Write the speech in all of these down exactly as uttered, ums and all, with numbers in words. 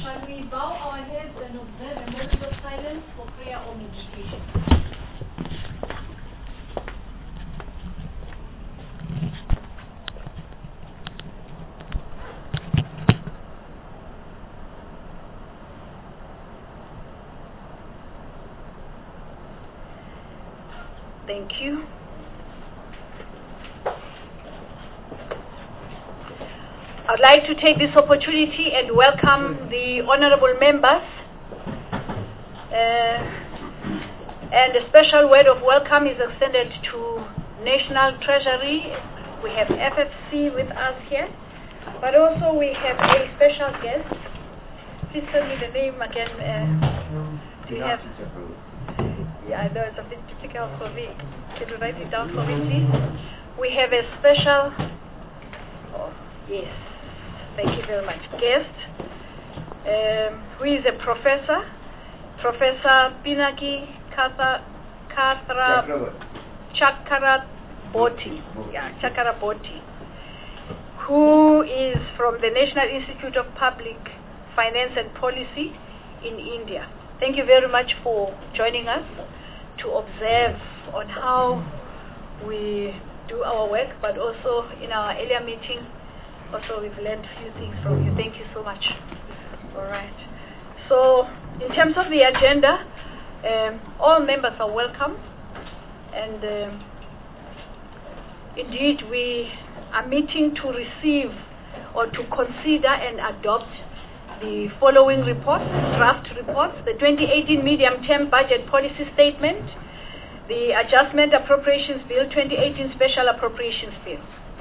Shall we bow our heads and observe a moment of silence for prayer or meditation? Thank you. I'd like to take this opportunity and welcome the honorable members. Uh, and a special word of welcome is extended to National Treasury. We have F F C with us here, but also we have a special guest. Please tell me the name again. Uh, do you have? Yeah, I know it's a bit difficult for me. Can you write it down for me, please? We have a special, oh, yes, thank you very much, guest, um, who is a professor, Professor Pinaki Katha, Kathra Chakraborty, yeah, Chakraborty, who is from the National Institute of Public Finance and Policy in India. Thank you very much for joining us to observe on how we do our work, but also in our earlier meeting, also we've learned a few things from you. Thank you so much. All right. So in terms of the agenda, um, all members are welcome, and um, indeed we are meeting to receive or to consider and adopt the following reports, draft reports: the twenty eighteen Medium-Term Budget Policy Statement, the Adjustment Appropriations Bill, twenty eighteen Special Appropriations Bill.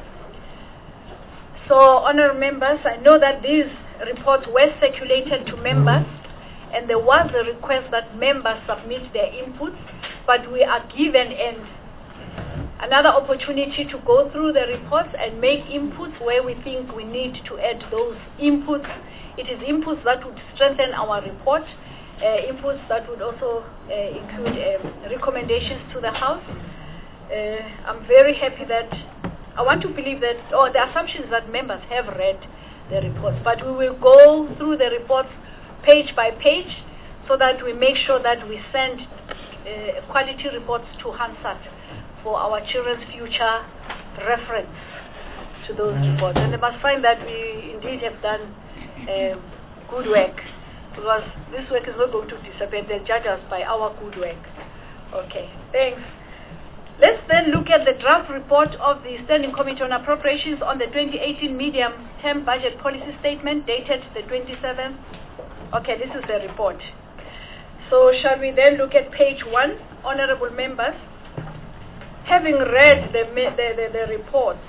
So, honourable members, I know that these reports were circulated to members, and there was a request that members submit their inputs, but we are given an, another opportunity to go through the reports and make inputs where we think we need to add those inputs. It is inputs that would strengthen our report, uh, inputs that would also uh, include um, recommendations to the House. Uh, I'm very happy that, I want to believe that, or the assumptions that members have read the reports, but we will go through the reports page by page so that we make sure that we send uh, quality reports to Hansat for our children's future reference to those reports. And they must find that we indeed have done Uh, good work, because this work is not going to disappear. They'll judge us by our good work. Okay, thanks. Let's then look at the draft report of the Standing Committee on Appropriations on the twenty eighteen Medium-Term Budget Policy Statement dated the twenty-seventh. Okay, this is the report. So shall we then look at page one, honorable members? Having read the, the, the, the report,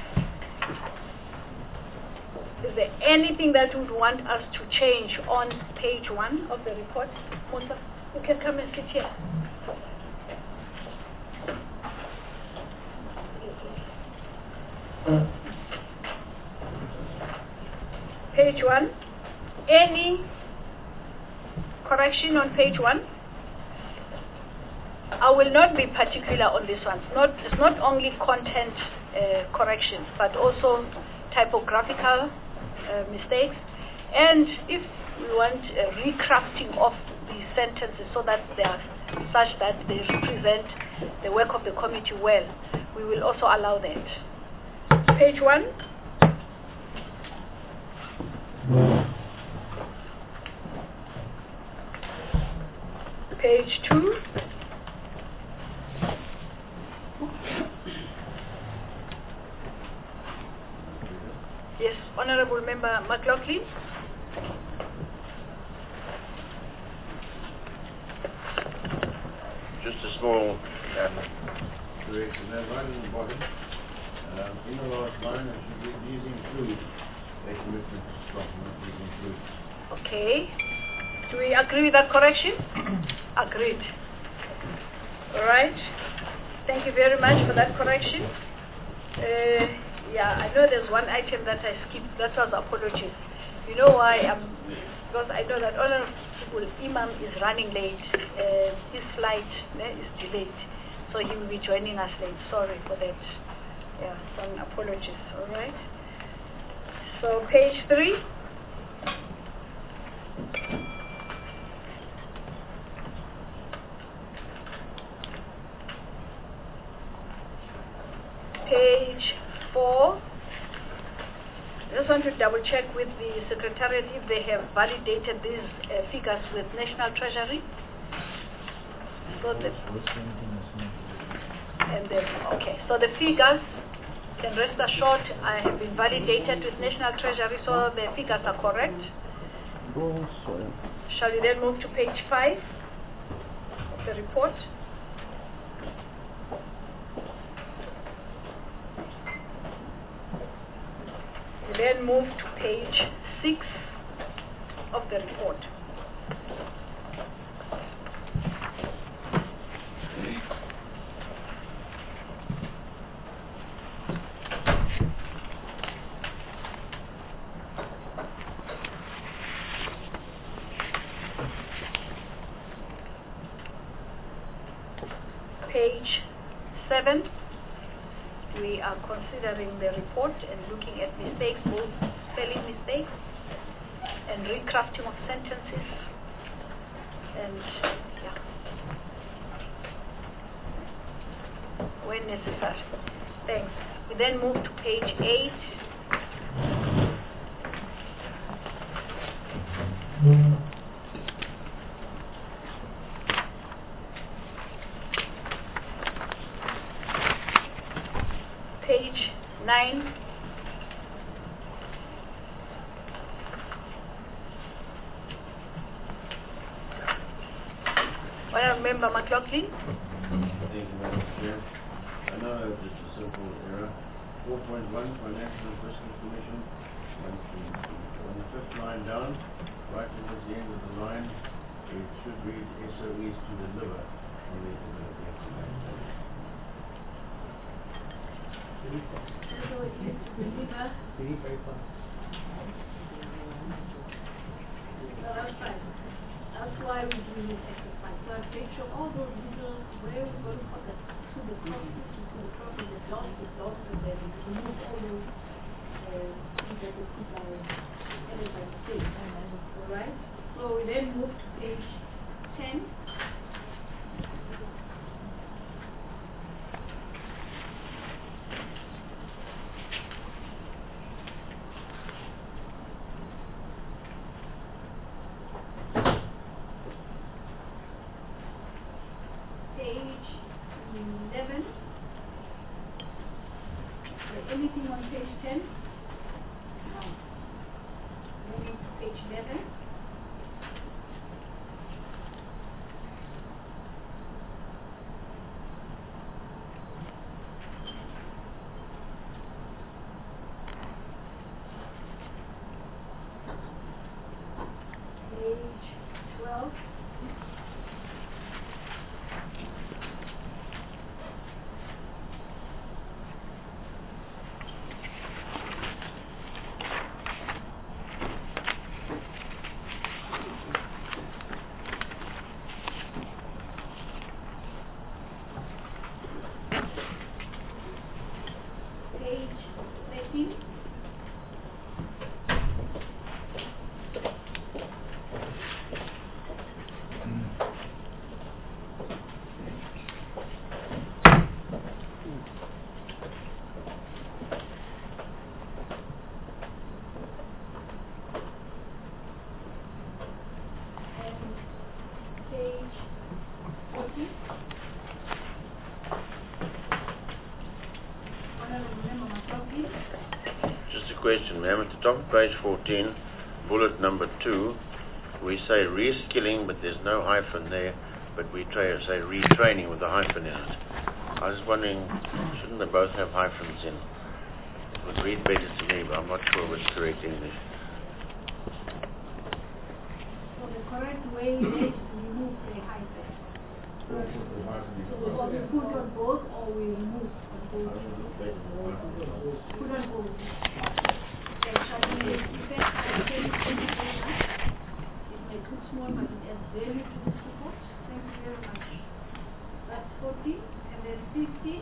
is there anything that you would want us to change on page one of the report? Musa, you can come and sit here. Page one. Any correction on page one? I will not be particular on this one. It's not, it's not only content uh, corrections, but also typographical Uh, mistakes, and if we want a recrafting of the sentences so that they are such that they represent the work of the committee well, we will also allow that. Page one. Page two. Yes, Honourable Member McLaughlin. Just a small um, correction. There's one in the bottom. Um, in the last line, it should be these include a commitment to stop, not these include. Okay. Do we agree with that correction? Agreed. All right. Thank you very much for that correction. Uh, Yeah, I know there's one item that I skipped. That was apologies. You know why? I'm, because I know that Honorable Imam is running late. Uh, his flight uh, is delayed, so he will be joining us late. Sorry for that. Yeah, some apologies. All right. So page three. will check with the Secretariat if they have validated these uh, figures with National Treasury. So the, and then, okay, so the figures, can rest assured, I have been validated with National Treasury, so the figures are correct. Shall we then move to page five of the report? We then move to page six of the report. Page seven, we are considering the report and looking at mistakes, both spelling mistakes and recrafting of sentences, and yeah, when necessary. Thanks. We then move to page eight. Page nine. Honourable Member McLaughlin. Thank you, Madam Chair. I know I have just a simple error. four point one, Financial Fiscal Commission. On the fifth line down, right towards the end of the line, it should read S O Es to deliver. On the No, that's fine. That's why we do this exercise. So I make sure all those little where we're going to put the to the profit, to the profit, the loss, the loss, and then remove all those uh, things that we put by headed by mistake. Alright? So we then move to page ten. eleven. Anything on page ten? No. Moving to page eleven. Page twelve. Question, ma'am. At the top of page fourteen, bullet number two, we say reskilling, but there's no hyphen there, but we try to say retraining with a hyphen in it. I was wondering, shouldn't they both have hyphens in? It would read better to me, but I'm not sure what's correct English. So the correct way is to remove the hyphen. So we put on both, or we remove on both? Put on both. It may too small, but it adds value to this report. Thank you very much. That's forty, and then fifty.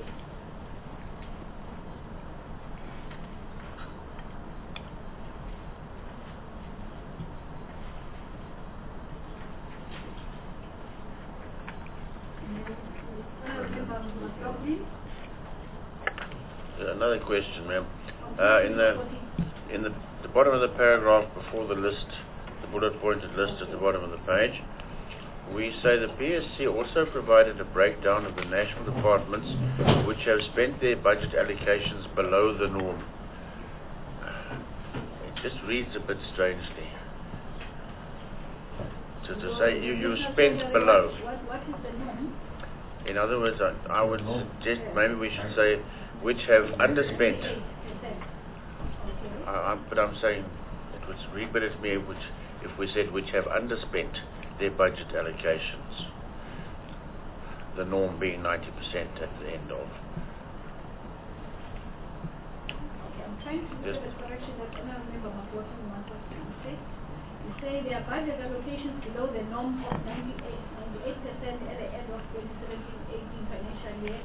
Another question, ma'am. Uh, in the in the, the bottom of the paragraph before the list, the bullet pointed list at the bottom of the page, we say the P S C also provided a breakdown of the national departments which have spent their budget allocations below the norm. It just reads a bit strangely. So to say you, you spent below. What, what is the norm? In other words, I, I would suggest maybe we should say which have underspent. I, I, but I'm saying it would read better to me which, if we said which have underspent their budget allocations. The norm being ninety percent at the end of. Okay, I'm trying to do the correction that I don't remember Mapuatin wants us to say. You say their budget allocations below the norm of ninety-eight percent at the end of twenty seventeen eighteen financial year.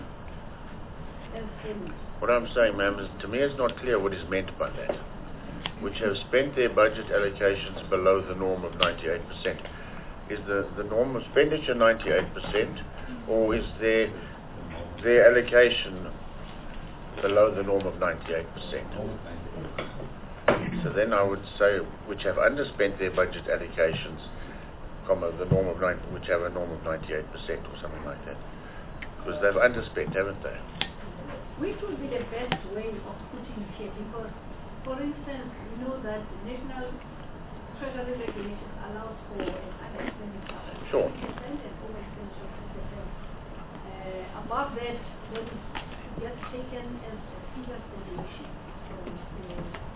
What I'm saying, ma'am, is to me it's not clear what is meant by that. Which have spent their budget allocations below the norm of ninety-eight percent. Is the, the norm of expenditure ninety-eight percent, or is their, their allocation below the norm of ninety-eight percent? So then I would say which have underspent their budget allocations, comma, the norm of ninety, which have a norm of ninety-eight percent or something like that. Because they've underspent, haven't they? Which would be the best way of putting it here? Because, for instance, we know that national treasury regulations allows for an under expenditure of Sure. ten percent and over expenditure of ten percent. Uh, above that, that is just taken as a serious deviation from the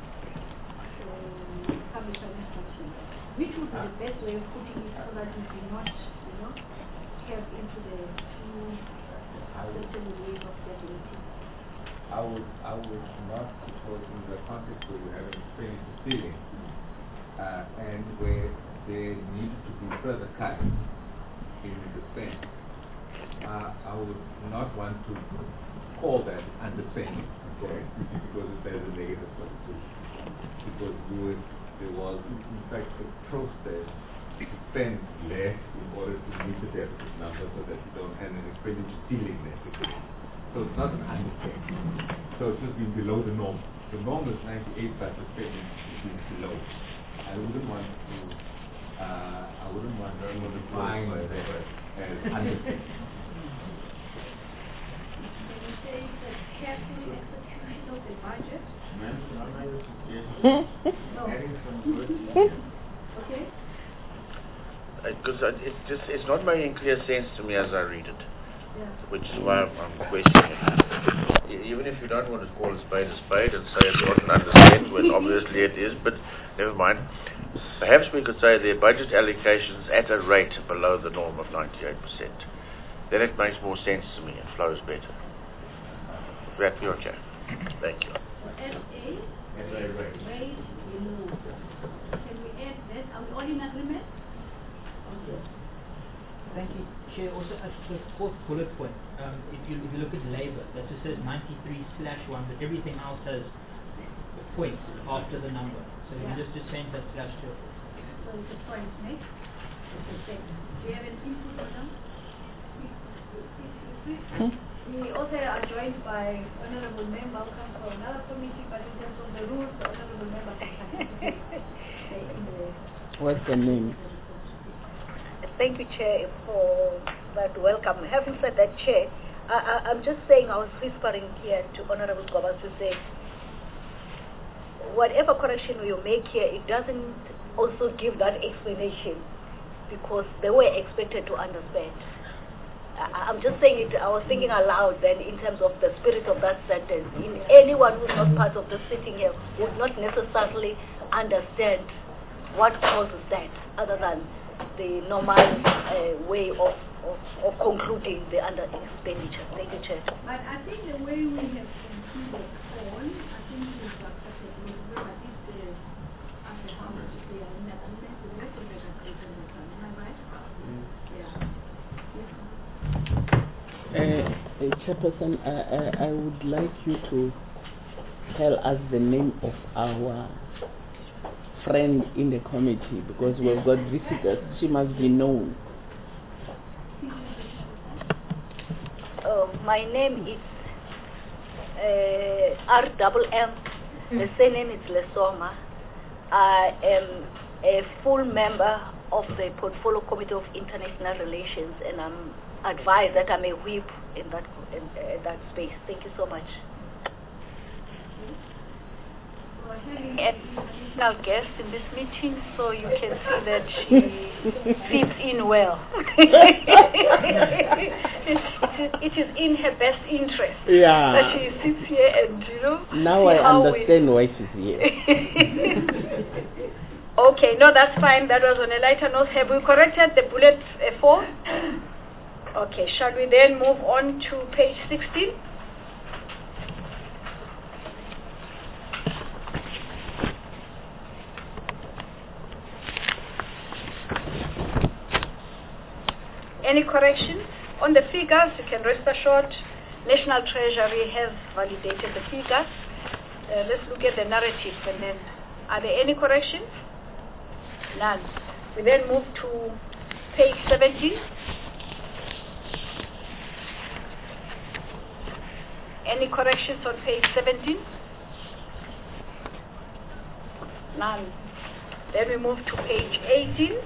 um, public finance function. Which would be the best way of putting it so that we do not, you know, help into the two certain ways of regulating? I would, I would not support in the context where you have an expenditure ceiling uh, and where there needs to be further cuts in the spend. Uh, I would not want to call that underspending, okay, because it has a negative connotation. Because we would, there was, in fact, a process to spend less in order to meet the deficit number so that you don't have an expenditure ceiling necessarily. So it's not an underspending. So it's just been below the norm. The norm is ninety-eight, but the spending is being below. I wouldn't want to, uh, I wouldn't want to define that as underspending. Can you say the careful execution of the budget? Ma'am, can I make a suggestion? No. Adding some words. Okay. Because uh, it's just it's not making clear sense to me as I read it. Yeah. Which is why I'm, I'm questioning it. E- Even if you don't want to call a spade a spade and say it's not an underspend, when obviously it is, but never mind. Perhaps we could say their budget allocations at a rate below the norm of ninety-eight percent. Then it makes more sense to me. It flows better. That your chair. Thank you. So S A, As a rate. rate below. Can we add that? Are we all in agreement? Okay. Thank you. Chair, also at the fourth bullet point, um, if, you, if you look at labor, that just says ninety-three slash one, but everything else has points after the number. So Yeah. you just, just change that slash to a So it's a point, right? It's a second. Do you have an input on that? We also are joined by Honorable Member who comes from another committee, but in terms of the rules, the Honorable Member can participate in the... What's the name? Thank you, Chair, for that welcome. Having said that, Chair, I, I, I'm just saying, I was whispering here to Honorable Gobas to say, whatever correction you make here, it doesn't also give that explanation because they were expected to understand. I, I'm just saying it, I was thinking aloud then in terms of the spirit of that sentence. In anyone who's not part of the sitting here would not necessarily understand what causes that, other than the normal uh, way of, of, of concluding the under expenditure. Thank you, Chair. But I think the way we have concluded all, I think we have accepted it. At least the, after how much they are in agreement, the rest of the agreement is done. Am I right? Yeah. Uh, uh, Chairperson, I, I, I would like you to tell us the name of our friend in the committee, because we've got visitors. She must be known. Uh, my name is uh, R double M The surname is Lesoma. I am a full member of the Portfolio Committee of International Relations, and I'm advised that I'm a whip in that in, uh, that space. Thank you so much. And additional guest in this meeting, so you can see that she fits in well. It is in her best interest Yeah. that she sits here and, you know. Now see I how understand why she's here. Okay, no, that's fine. That was on a lighter note. Have we corrected the bullet uh, four? Okay, shall we then move on to page sixteen? Any corrections on the figures? You can rest assured National Treasury has validated the figures. Uh, let's look at the narrative and then, are there any corrections? None. We then move to page seventeen. Any corrections on page seventeen? None. Then we move to page eighteen.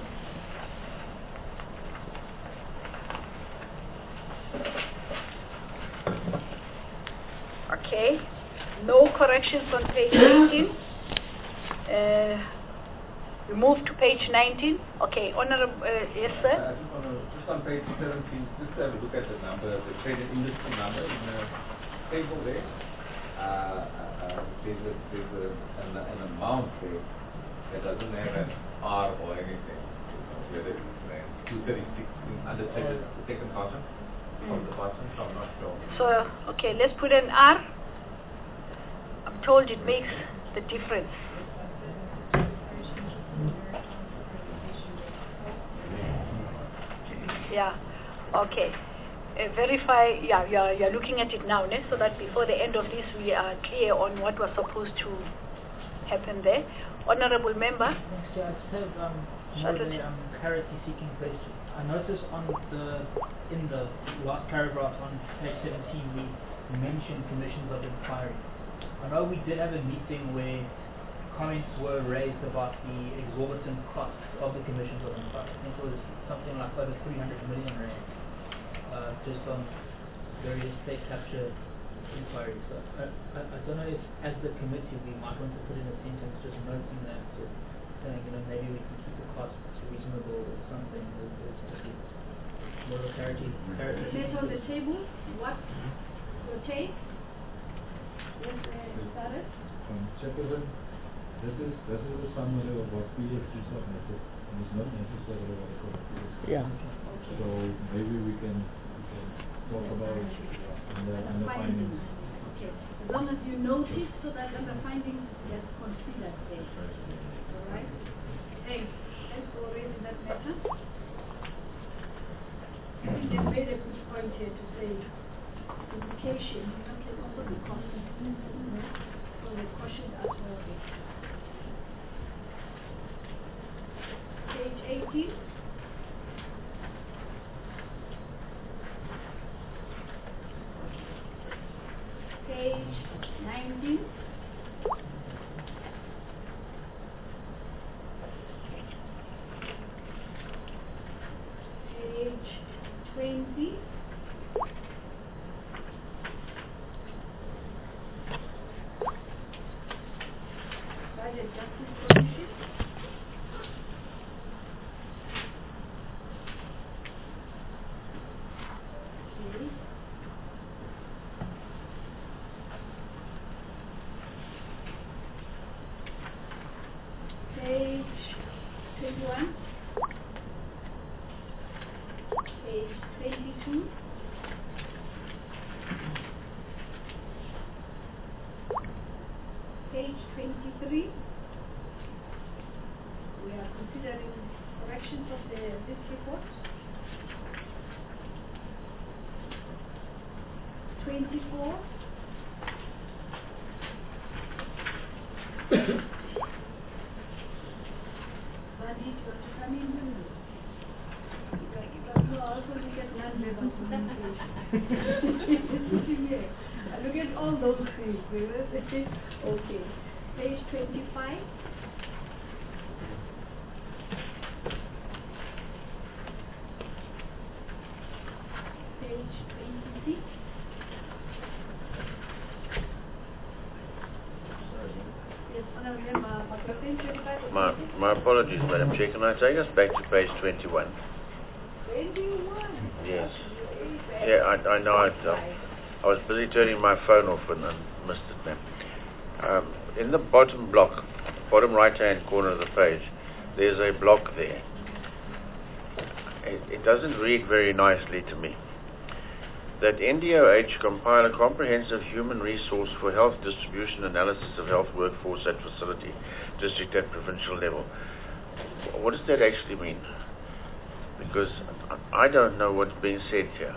Okay, no corrections on page eighteen. Uh, we move to page nineteen. Okay, Honorable, uh, yes sir? I just want to, just on page seventeen, just have a look at the number, the traded industry number in the table there. Uh, uh, there's a, there's a, an, an amount there that doesn't have an R or anything. You know, whether it's uh, two thirty-six under traded, the second column from the bottom, so I'm not sure. So, okay, let's put an R. I'm told it makes the difference. Yeah, okay. Uh, verify, yeah, you're, you're looking at it now, ne? So that before the end of this we are clear on what was supposed to happen there. Honorable Member? Next year, I just have um, more of a um, clarity-seeking question. I noticed on the, in the last paragraph on page seventeen, we mentioned commissions of inquiry. I know we did have a meeting where comments were raised about the exorbitant costs of the commissions of inquiry. I think it was something like over three hundred million rand, uh, just on various state capture inquiries. So I, I, I don't know if, as the committee, we might want to put in a sentence just noting that, so saying, you know, maybe we can keep the costs reasonable or something. More clarity. clarity. Place on the table, what your take? Yes, uh, Sarah? Um, Chairperson, this is this is a summary of what previously submitted, and it's not necessarily what the committee is. Yeah. Okay. So maybe we can, we can talk about it in the, in the findings. Okay. As long as you notice so that under findings yes, considered there. All right? Hey, let's go ahead in that matter. I think they made a good point here to say implication, you know, can also be cautioned. So they cautioned us already. Page eighteen. Page nineteen. Page twenty. Budget Justice Commission. Okay. Page twenty-one. Page twenty-two. Page twenty-three. We are considering corrections of the, this report. Twenty-four. Bandit, you want to come in? You can- you can go also look at non-members. Look at all those things. Okay. page twenty-five. Page twenty-six. Yes, Honourable Member Bakwa, page twenty-five. My, my apologies, Madam Chair. Can I take us back to page twenty-one? twenty-one. Yes. Yeah, I, I know. I, uh, I was busy turning my phone off and I missed it, ma'am. Um, in the bottom block, bottom right-hand corner of the page, there's a block there. It, it doesn't read very nicely to me. That N D O H compile a comprehensive human resource for health distribution analysis of health workforce at facility, district and provincial level. What does that actually mean? Because I don't know what's being said here.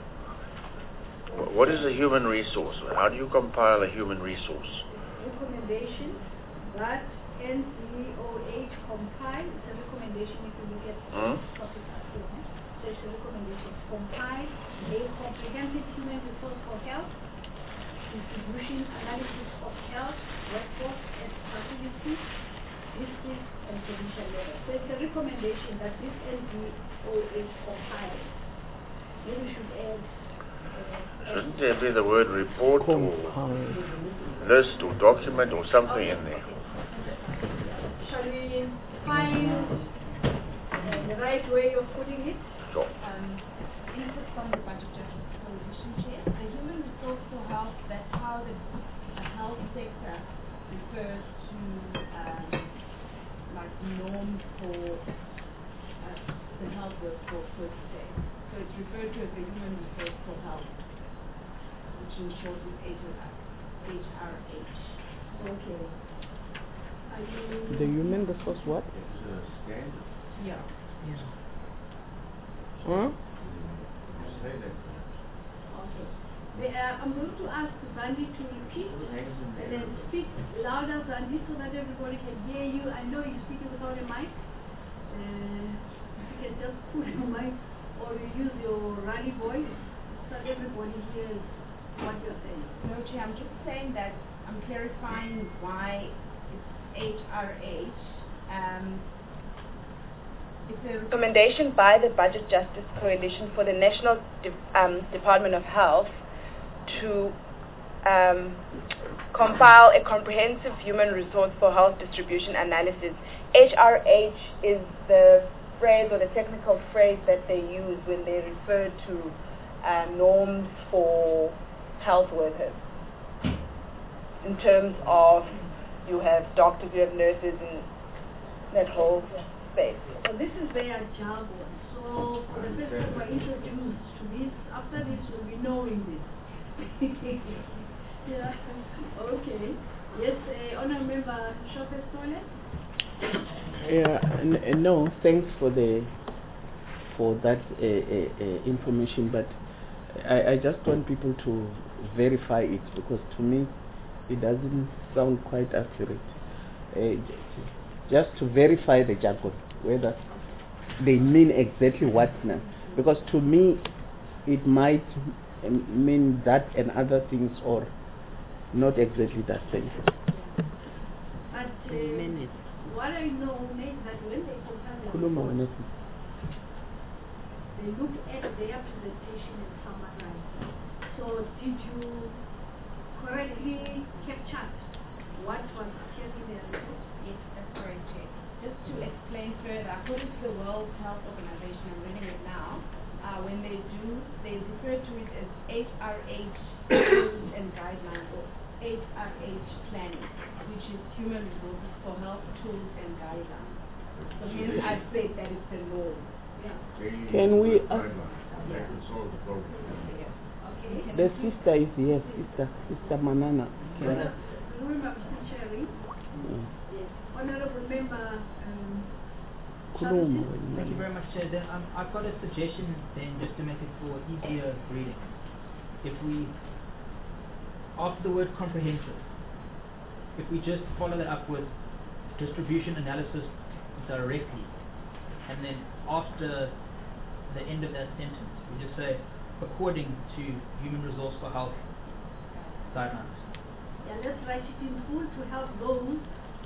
What is a human resource? How do you compile a human resource? Recommendation that N D O H compile. It's a recommendation if you look at Hmm? topic after that. So it's a recommendation. Compile a comprehensive human resource for health, distribution, analysis of health, workforce at facilities, district and provincial level. So it's a recommendation that this N D O H compile. Maybe we should add. Uh, Shouldn't there be the word report or list or document or something in there? Shall we find uh, the right way of putting it? Sure. Um, input from the Budget Justice Coalition Chair. The human resource for health, that's how the uh, health sector refers to um, like norms for uh, the health workforce, so to say. So it's referred to as the human resource for health, which in short is H R H. Okay. Are you The human resource what? It's a standard. Yeah. Yeah. Huh? You say that. Okay. The, uh, I'm going to ask Zandi to repeat and then speak louder, Zandi, so that everybody can hear you. I know you're speaking without a mic. Uh, you can just put your mic or you use your rally voice so that everybody hears what you're saying. No, Chair, I'm just saying that I'm clarifying why it's H R H. Um, it's a recommendation by the Budget Justice Coalition for the National De- um, Department of Health to um, compile a comprehensive human resource for health distribution analysis. H R H is the phrase or the technical phrase that they use when they refer to uh, norms for health workers. In terms of, you have doctors, you have nurses, and that whole space. So this is their jargon. So for the first time we're introduced to this, after this we'll be knowing this. Yeah. Okay. Yes, uh, Honourable Member Shopper Stolen. Yeah, n- uh, no, thanks for the for that uh, uh, uh, information, but I, I just want people to verify it because to me it doesn't sound quite accurate. Uh, j- just to verify the jargon, whether they mean exactly what now. Because to me it might um, mean that and other things or not exactly that thing. But uh, what I know is that when they compare the Khuluma reports, wena. they look at their presentation and summarize. So did you correctly capture what was appearing in their report? Yes, that's correct, Chair. Just to explain further, according to the World Health Organization, I'm reading it now, uh, when they do, they refer to it as H R H rules and guidelines, or H R H planning, which is human resources for health tools and guidelines. So hence I've said that it's the norm. Yeah. Can we That ask- will solve the problem. Okay. The sister is here, sister, sister Manana. Can I- Remember, Mister Cherry? Mm. Yes. Honourable Member um, Khuluma Charlton? Thank you wena. very much, Chair. Then um, I've got a suggestion then, just to make it for easier reading. If we, after the word comprehensive, if we just follow that up with distribution analysis directly, and then after the end of that sentence, we just say, according to Human Resource for Health guidelines. Yeah, let's write it in full to help those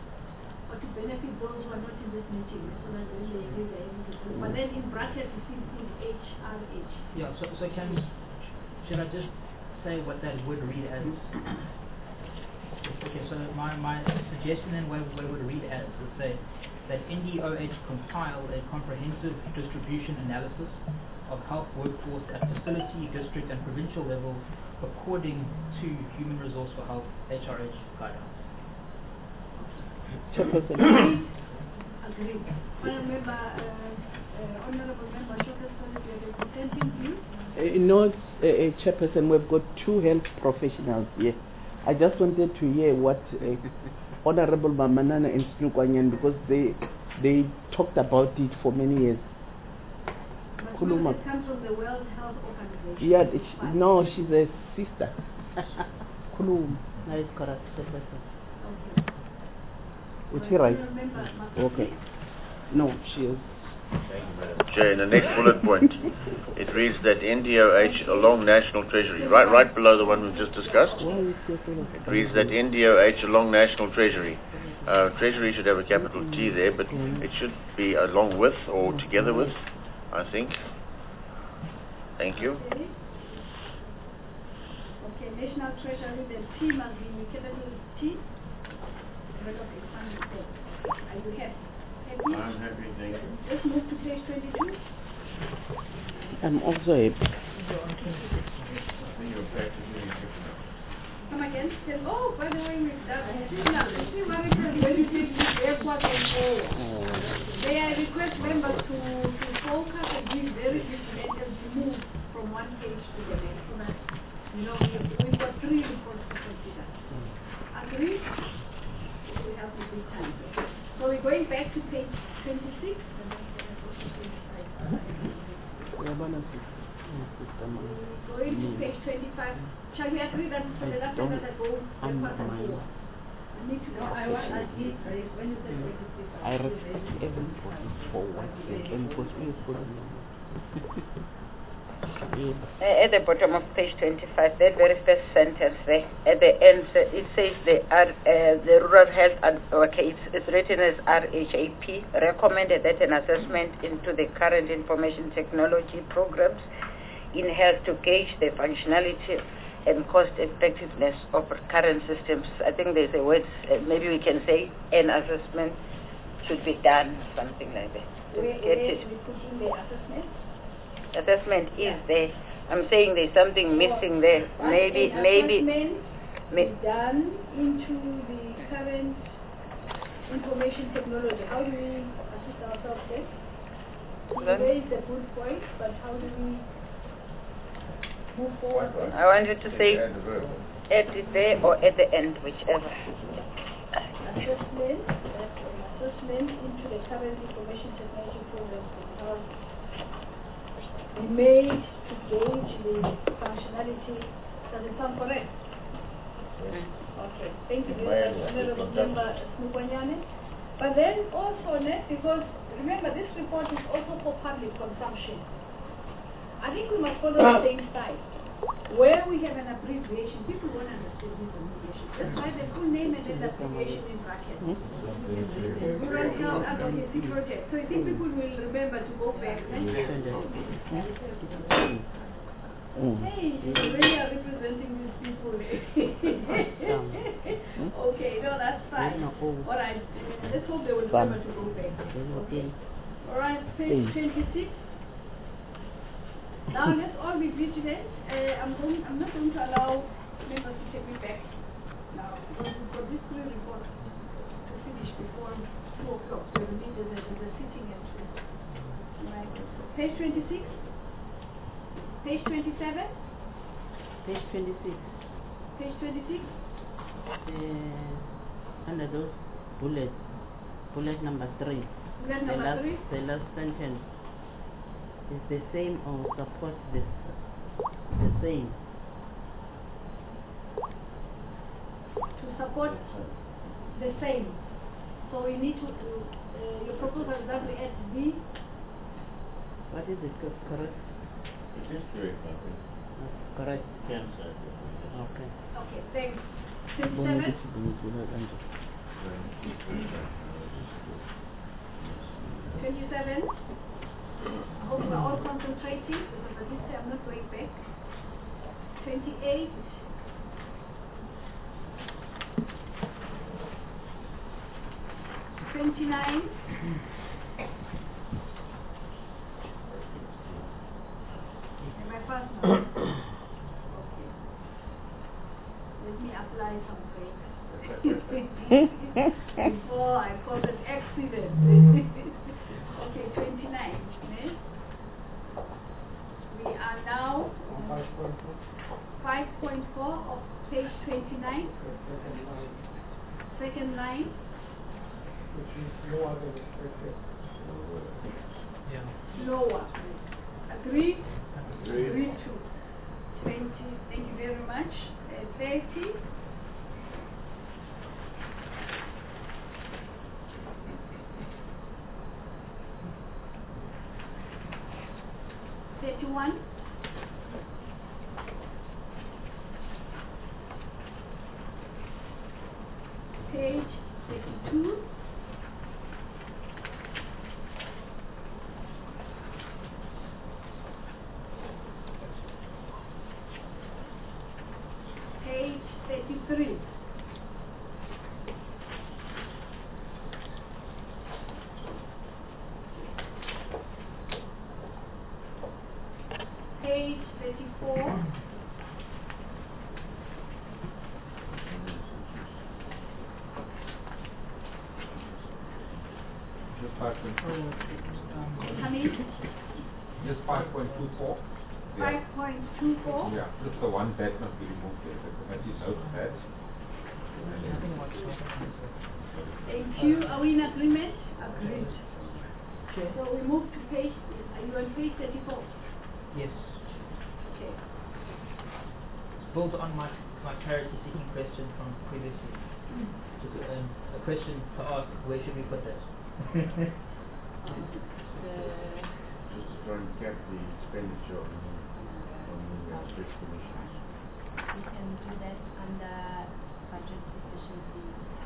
or to benefit those who are not in this meeting, so that when they agree they're able to do it. But then in brackets you see put H R H. Yeah, so, so can, should I just say what that would read as? Okay, so my, my suggestion then where, where it would read as would say that N D O H compiled a comprehensive distribution analysis of health workforce at facility, district and provincial level according to Human Resource for Health H R H guidelines. Chairperson. Agreed. Honourable Member, uh, uh, Honourable Member Shokeston, if you're representing you. Uh, no, uh, uh, Chairperson, we've got two health professionals here. I just wanted to hear what uh, Honorable Mamanana and Snukwanyan, because they they talked about it for many years. But no, it comes from the World Health Organization. Yeah, she, no, she's a sister. Kulum. That is correct, Chairperson. Okay. Is she right? Remember, Okay. No, she is. Chair, in the next bullet point, it reads that N D O H along National Treasury, right right below the one we've just discussed, it reads that N D O H along National Treasury. Uh, Treasury should have a capital T there, but it should be along with or together with, I think. Thank you. Okay. Okay, National Treasury, the T must be capital T. Are you happy? Happy? I'm happy, thank you. Let's move to page twenty-two. I'm also happy. Come again? Yes. Oh, by the way, we've done it. See now, see what it says when you take this airport and forward. They I request members to, to focus and be very vigilant and to move from one page to the next. So that, you know, we, we've got three reports to consider. Agree? We have to be time. So we're going back to page twenty-six. Going to page twenty-five. Shall we agree that for the last time that I go backwards and forward? I need to know. I want at least when you say twenty-six. I respect everybody for what they can because we put them. Uh, at the bottom of page twenty-five, that very first sentence there, at the end, uh, it says the R, uh, the Rural Health, ad- okay, it's, it's written as R H A P, recommended that an assessment into the current information technology programs in health to gauge the functionality and cost effectiveness of current systems. I think there's a word, uh, maybe we can say an assessment should be done, something like that. Where, Get where it. we put in the assessment? Assessment is there. I'm saying there's something missing there. Maybe, An maybe. assessment May, is done into the current information technology. How do we assist ourselves there? We Then- raise the good point, but how do we move forward? I want you to say at it there or at the end, whichever. Assessment, that's an assessment into the current information technology programs because we made to gauge the functionality. Does it sound correct? Okay, thank you very much, Honourable Member Smukwanyane. But then also next, because remember this report is also for public consumption. I think we must follow the same style. Where we have an abbreviation, people won't understand this abbreviation. Just write the full name and then the abbreviation in brackets. Rural Health Advocacy Project. So I think people will remember to go back. Hey, you really are representing these people. Okay, no, that's fine. All right, let's hope they will remember to go back. Okay. All right, page twenty-six. Now let's all be vigilant. Uh, I'm going. I'm not going to allow members to take me back now because we've got these three reports to finish before two o'clock. So we need the, the, the sitting at two. Right. Page twenty-six. Page twenty-seven. Page twenty-six. Page twenty-six. Uh, under those bullets, bullet number three. Bullet the number last, three. The last sentence is the same or supports this the same. To support the same. So we need to. Uh, your proposal is that we add B. What is it? co- Correct. It is correct, I think. Uh, correct. Can say. Okay. Okay, thanks. twenty-seven. twenty-seven. I hope we're all concentrating because at this time I'm not going back. twenty-eight. twenty-nine. Am I fast now? Okay. Let me apply some brakes before I cause an accident. Okay, twenty-nine. Eh? We are now five point four of page twenty-nine. Second line. Which is lower than expected. Yeah. Lower. Agreed? Agreed. Agreed to. twenty. Thank you very much. Uh, thirty. thirty-one. Page thirty-two. Page thirty-three. Page thirty-four. Just five point two. Honey, Just five point two four. five point two four. Yeah, just the one that must be removed there. The committee notes that. And then- Thank you. Are we in agreement? Agreed. So we move to page, are you on page thirty-four? Yes. Okay. Build on my, my clarity seeking question from previously. Just, um, a question to ask, where should we put that? Just to try and cap the expenditure on the, on the uh, stress commissions. We can do that under budget efficiency.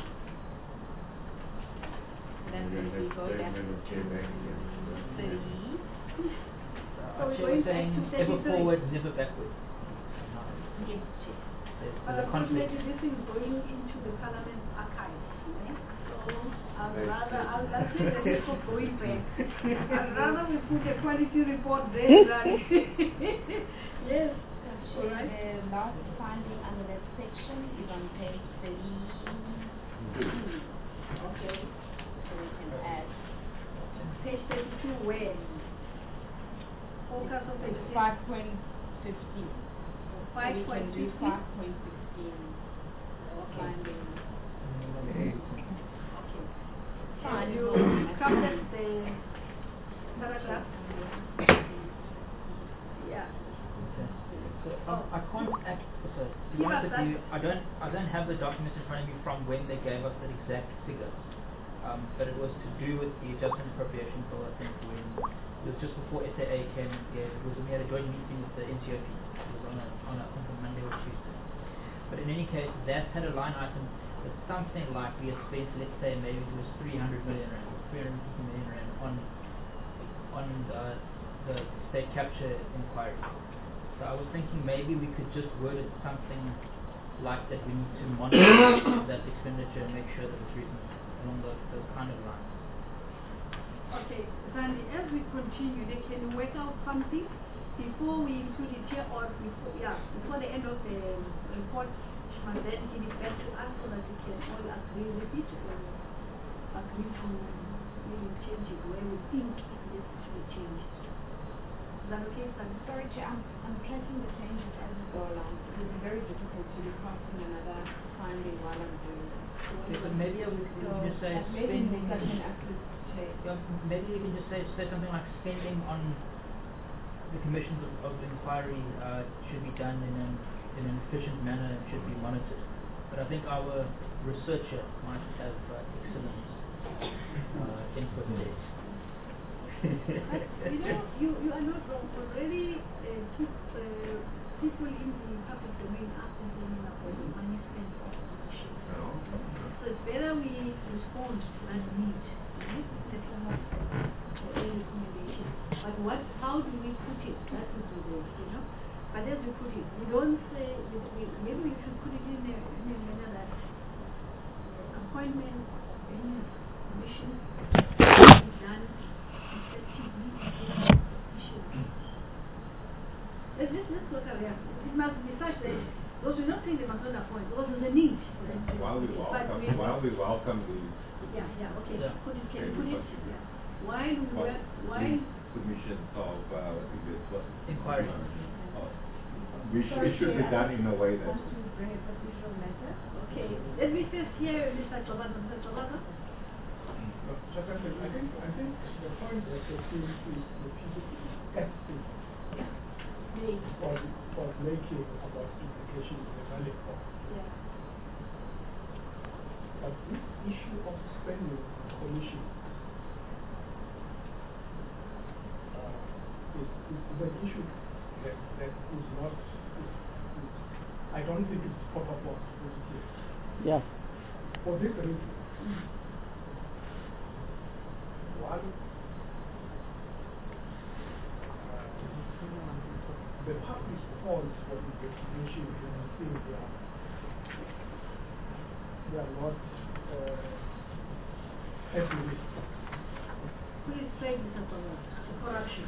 Then We're we going to go have to back take to another chair back again. three. So we're Actually, going we're back saying to ever thirty-three. forward, never backward. Yes, Chair. There's, But there's a conflict. unfortunately, this is going into the Parliament archives. Eh? So I'd Right. rather, I'll just say that it's not going back. I'd rather we put a quality report there than. Yes. So All right. the last finding under that section is on page thirty-two. Okay. So we can add Page thirty-two, where? Focus on page five point fifteen. Five We point can do fifteen. five point sixteen. Okay. Finding. Okay. Fine. Can you capture the paragraph? Yeah. So um, I can't act, so, to be Give honest us with you, that. I don't, I don't have the documents in front of me from when they gave us that exact figure. Um, but it was to do with the adjustment appropriation bill, I think, when it was just before S A A came here. It was when we had a joint meeting with the N T O P. It was on a, on a, I think, a Monday or Tuesday. But in any case, that had a line item that's something like we had spent, let's say, maybe it was three hundred million rand, or three hundred fifty million rand on, on uh, the state capture inquiry. So I was thinking maybe we could just word it something like that. We need to monitor that expenditure and make sure that it's reasonable along those, those kind of lines. Okay, Sandy, as we continue, they can work out something before we include it here or before, yeah, before the end of the report, she must then give it back to us so that we can all agree with it or agree to maybe change it where we think it needs to be changed. Is that okay, Sandy? Sorry, Chair, I'm, I'm tracking the changes as we go along. It will be very difficult to be casting another finding while I'm doing this. Okay, so maybe we can So just say that maybe spending. such an accurate check. Yeah, maybe we can just say say something like spending on the commissions of, of inquiry uh, should be done in an in an efficient manner and should be monitored. But I think our researcher might have uh, excellent uh, input there. But, you know, you, you are not wrong. Already uh, took, uh, people in the public domain are complaining about the money spent on commission. No. So it's better we respond to that need. Right? That's a lot. what, how do we put it? That would be the, you know. But as we put it, we don't say, we, we, maybe we should put it in a, in a manner that uh, appointment, any commission, is done effectively. Let's, let's, let's work out, yeah. It must be such that those we're not saying they must not appoint, because there's a need. While we welcome, we while we welcome the yeah, yeah, okay. Yeah. Put it, can you put it? Yeah. Why do we work, why? submission of uh, what is it? What? Inquiry. Uh, we should, it should be done in a way that. Okay, let me first hear Mister Chobana. Mister Chobana? Secretary, I think, I think the point that you're saying is the ethics for, for making about implication in the valid form. Yeah. But this issue of spending commission uh, is, is, is an issue that, that is not, is, is, I don't think it's proper for us to do. Yeah. For this reason, one, the public calls for investigation and I think they are, they are not uh, happy with. Put it straight, Mister Chobana. The corruption.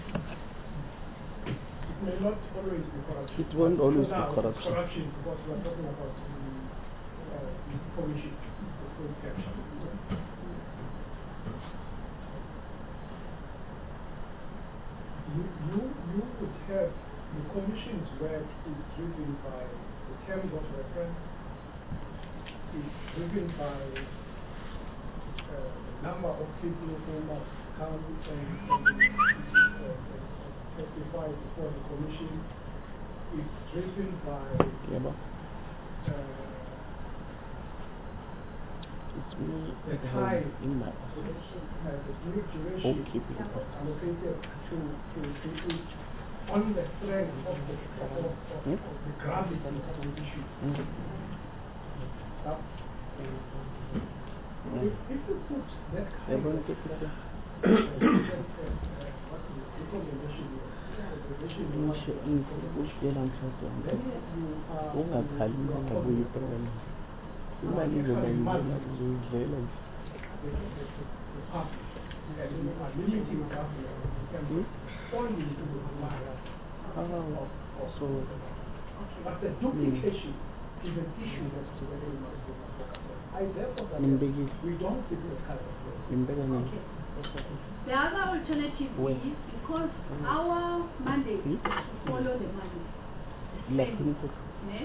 It may not always be corruption. It won't always so be now corruption. Corruption because we are talking about the, uh, the commission, the full caption. You, you, you would have the commission's work is driven by the terms of reference, is driven by uh, the number of people who must come and, and, uh, and testify before the commission, is driven by Yeah, but uh, it's me the at time, home in my uh, the duration Okay, people. allocated to, to, to each on the strength of the, of, of, of, Hmm? of the gravity of the issue. Mm. Now, Mm. if, if you put that kind Everyone of take it there. uh, uh, what is it, recommendation here, recommendation you want Ngisho to- ngikutshela mhlawumbe then you are ungakhali you are ngoba confident uyiproblem imali izobangela uzoyidlela nje the, the, the, the public, and you are limiting government in terms of responding to the demand Ah, so but the duplication is an issue that's very much focused on. I therefore suggest nimbekile we don't give this kind of way. nimbeka nini Okay. The other alternative Where? is because our mandate Hmm? is to follow the money. the lapho spending, inkukhu ne?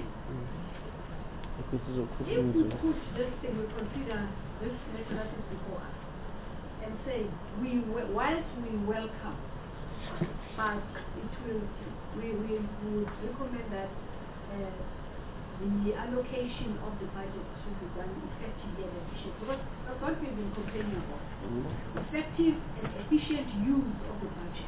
ukuthi izokhupha If we inzuzo put this thing, we consider this matter that is before us and say, we we- whilst we welcome, but it will, we, we would recommend that uh, the allocation of the budget should be done effectively and efficient. Because that's what we've been complaining about. Effective and efficient use of the budget.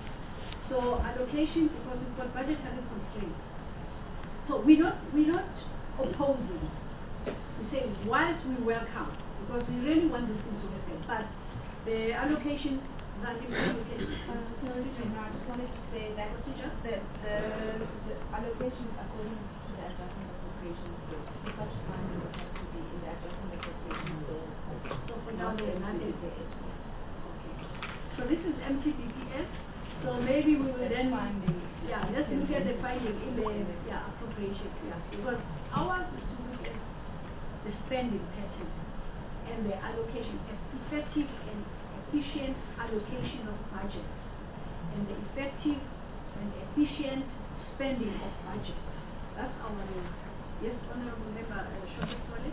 So allocation, because we've got budgetary constraints. So we're not, we're not opposing. We say whilst we welcome, because we really want this thing to happen, but the allocation, that is allocation. Uh, sorry, Chairman, I just wanted to say that that the, the allocation according to the adjustment appropriations bill, such money will have to be in the adjustment appropriations bill. So for now, Not there's in nothing the- there. Okay. So this is M T B P S, so maybe we will then, Finding. yeah, let's look at the finding in the, yeah, appropriation, yeah, because ours is to look at the spending pattern and the allocation, effective and efficient allocation of budget, and the effective and efficient spending of budget. That's our name. Yes, Honorable Member, uh, Shortest Toilet?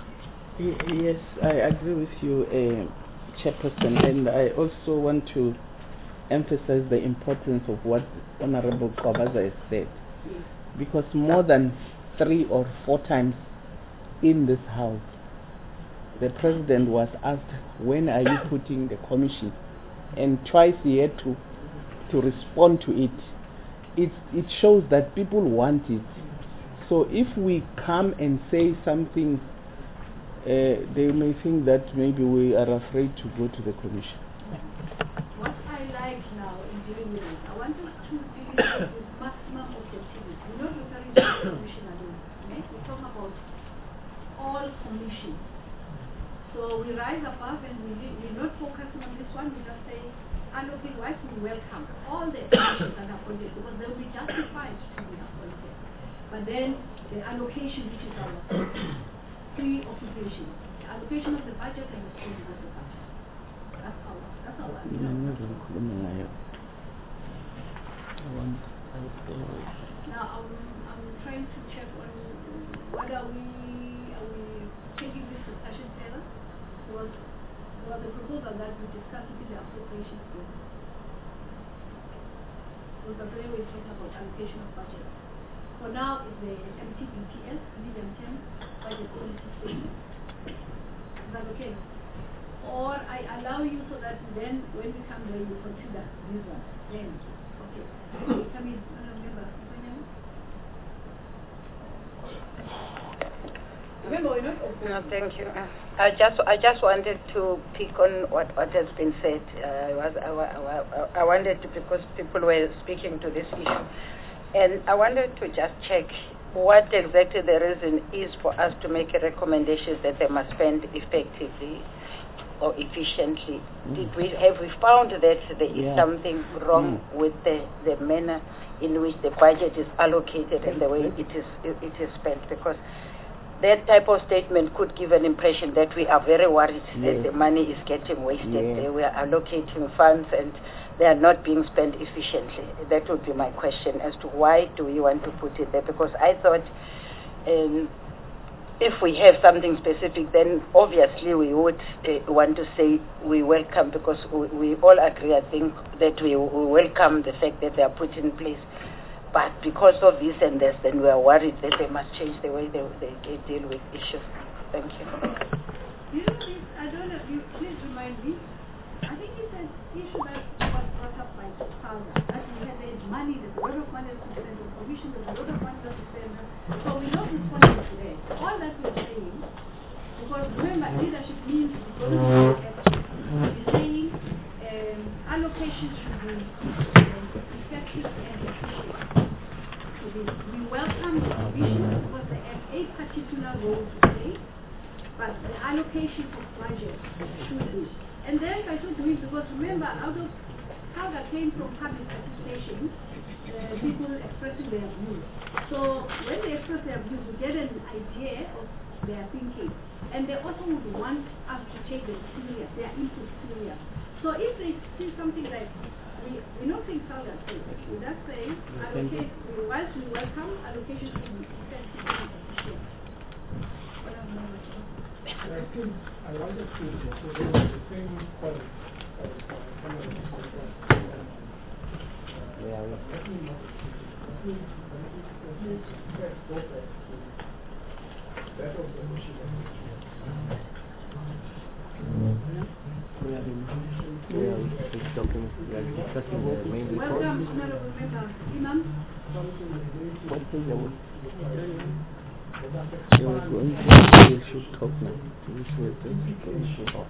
Y- Yes, I agree with you, uh, Chairperson, and I also want to emphasize the importance of what Honorable Kabaza has said, Yes. because more than three or four times in this House, the President was asked, when are you putting the commission? And twice he had to, to respond to it. It, it shows that people want it. So if we come and say something, uh, they may think that maybe we are afraid to go to the commission. What I like like now in dealing with this, I want us to deal with maximum objectivity. We're not referring to the commission alone. Okay? We're talking about all commissions. So we rise above and we, we're not focusing on this one, we just say, allocate, whilst we welcome all the commissions that are appointed, because they will be justified to be appointed. But then the allocation, which is our preoccupation, the allocation of the budget and the spending of the budget. That's our, that's our Now I'm, I'm trying to check on whether we are we taking this discussion further. Was was the proposal that we discussed in the appropriations bill. Was the way we're talking about allocation of budget. For now, is the M T B P S, medium term budget policy statement. Is that okay? Or I allow you so that then, when we come there, you consider this one. Then, okay. Come in, remember. Remember, we're not open. No, thank you. Uh, I just, I just wanted to pick on what, what has been said. Uh, I was, I, I, I wanted to, because people were speaking to this issue. And I wanted to just check what exactly the reason is for us to make a recommendation that they must spend effectively or efficiently. Mm. Did we have we found that there is yeah. something wrong mm. with the, the manner in which the budget is allocated and the way it is it, it is spent? Because that type of statement could give an impression that we are very worried yes. that the money is getting wasted. Yeah. We are allocating funds and they are not being spent efficiently. That would be my question as to why do we want to put it there? Because I thought um, if we have something specific, then obviously we would uh, want to say we welcome, because we, we all agree, I think, that we, we welcome the fact that they are put in place. But because of this and this, then we are worried that they must change the way they, they, they deal with issues. Thank you. You know, this, I don't know, you please remind me. I think it's an issue that was brought up by Fowler, that we had the money, there's a lot of money to spend on commission, there's a lot of money to spend. So we're not responding to that. All that we're saying, because remember, leadership means because we're saying um, allocation should be um, effective and efficient. So we, we welcome the commission because they have a particular role to play, but the allocation of budget should be. And then by so doing, because remember, out of how that came from public participation, uh, people expressing their views. So when they express their views, we get an idea of their thinking. And they also would want us to take them serious, their input serious. So if they see something like, we, we're not saying Saudi Arabia, we're just saying, allocate, whilst we welcome, allocation should be effective and efficient. I think I wanted to so there was the same point that is coming from Yeah, we let me not let me let me first go back to that of the mission. We are discussing we are discussing the main report. Welcome, Honorable Member Imam. What is the They were going to we should talk now. We should just talk.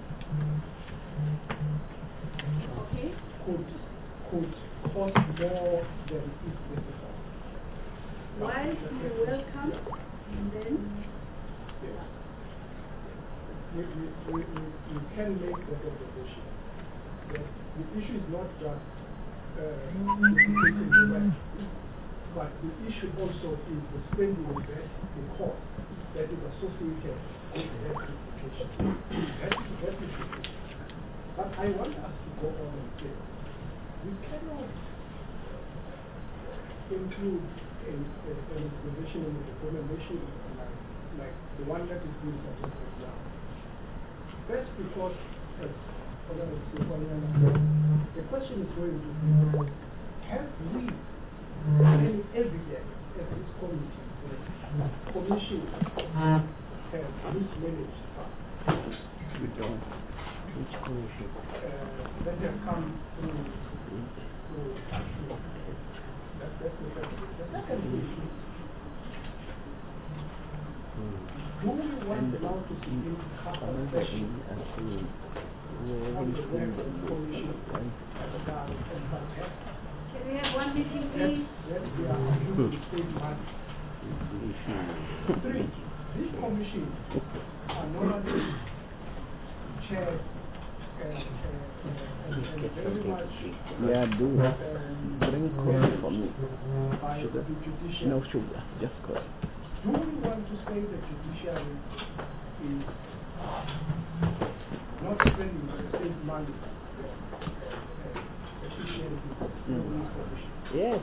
Okay. Could could cost more than is necessary. Why you welcome and then yeah. we, we, we, we, we can make that observation. That the issue is not just uh, the right. But the issue also is the spending of that, the cost that is associated with the health implication. That is that is the issue. But I want us to go on and say, we cannot include a, a, an observation in the recommendation like, like the one that is being suggested now. That's because, as the question is going to be, have we any evidence that this committee, the commission, has mismanaged funds? We don't. Which commission? Uh, that have come through, through that, that's the first thing. The second issue, do we want now to see him cover session on the work of the commission as a that, that we are using state money. Three, these commissions are normally chaired and, and, and, and very much Yeah, do um, bring coffee for me. by Sugar. the judiciary. No sugar, just coffee. Do we want to say the judiciary is not spending state money efficiently in these commissions? Yes.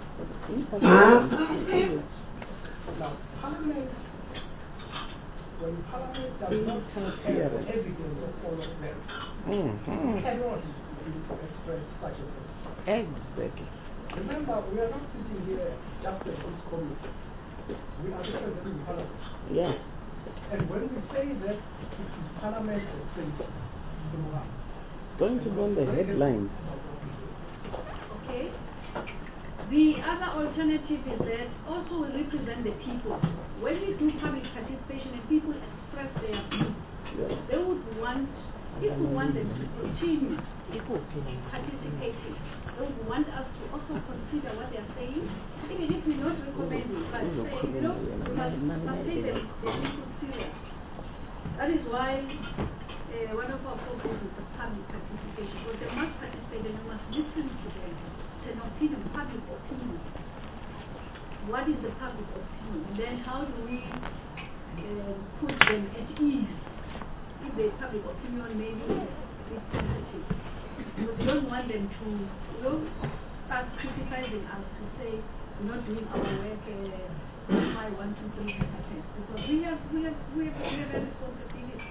Now, Parliament, when Parliament does not have evidence of all of them, Mm-hmm. cannot express such a thing. Exactly. Remember, we are not sitting here just as this committee. We are representing Parliament. Yeah. And when we say that it is Parliament that says throughout, Going to go on the headlines. Okay. The other alternative is that also we represent the people. When we do public participation and people express their views, Yeah. they would want, if we want them to continue participating, they would want us to also consider what they are saying, even if we're not recommending, but say, you know, we must, must take them serious. That is why uh, one of our focus is the public participation, because they must participate and you must listen to them. It's an opinion, public opinion. What is the public opinion? And then how do we uh, put them at ease if the public opinion maybe is sensitive? Because we don't want them to, you know, start criticizing us to say we're not doing our work, uh, why one, two, three percent. Because we have, we have, we have, we have a responsibility.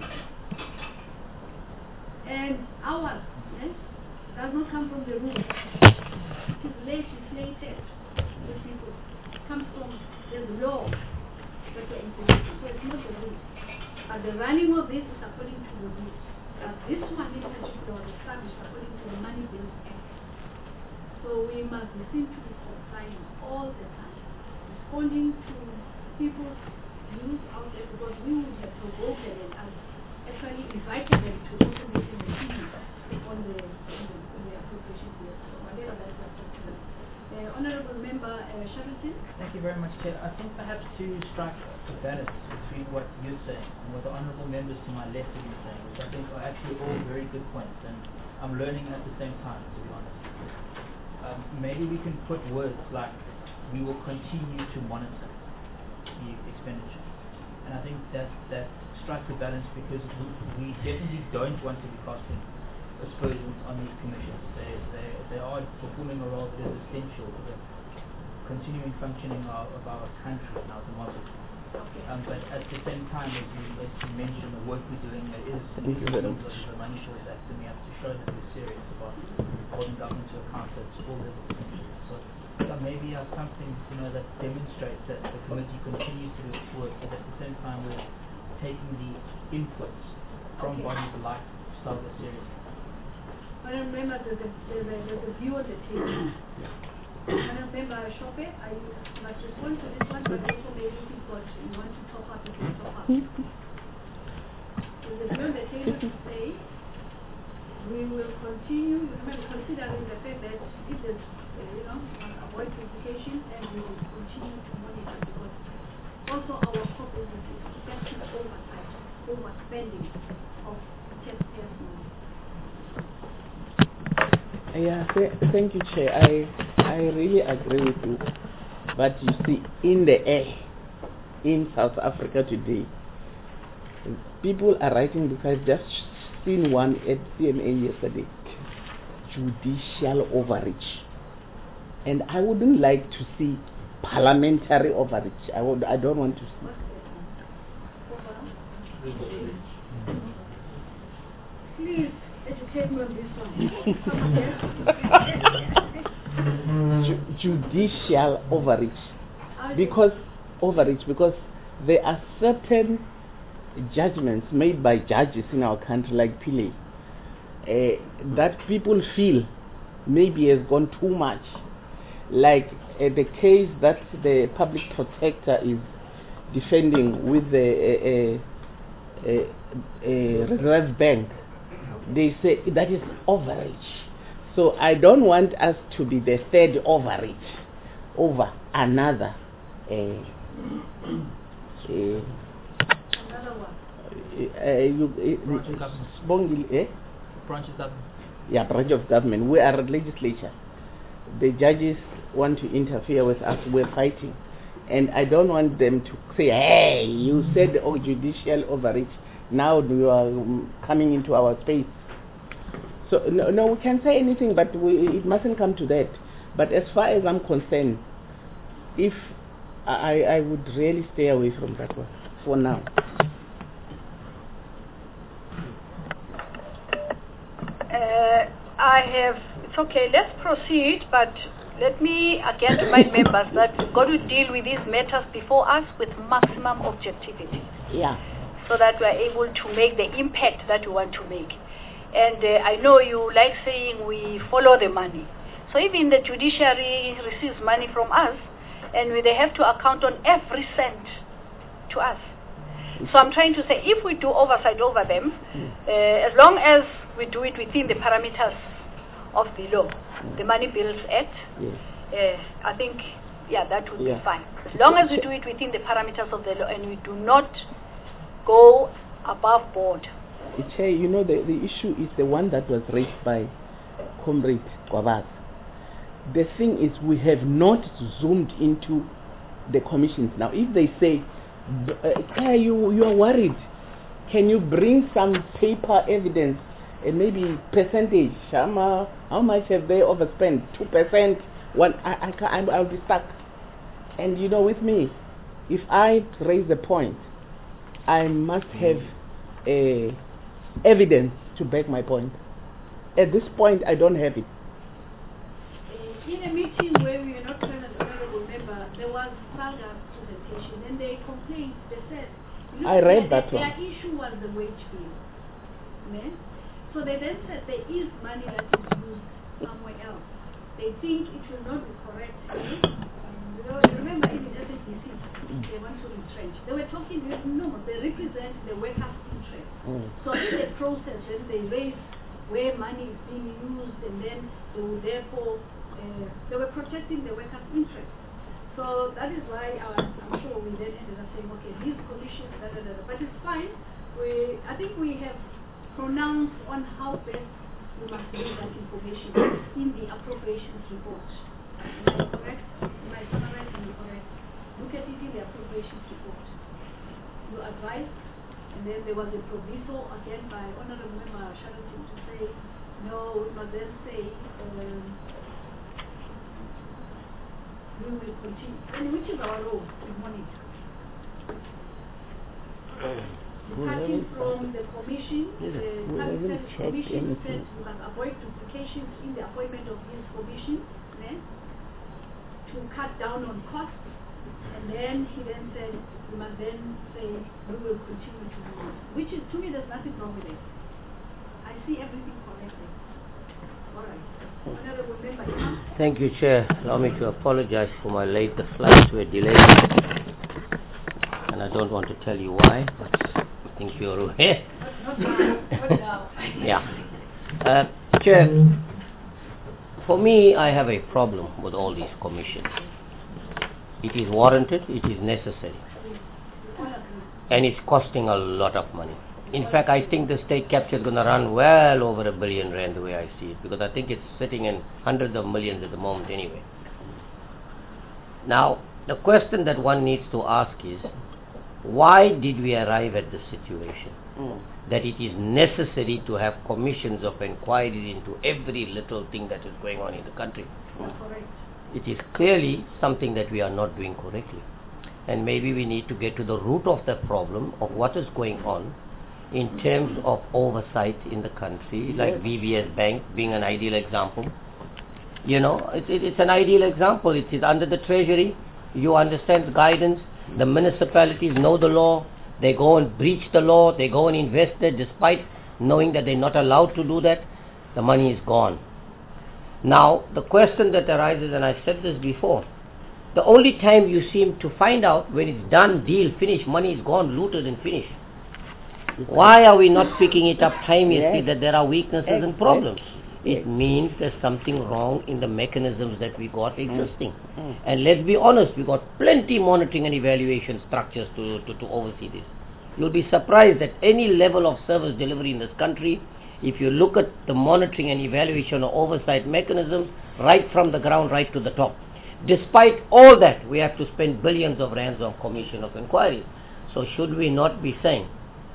And ours, yes, does not come from the roof. It is legislated. The people comes from the law that we're implementing. So it's not the rule. But the running of this is according to the rules. But this one in particular was established according to the Money Bills Act. So we must listen to this society all the time, responding to people's views out there, because we would have provoked them and actually invited them to also make an opinion on the, on the, on the appropriation bill. So whatever that is. Uh, Honourable Member uh, Shackleton. Thank you very much, Chair. I think perhaps to strike a balance between what you're saying and what the honourable members to my left have been saying, which I think are actually all very good points, and I'm learning at the same time, to be honest. Um, maybe we can put words like, we will continue to monitor the expenditure. And I think that, that strikes a balance, because we, we definitely don't want to be casting aspersions on these commissions. They, they, they are performing a role that is essential for the continuing functioning of, of our country and our democracy. Um, but at the same time, as you, as you mentioned, the work we're doing, there is an influence of the Money Choice Act, and we have to show that we're serious about holding government to account at all levels. So uh, maybe have something, you know, that demonstrates that the committee continues to do its work, but at the same time we're taking the inputs from Okay. bodies like SALGA seriously. But remember, there's a, there's a, there's a view on the table. And remember, Shope, I must respond to this one, but also maybe if you've got, you want to top up, you can top up. There's a view on the table to say, we will continue, remember, considering the fact that if there's, uh, you know, uh, avoid duplication, and we will continue to monitor, because also our purpose is effective oversight, overspending of taxpayers' money. Yeah, th thank you, Chair. I I really agree with you. But you see, in the air, in South Africa today, people are writing, because I've just seen one at C N A yesterday, judicial overreach. And I wouldn't like to see parliamentary overreach. I would. I don't want to see. Please educate me on this one. Ju judicial overreach, because overreach because there are certain judgments made by judges in our country, like Pillay, uh, that people feel maybe has gone too much. Like uh, the case that the public protector is defending with the uh, uh, uh, uh, Reserve Bank, they say that is overreach. So I don't want us to be the third overreach. over another uh, uh, Another one. uh, you, uh, Branch of government. Sbongile, eh? Branch of government. Yeah, branch of government. We are a legislature. The judges want to interfere with us. We're fighting. And I don't want them to say, hey, you said oh, judicial overreach. Now you are um, coming into our space. So, no, no, we can say anything, but we, it mustn't come to that. But as far as I'm concerned, if I, I would really stay away from that one for now. Uh, I have, it's okay, let's proceed, but let me again remind members that we've got to deal with these matters before us with maximum objectivity. Yeah. So that we are able to make the impact that we want to make. And uh, I know you like saying we follow the money. So even the judiciary receives money from us, and we, they have to account on every cent to us. So I'm trying to say, if we do oversight over them, uh, as long as we do it within the parameters of the law, the Money Bills Act, Yes. uh, I think, yeah, that would Yeah. be fine. As long as we do it within the parameters of the law and we do not go above board. Chair, you know, the, the issue is the one that was raised by Comrade Kwabas. The thing is, we have not zoomed into the commissions. Now, if they say, uh, you, you are worried, can you bring some paper evidence, and maybe percentage, Shama, how much have they overspent? two percent? One, I, I can't, I'll be stuck. And you know, with me, if I raise a point, I must have a evidence to back my point. At this point, I don't have it. In a meeting where we were not present, honorable member, there was Salga's presentation, and they complained. They said, look, I read their, that their one. issue was the wage bill. Ne? So they then said there is money that is used somewhere else. They think it will not be correct. Um, you know, remember, even S A B C, they want to retrench. They were talking, no, they represent the workers' interest. Mm. So in the process, then they raise where money is being used, and then they will therefore, uh, they were protecting the workers' interest. So that is why uh, I'm sure we then ended up saying, okay, these commissions, da, da, da, da. But it's fine. We, I think we have pronounced on how best we must use that information in the appropriations report. Am I correct? Am I summarizing it correct? Look at it in the appropriations report. You advise, and then there was a proviso again by Honorable Member Charlton to say, no, we must then say, um, we will continue. And which is our role to monitor? Departing from the commission, the We Public haven't Service checked Commission anything. said we must avoid duplications in the appointment of this commission, eh, to cut down on costs. And then he then said, we must then say, we will continue to do this. Which is, to me, there's nothing wrong with it. I see everything correctly. All right. Honorable Member Imam. Thank you, Chair. Allow me to apologize for my late. The flights were delayed. And I don't want to tell you why, but I think you're aware. Not now. Not now. Yeah. Uh, Chair, for me, I have a problem with all these commissions. It is warranted, it is necessary. And it's costing a lot of money. In fact, I think the state capture is going to run well over a billion rand the way I see it, because I think it's sitting in hundreds of millions at the moment anyway. Now, the question that one needs to ask is, why did we arrive at this situation? Mm. That it is necessary to have commissions of inquiry into every little thing that is going on in the country. Mm. It is clearly something that we are not doing correctly. And maybe we need to get to the root of the problem of what is going on in terms of oversight in the country, like V B S Bank being an ideal example. You know, it, it, it's an ideal example. It is under the Treasury. You understand the guidance. The municipalities know the law. They go and breach the law. They go and invest it despite knowing that they're not allowed to do that. The money is gone. Now, the question that arises, and I said this before, the only time you seem to find out when it's done, deal, finished, money is gone, looted and finished. Why are we not picking it up timelessly that there are weaknesses and problems? it means there's something wrong in the mechanisms that we got existing. Mm. And let's be honest, we got plenty monitoring and evaluation structures to, to, to oversee this. You'll be surprised at any level of service delivery in this country. If you look at the monitoring and evaluation or oversight mechanisms, right from the ground right to the top. Despite all that, we have to spend billions of rands on commission of inquiries. So should we not be saying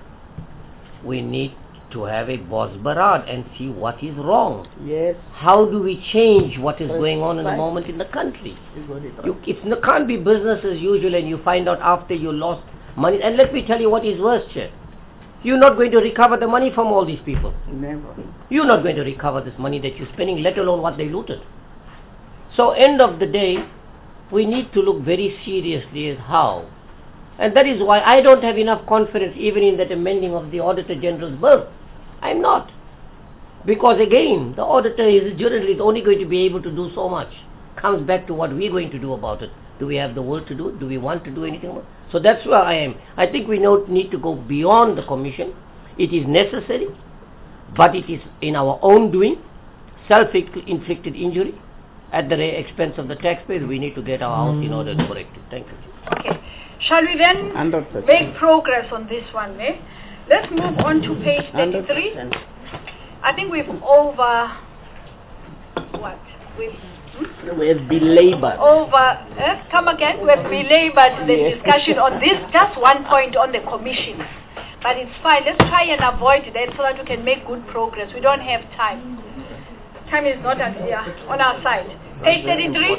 we need to have a boss barad and see what is wrong? Yes. How do we change what is Right. going on in the Right. moment in the country? You got it right. You, it can't be business as usual and you find out after you lost money. And let me tell you what is worse, Chair. You're not going to recover the money from all these people. Never. You're not going to recover this money that you're spending, let alone what they looted. So end of the day, we need to look very seriously at how. And that is why I don't have enough confidence even in that amending of the Auditor General's bill. I'm not. Because again, the auditor is generally only going to be able to do so much. Comes back to what we're going to do about it. Do we have the will to do it? Do we want to do anything about it? So that's where I am. I think we know, need to go beyond the commission. It is necessary, but it is in our own doing, self-inflicted injury, at the expense of the taxpayers. We need to get our house in order to correct it. Thank you. Okay. Shall we then make progress on this one, eh? Let's move on to page thirty-three. I think we've over, what? We've, hmm? We've belabored. Over, eh? Come again? We've belabored the Yes. discussion on this, just one point on the commission. But it's fine. Let's try and avoid that so that we can make good progress. We don't have time. Time is not at, yeah, on our side. Page thirty-three.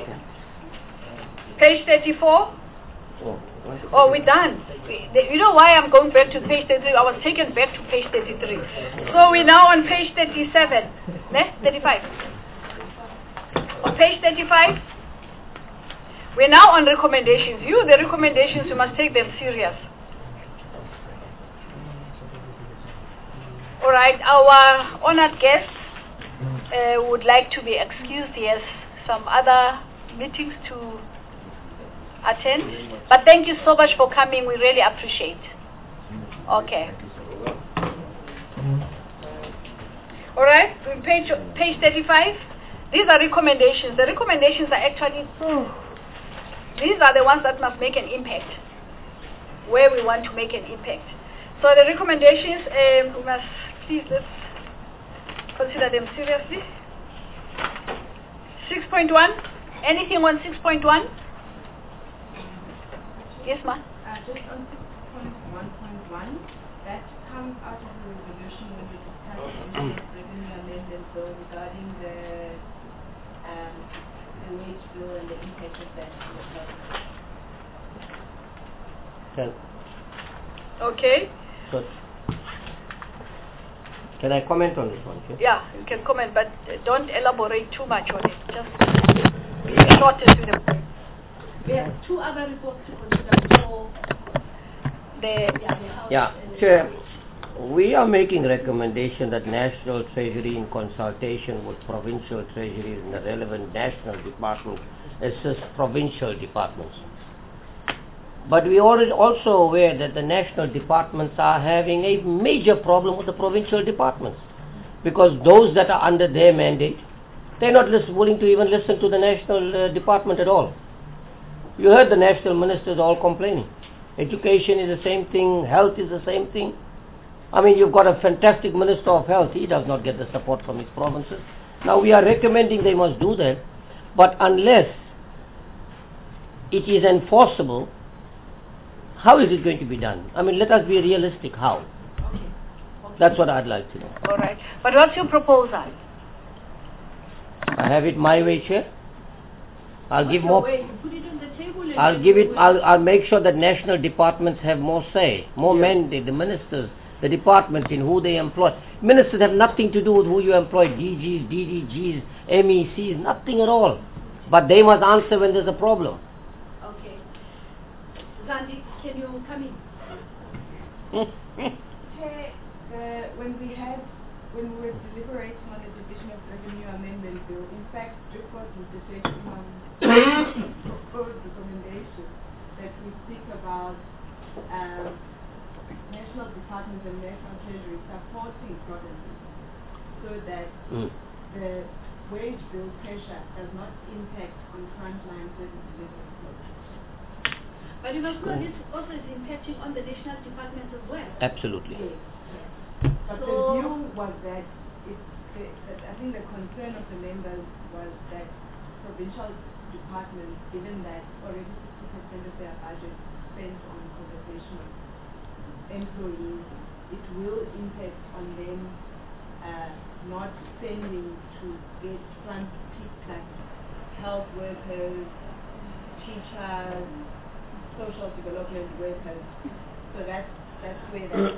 Page thirty-four. Oh, we're done. We, the, you know why I'm going back to page thirty-three? I was taken back to page thirty-three. So we're now on page thirty-seven. Ne? thirty-five. On page thirty-five, we're now on recommendations. You, the recommendations, you must take them serious. All right, our honored guests uh, would like to be excused. He has some other meetings to attend. But thank you so much for coming. We really appreciate. Okay. All right, page page thirty-five. These are recommendations. The recommendations are actually, these are the ones that must make an impact, where we want to make an impact. So the recommendations, um, we must, please, let's consider them seriously. six point one, anything on six point one? Yes, ma'am. Uh, just on six point one point one, that comes out of the resolution when we discussed the revenue amendment bill regarding the um, the wage bill and the impact of that on the government. Can, Okay. so, can I comment on this one? Okay? Yeah, you can comment, but uh, don't elaborate too much on it. Just be short and to the point. We have two other reports to consider for The, yeah, the House Yeah, and Chair, we are making recommendation that National Treasury, in consultation with provincial treasuries and the relevant national departments, assist provincial departments. But we are also aware that the national departments are having a major problem with the provincial departments, because those that are under their mandate, they're not lis- willing to even listen to the national uh, department at all. You heard the national ministers all complaining. Education is the same thing, health is the same thing. I mean, you've got a fantastic Minister of Health, he does not get the support from his provinces. Now we are recommending they must do that, but unless it is enforceable, how is it going to be done? I mean, let us be realistic, how? okay. Okay. That's what I'd like to know. All right. But what's your proposal? I have it my way, Chair. I'll give more... Wait, put it on the table and I'll then give we it, will- I'll, I'll make sure that national departments have more say, more Yes. mandate, the ministers, the departments in who they employ. Ministers have nothing to do with who you employ, D Gs, D D Gs, M E Cs, nothing at all. But they must answer when there's a problem. Okay. Zandi, can you come in? Chair, uh, when we had, when we were deliberating on the division of revenue amendment bill, in fact, Report was debating on proposed recommendation that we speak about um, national departments and national treasury supporting provinces so that Mm. the wage bill pressure does not impact on frontline service delivery. But you must know this also is impacting on the national departments as well. Absolutely. Yes. But So the view was that it, the, I think the concern of the members was that provincial departments, given that already sixty percent of their budget spent on conservation of employees, it will impact on them uh, not spending to get front people like health workers, teachers, social development workers. So that's that's where that.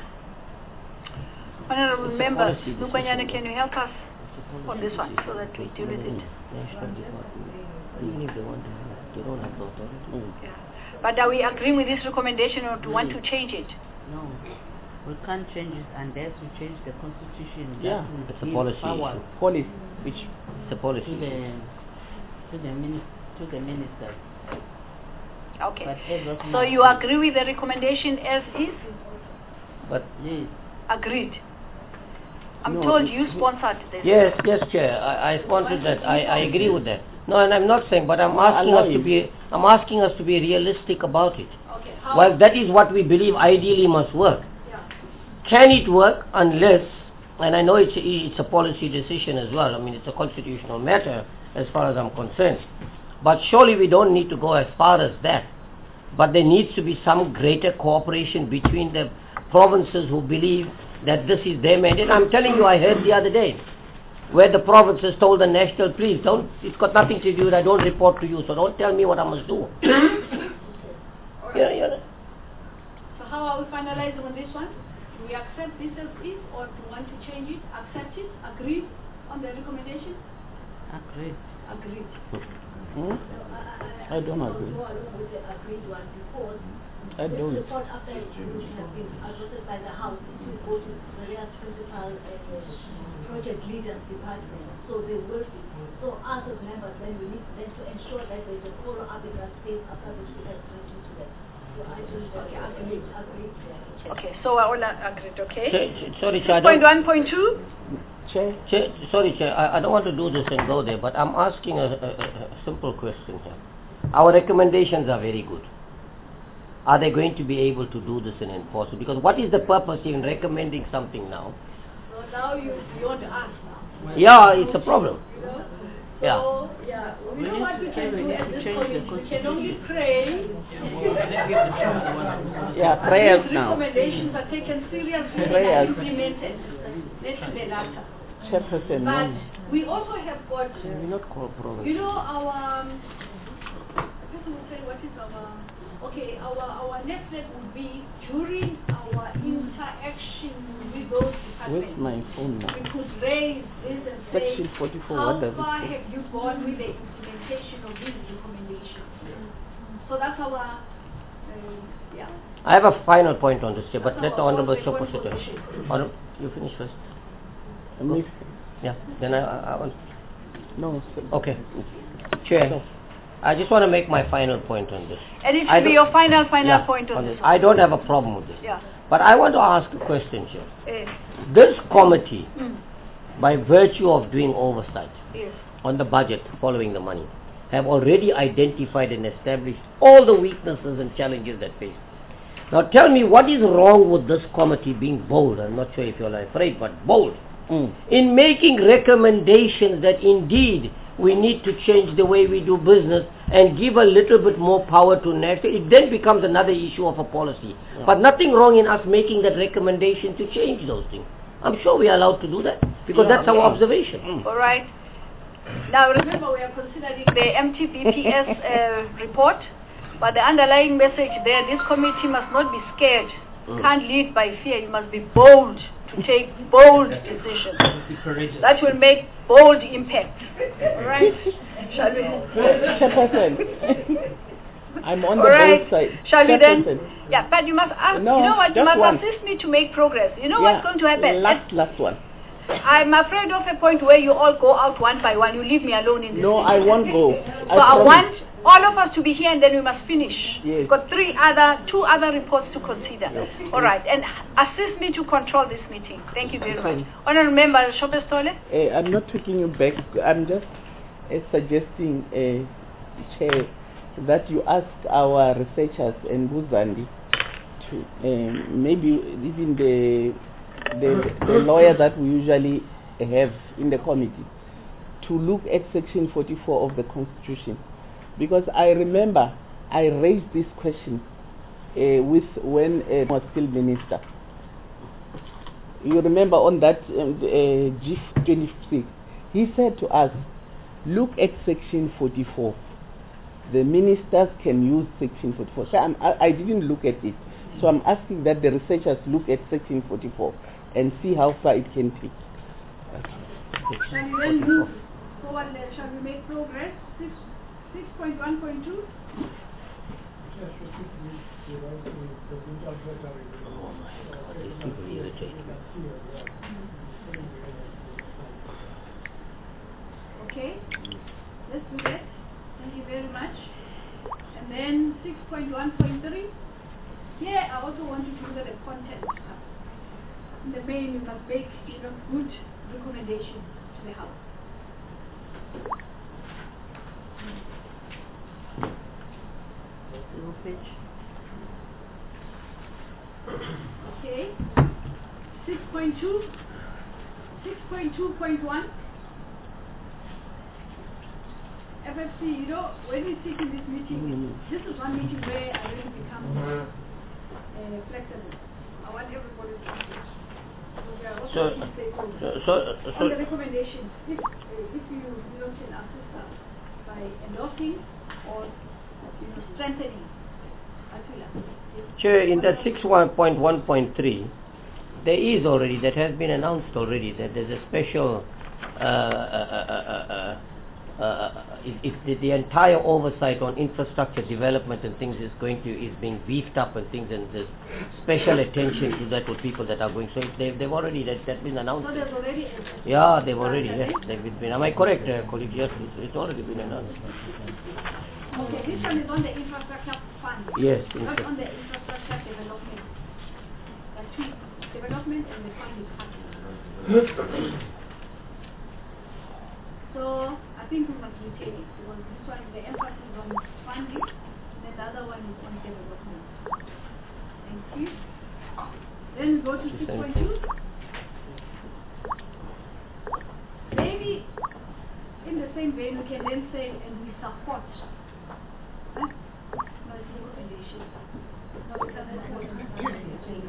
Honorable members, Lukanyana, can you help us on this one so that we deal with it? National department. Even if they want to have, they don't have the authority. Yeah. But are we agreeing with this recommendation or do you want to change it? No, we can't change it unless we change the constitution. Yeah, that it's a will policy give power issue. Policy, which It's a policy to the issue. to the minis to the ministers. Okay. But as of So now, you agree with the recommendation as is? But yes. Agreed. I'm No, told it- you sponsored this. yes, yes, Chair. I, I sponsored that. I, I agree with that. No, and I'm not saying, but I'm No, asking allow us to it. be. I'm asking us to be realistic about it. Okay. How? Well, that is what we believe ideally must work. Yeah. Can it work unless, and I know it's a, it's a policy decision as well. I mean, it's a constitutional matter as far as I'm concerned. But surely we don't need to go as far as that. But there needs to be some greater cooperation between the provinces who believe that this is their mandate. I'm telling you, I heard the other day where the provinces told the national, please don't, it's got nothing to do with, I don't report to you, so don't tell me what I must do. yeah, yeah. So how are we finalizing on this one? Do we accept this as is or do we want to change it? Accept it? Agree on the recommendation? Agreed. Agreed. Hmm? I don't agree. With the agreed one because I this don't. report after it has been adopted by the House, it will go to various principal uh, project leaders departments. So they will be. So us as members then we need then to ensure that there is a follow up in that space after which we have written to them. So I think that okay, agreed, agreed. Okay, so I all agreed, okay? Ch- ch- sorry, Chair. I Point don't- one, point two? Chair. Chair, sorry, Chair, I, I don't want to do this and go there, but I'm asking a, a, a simple question here. Our recommendations are very good. Are they going to be able to do this and enforce it? Because what is the purpose in recommending something now? So now you, you want to ask now. Yeah, it's a problem. You know? Yeah. So, yeah, we, We know need what to we can change- do we need at to this change point. the We can only pray. Yeah, But prayers these now. recommendations are taken seriously and Prayers. are implemented. Next to the latter. Chairperson, But no. we also have got, We will not call province. you know, our, um, person will say, what is our, okay, our, our next step would be during our interaction with those Where's departments. my phone now? We could raise this and say, Section forty-four, how what does it far say? have you gone with the implementation of these recommendations? So that's our, uh, yeah. I have a final point on this, Chair, but That's let the our Honourable point Secretary. position. Honourable, you finish first. Me- Yeah, then I, I, I want. No, sir. Okay. Chair, I just want to make my final point on this. And it I should be don't- your final, final yeah, point on this. I don't have a problem with this. Yeah. But I want to ask a question, Chair. Eh, This committee, mm, by virtue of doing oversight yes. on the budget following the money, have already identified and established all the weaknesses and challenges that face. Now tell me, what is wrong with this committee being bold? I'm not sure if you're afraid, but bold. Mm. In making recommendations that indeed we need to change the way we do business and give a little bit more power to national, it then becomes another issue of a policy. Yeah. But nothing wrong in us making that recommendation to change those things. I'm sure we are allowed to do that because Yeah, that's our yeah. observation. Mm. All right. Now remember, we are considering the M T B P S uh, report, but the underlying message there, this committee must not be scared. Mm. Can't lead by fear. You must be bold to take bold decisions. Be courageous. That will make bold impact. All right? Shall we? Chairperson, I'm on All the right. both sides. Shall we then? Chairperson. Yeah, but you must ask. No, you know what? You just must one. assist me to make progress. You know Yeah, what's going to happen? Last, last one. I'm afraid of a point where you all go out one by one. You leave me alone in this. No, thing. I won't go. So I, promise. want All of us to be here and then we must finish. Yes. We've got three other, two other reports to consider. Yes. All right, and assist me to control this meeting. Thank you very Okay. much. Honourable Member Shopestole? Uh, I'm not taking you back. I'm just uh, suggesting, uh, Chair, that you ask our researchers and Buzandi to um, maybe even the, the the lawyer that we usually have in the committee to look at Section forty-four of the Constitution, because I remember I raised this question uh, with when uh, I was still minister. You remember on that um, uh, G twenty-six, he said to us, look at Section forty-four. The ministers can use Section forty-four. So I'm, I, I didn't look at it. So I'm asking that the researchers look at Section forty-four and see how far it can take. Shall we then move forward? uh, Shall we make progress? Six, six point one point two. Okay, let's do that. Thank you very much. And then six point one point three. Here, I also want you to look at the content. In the main, you must make you know, good recommendations to the House. No pitch. Okay. six point two. six point two point one. F F C, you know, when we sit in this meeting, Mm. this is one meeting where I really become uh, flexible. I want everybody to engage. So we are also So, key stakeholders. so, so, so On the recommendations, if, uh, if you, you know, can assist us by endorsing or you know, strengthening, I feel like. Chair, in that six point one point three, there is already, that has been announced already, that there's a special, uh, uh, uh, uh, uh, uh, it, it, the, the entire oversight on infrastructure development and things is going to, is being beefed up and things, and there's special attention to that with people that are going, so they've, they've already, that, that's been announced. So there's already a Yeah, they've already, yes, they've been, am I correct, uh, colleague? Yes, it's, it's already been announced. Okay, this one is on the infrastructure fund. Yes, Not infra- on the infrastructure development. The two, development and the fund is happening. So, I think we must retain it, because this one, the emphasis is on funding, and the other one is on development. Thank you. Then we go to six point two. Maybe, in the same vein, we can then say, and we support. Huh? No, it's a recommendation. No, it's a recommendation.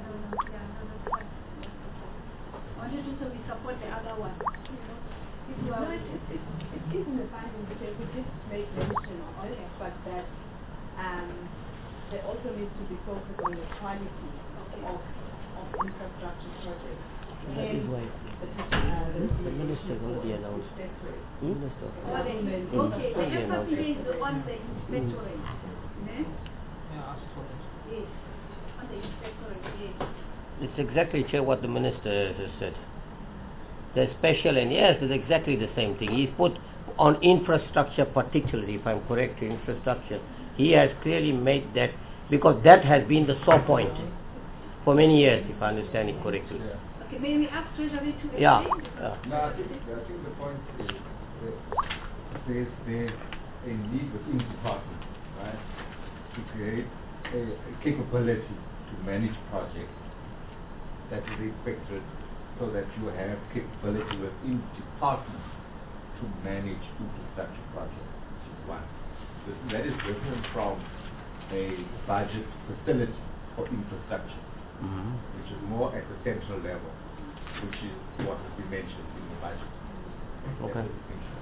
I wanted to say we support the other one. If you are, No, it's, it's, it's, it's in the findings because we did make mention on it, but that um, there also needs to be focused on the quality of, of infrastructure projects. That is why the, uh, the, the minister already announced. Hmm? Minister. oh, the, okay, the emphasis is on the inspectorate. Eh? Yeah, ask for it. Yes, on the inspectorate, yes. It's exactly, Chair, what the minister has said. The special, and yes, it's exactly the same thing. He's put on infrastructure particularly, if I'm correct, infrastructure. He has clearly made that, because that has been the sore point for many years, if I understand it correctly. Yeah. Okay, may we ask Treasury to Yeah. explain? yeah. No, I think, I think the point is that there's, there's a need within the department, right, to create a, a capability to manage projects that is expected, so that you have capability within departments to manage infrastructure projects, which is one. This, that is different from a budget facility for infrastructure, Mhm. which is more at the central level, which is what has been mentioned in the budget. Okay. That's the distinction.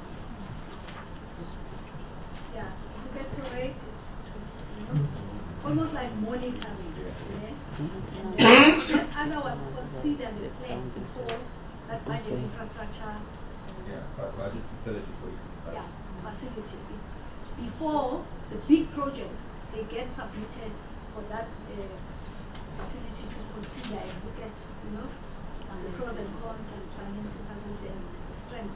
Yeah, inspectorate is, you know, almost like monitoring. Yeah. And then other one consider the plan before that budget infrastructure. Yeah, but budget facility for infrastructure. Yeah, facility. Before the big projects, they get submitted for that uh, facility to consider and look at, you know, the pros and cons and financial and strengths.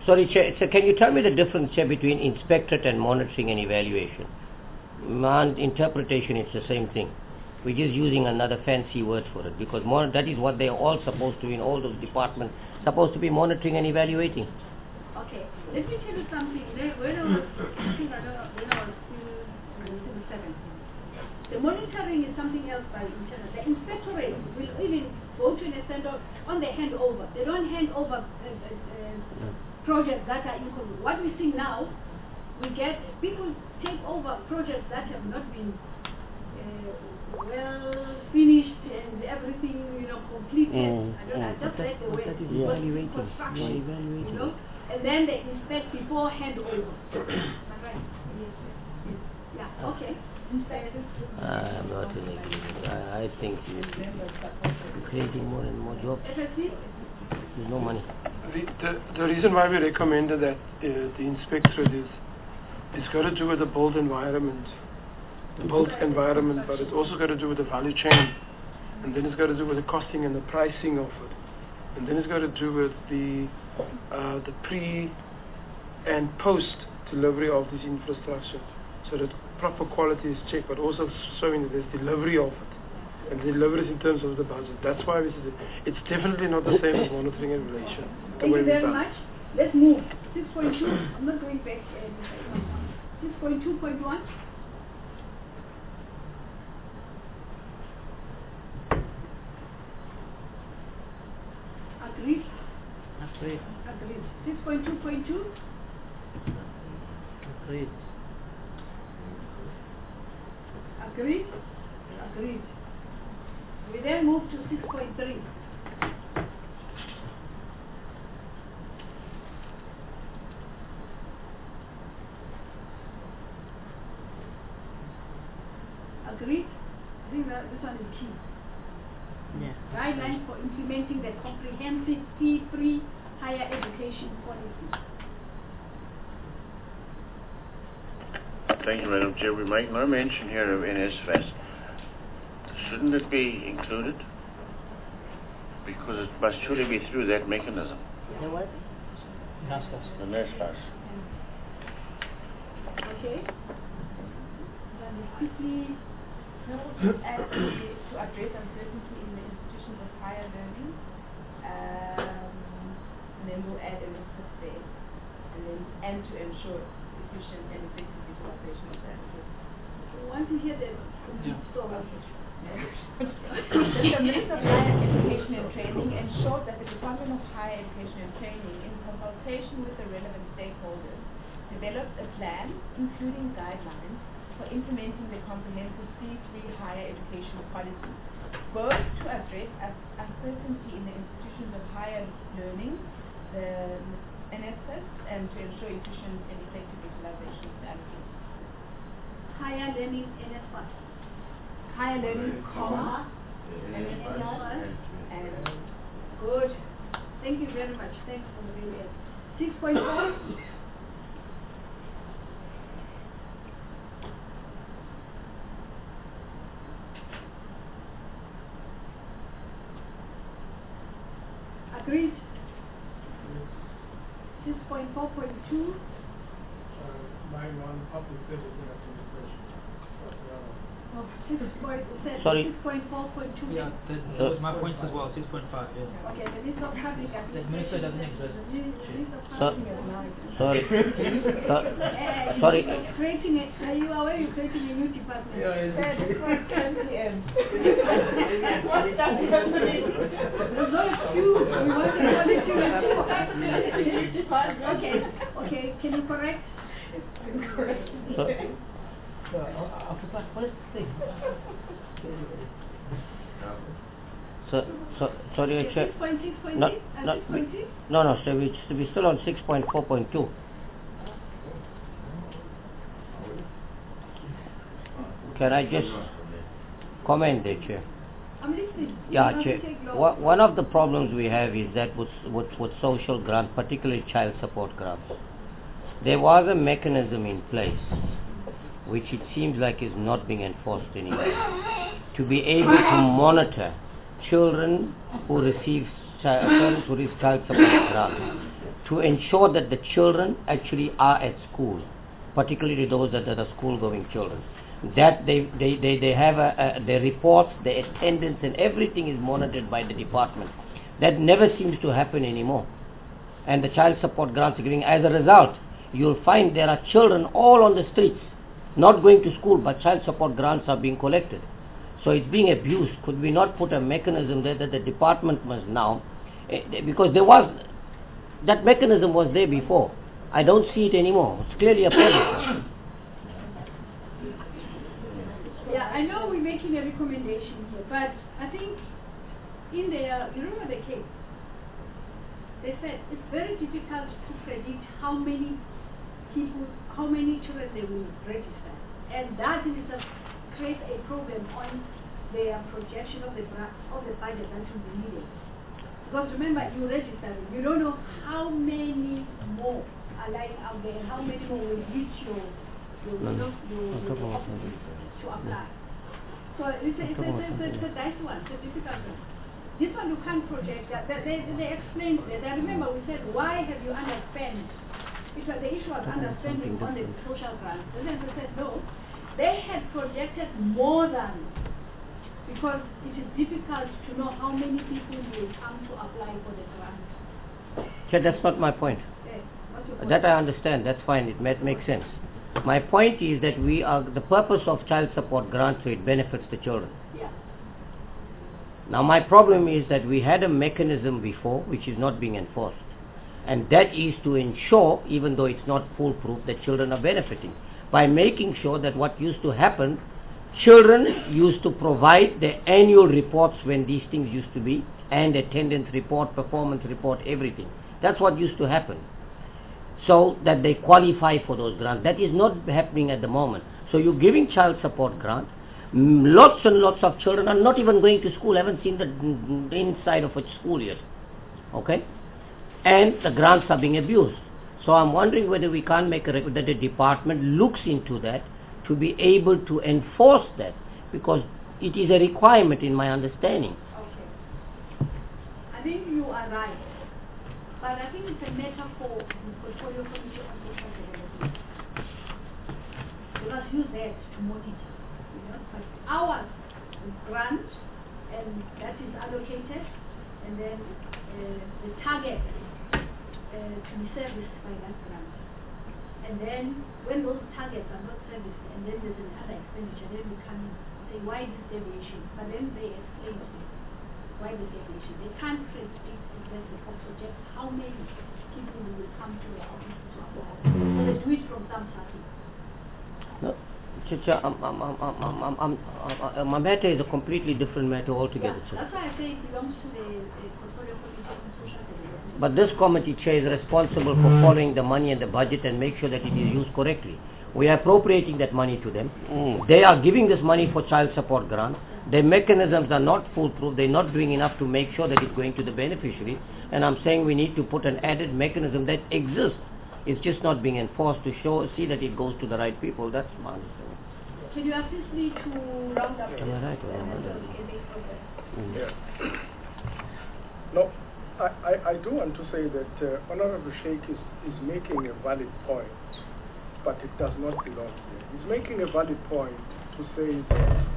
Sorry, Chair, so can you tell me the difference, Chair, between inspectorate and monitoring and evaluation? My interpretation, it's the same thing. We're just using another fancy word for it, because mon- that is what they're all supposed to be in all those departments, supposed to be monitoring and evaluating. Okay, let me tell you something. When I was, I think I don't know, when I was still in civil service, the monitoring is something else by internal. The inspectorate will even go to an extent of on the handover. They don't hand over uh, uh, uh, projects that are incomplete. What we see now, we get people take over projects that have not been uh, well finished and everything, you know, completed. Mm, I don't know. I mm. just read the word. That is Because evaluating. construction, Yeah, evaluating. you know, and then they inspect before handover. Am I right? Yes. Yes. Yeah. Okay. Inspect. I'm not in agreement. I, I think you're creating more and more jobs. F S C? There's no money. The, the, the reason why we recommended that uh, the inspectorate is it's got to do with the built environment, the built environment, but it's also got to do with the value chain, and then it's got to do with the costing and the pricing of it, and then it's got to do with the uh, the pre and post delivery of this infrastructure, so that proper quality is checked, but also showing that there's delivery of it. And deliveries in terms of the budget. That's why we said it's definitely not the same as monitoring and evaluation. Thank you very much. Let's move. six point two. I'm not going back. six point two point one. Agreed. Agreed. Agreed. six point two point two. Agreed. Agreed. Agreed. We then move to six point three. Agreed? I think that this one is key. Yeah. Guidelines for implementing the comprehensive fee free higher education policy. Thank you, Madam Chair. We make no mention here of N S F A S. Shouldn't it be included? Because it must surely be through that mechanism. The what? NSFAS. The N S F A S. Okay. Then we quickly to add to address uncertainty in the institutions of higher learning, um, and then we'll add a list of there, and then and to ensure efficient and effective utilization of services. we want to hear the complete story. The Minister of Higher Education and Training ensured that the Department of Higher Education and Training, in consultation with the relevant stakeholders, developed a plan, including guidelines, for implementing the comprehensive fee-free higher education policy, both to address uncertainty in the institutions of higher learning, the N S F A S, and to ensure efficient and effective utilization of the allocated. Higher learning N S F A S. Higher learning, comma, and N S F A S. and Good. Thank you very much. Thanks for the video. six point four. Agreed. six point four point two. Line one, public services administration. Oh, six point, Sorry. six point four point two. Yeah, that, that was my point as well, six point five, yeah. Okay, the list of public The minister doesn't exist. The list of So, public administration. sorry. so, Uh, sorry. You're creating a, are you aware you're creating a new department? Yeah, it's for twenty M. There's no excuse. We want to quality and Okay, okay, can you correct? So, So, uh, Officer, what is the thing? so, so, sorry, Okay, Chair. six point six point No, six? Uh, no, six point six? no, no, sir, we, we're still on six point four point two. Can I just comment there, Chair? I'm listening. Yeah, You Chair. have to take long. Wha- One of the problems we have is that with, with, with social grants, particularly child support grants, there was a mechanism in place which it seems like is not being enforced anymore, to be able to monitor children who receive child, parents who receive child support grants. to ensure that the children actually are at school, particularly those that are school-going children. That they, they, they, they have a, a, their reports, their attendance and everything is monitored by the department. That never seems to happen anymore. And the child support grants are giving, as a result, you'll find there are children all on the streets, not going to school, but child support grants are being collected. So it's being abused. Could we not put a mechanism there that the department must now, eh, because there was, that mechanism was there before. I don't see it anymore. It's clearly a problem. Yeah, I know we're making a recommendation here, but I think in the, you remember the case, they said it's very difficult to predict how many people, how many children they will register. And that in itself creates a problem on their projection of the, of the budget that will be needed. Because remember, you register, you don't know how many more are lying out there, and how many more will reach your, your, No, your, no. your, I'll talk your about office something. to apply. So it's a, it's a, it's a, it's a dicey one, it's a difficult one. This one you can't project. That, that they, they explained that. I remember we said, why have you underspent? It was, the issue was underspending on the social grants. And then they said, no, they had projected more than, because it is difficult to know how many people will come to apply for the grant. Okay, that's not my point. Okay. What's your point? That I understand. That's fine. It may, makes sense. My point is that we are, the purpose of child support grants, so it benefits the children. Yeah. Now my problem is that we had a mechanism before which is not being enforced. And that is to ensure, even though it's not foolproof, that children are benefiting. By making sure that what used to happen, children used to provide their annual reports when these things used to be, and attendance report, performance report, everything. That's what used to happen. So that they qualify for those grants. That is not happening at the moment. So you're giving child support grant. Lots and lots of children are not even going to school, haven't seen the inside of a school yet. Okay? And the grants are being abused. So I'm wondering whether we can't make a record that the department looks into that to be able to enforce that, because it is a requirement in my understanding. Okay. I think you are right. But I think it's a matter for the portfolio committee on social development. Because use that to monitor. You know, but ours is grant, and that is allocated, and then uh, the target uh, to be serviced by that grant. And then when those targets are not serviced, and then there's another expenditure, then we can say, why this deviation? But then they explain to us why the deviation. They can't predict exactly or project how many people will come to their office to apply. So they do it from some party. No, Chicha, um, um, um, um, um, um, um, uh, uh, my matter is a completely different matter altogether. Yeah, that's why I say it belongs to the, the portfolio committee on social development. But this committee chair is responsible for following the money and the budget and make sure that it is used correctly. We are appropriating that money to them. Mm. They are giving this money for child support grants. Their mechanisms are not foolproof. They're not doing enough to make sure that it's going to the beneficiary. And I'm saying we need to put an added mechanism that exists. It's just not being enforced to show, see that it goes to the right people. That's my understanding. Can you assist me to round up? Am I right? Or am I this? right? Mm. Yeah. No, I, I, I do want to say that uh, Honorable Sheikh is, is making a valid point, but it does not belong here. He's making a valid point to say that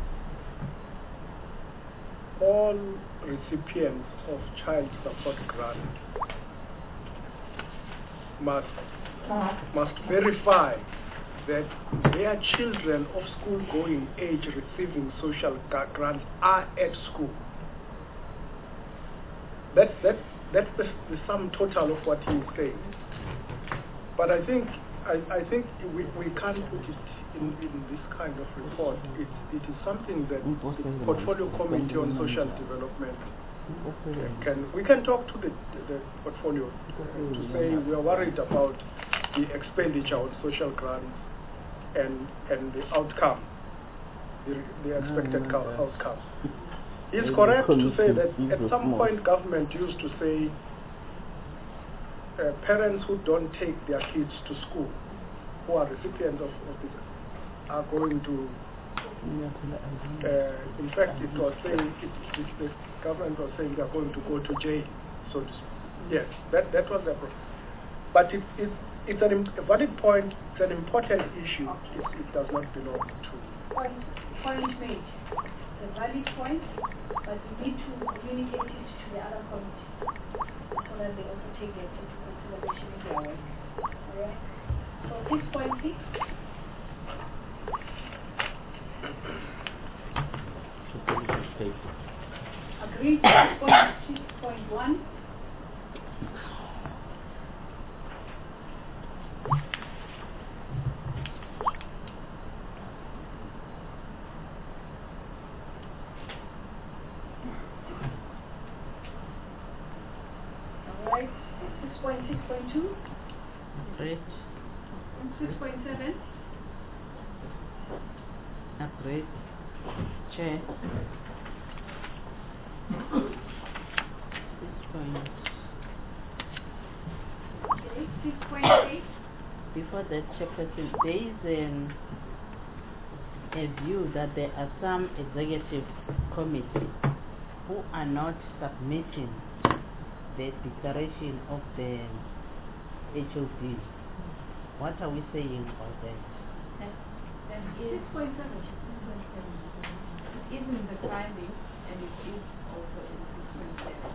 all recipients of child support grant must must verify that their children of school-going age receiving social grants are at school. That's that's that's the, the sum total of what he is saying. But I think I, I think we, we can't put it in, in this kind of report. It it is something that the Portfolio Committee on Social Development can we can talk to the, the, the portfolio uh, to say we are worried about the expenditure on social grants and and the outcome, the, the expected outcomes. It's correct to say that at some point government used to say uh, parents who don't take their kids to school, who are recipients of, of this, are going to, uh, in fact it was saying, it, it, the government was saying they are going to go to jail. So yes, that, that was the problem. But it, it, it's an, im- a valid point, it's an important issue, it, it does not belong to. Point, point made. It's a valid point, but we need to communicate it to the other committee so that they also take it into consideration in their work. Alright? So six point six. Agreed. six point one. Alright. six point six point two. Great. six point seven. Agreed. Chair. Six point. Okay. six point eight. Before that, Chairperson, there is um, a view that there are some executive committees who are not submitting the declaration of the H O D. What are we saying about that? six point seven. It is in the findings and it is also in six point seven.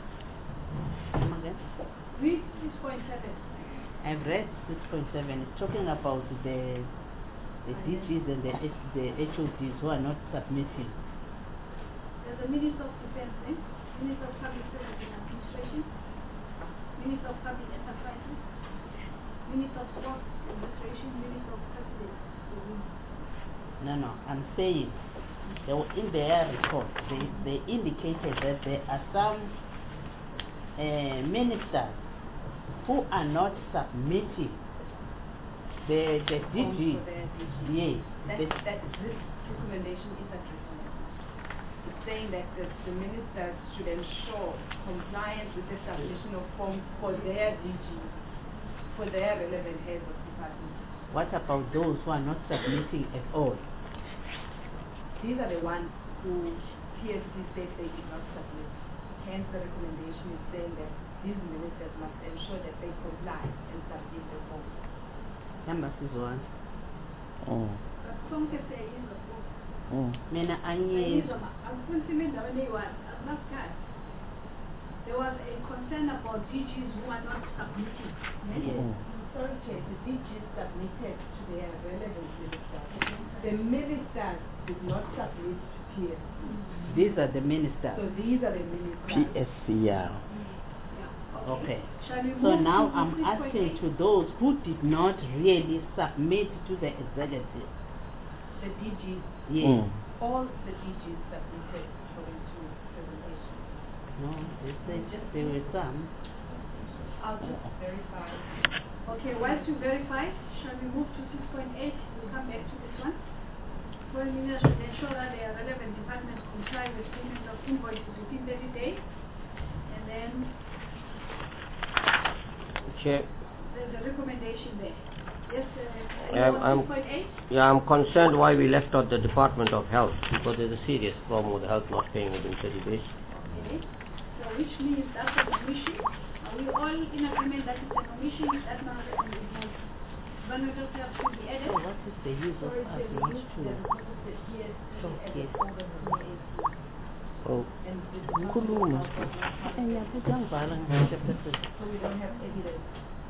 Come again? Read six point seven. I've read six point seven. It's talking about the the D Gs and the H, the H O Ds who are not submitting. There's a Minister of Defense, eh? Minister of Public Service and Administration, Minister of Public Enterprises, Minister of Sports Administration, Minister of Presidency. No, no. I'm saying they were in their report. They they indicated that there are some uh, ministers who are not submitting the the D G. Yes. That, the- that this recommendation is addressing that. It's saying that the, the ministers should ensure compliance with the submission of forms for their D Gs, for their relevant heads of departments. What about those who are not submitting at all? These are the ones who P S C said they did not submit. Hence the recommendation is saying that these ministers must ensure that they comply and submit the forms. Number is one. But some can say is a book. Mina There anye is a I'm fulfilling the only one. I'm not God. There was a concern about D Gs who are not submitting. Yes. Sorry, Chair, the D Gs submitted to their relevant ministers. The ministers did not submit to P S C. these are the ministers. So these are the ministers. P S C, yeah. Yeah. Okay. Shall we So move now to I'm six point asking eight? to those who did not really submit to the executive. The D Gs, Yes. all the D Gs submitted according to presentation. No, they said there were some. I'll just verify. Okay, whilst you verify, shall we move to six point eight? We'll come back to this one. Foreign ministers should ensure that their relevant departments comply with payment of invoices within thirty days. And then Chair, there's a recommendation there. Yes, uh, I'm, I'm, six point eight? yeah, I'm concerned why we left out the Department of Health, because there's a serious problem with health not paying within thirty days. Okay. So which means that's a omission. Are we all in agreement that it's an omission? That not a omission? Vulnerable health should be added. So what is the use of Or is us there not use to there because of the P S C talk and here? the order of the A C? Oh, And the Kuluma. Department of Health was not part of Eh, it. ngiyakuzwa ngibhala nje, So we don't have evidence.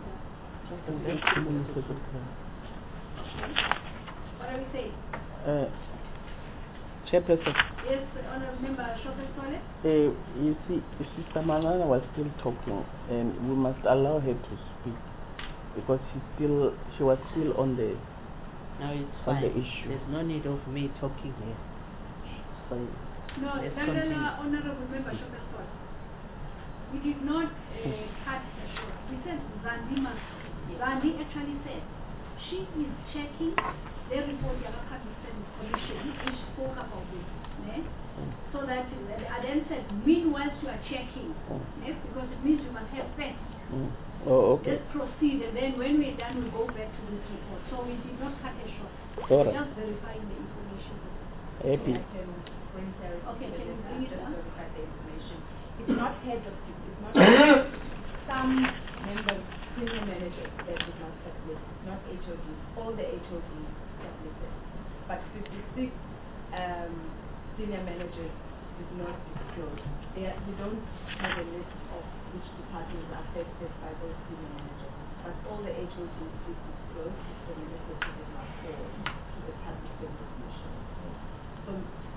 What are we saying? Uh, Chairperson, Yes, Honourable Member Shopper Toilet? uh, you see, Sister Malala was still talking, and we must allow her to speak because she still, she was still on the, No, it's on fine. the issue. There's no need of me talking here. So, No, Let's Landela, continue. Honourable Member Shopper Toilet. We did not uh, cut the short. We said Zandi must. Zandi actually said she is checking the report the Cabinet Commission which spoke about this. Ne? So that uh, I then said, meanwhile you are checking, ne? Because it means you must have facts. mm. Oh, okay. Let's proceed, and then when we're done, we'll go back to this report. So we did not cut it short. All right. Just verifying the information. Happy. I can bring clarity. Okay, to can you this. bring it Just down? verify the information. It's not head of, it's not some members, senior managers that did not submit, not H O Ds, all the H O Ds submitted. But fifty-six um, senior managers did not disclose. They are, we don't have a list of which departments are affected by those senior managers. But all the H O Ds did disclose the ministers who did not fall to the public service commission. So,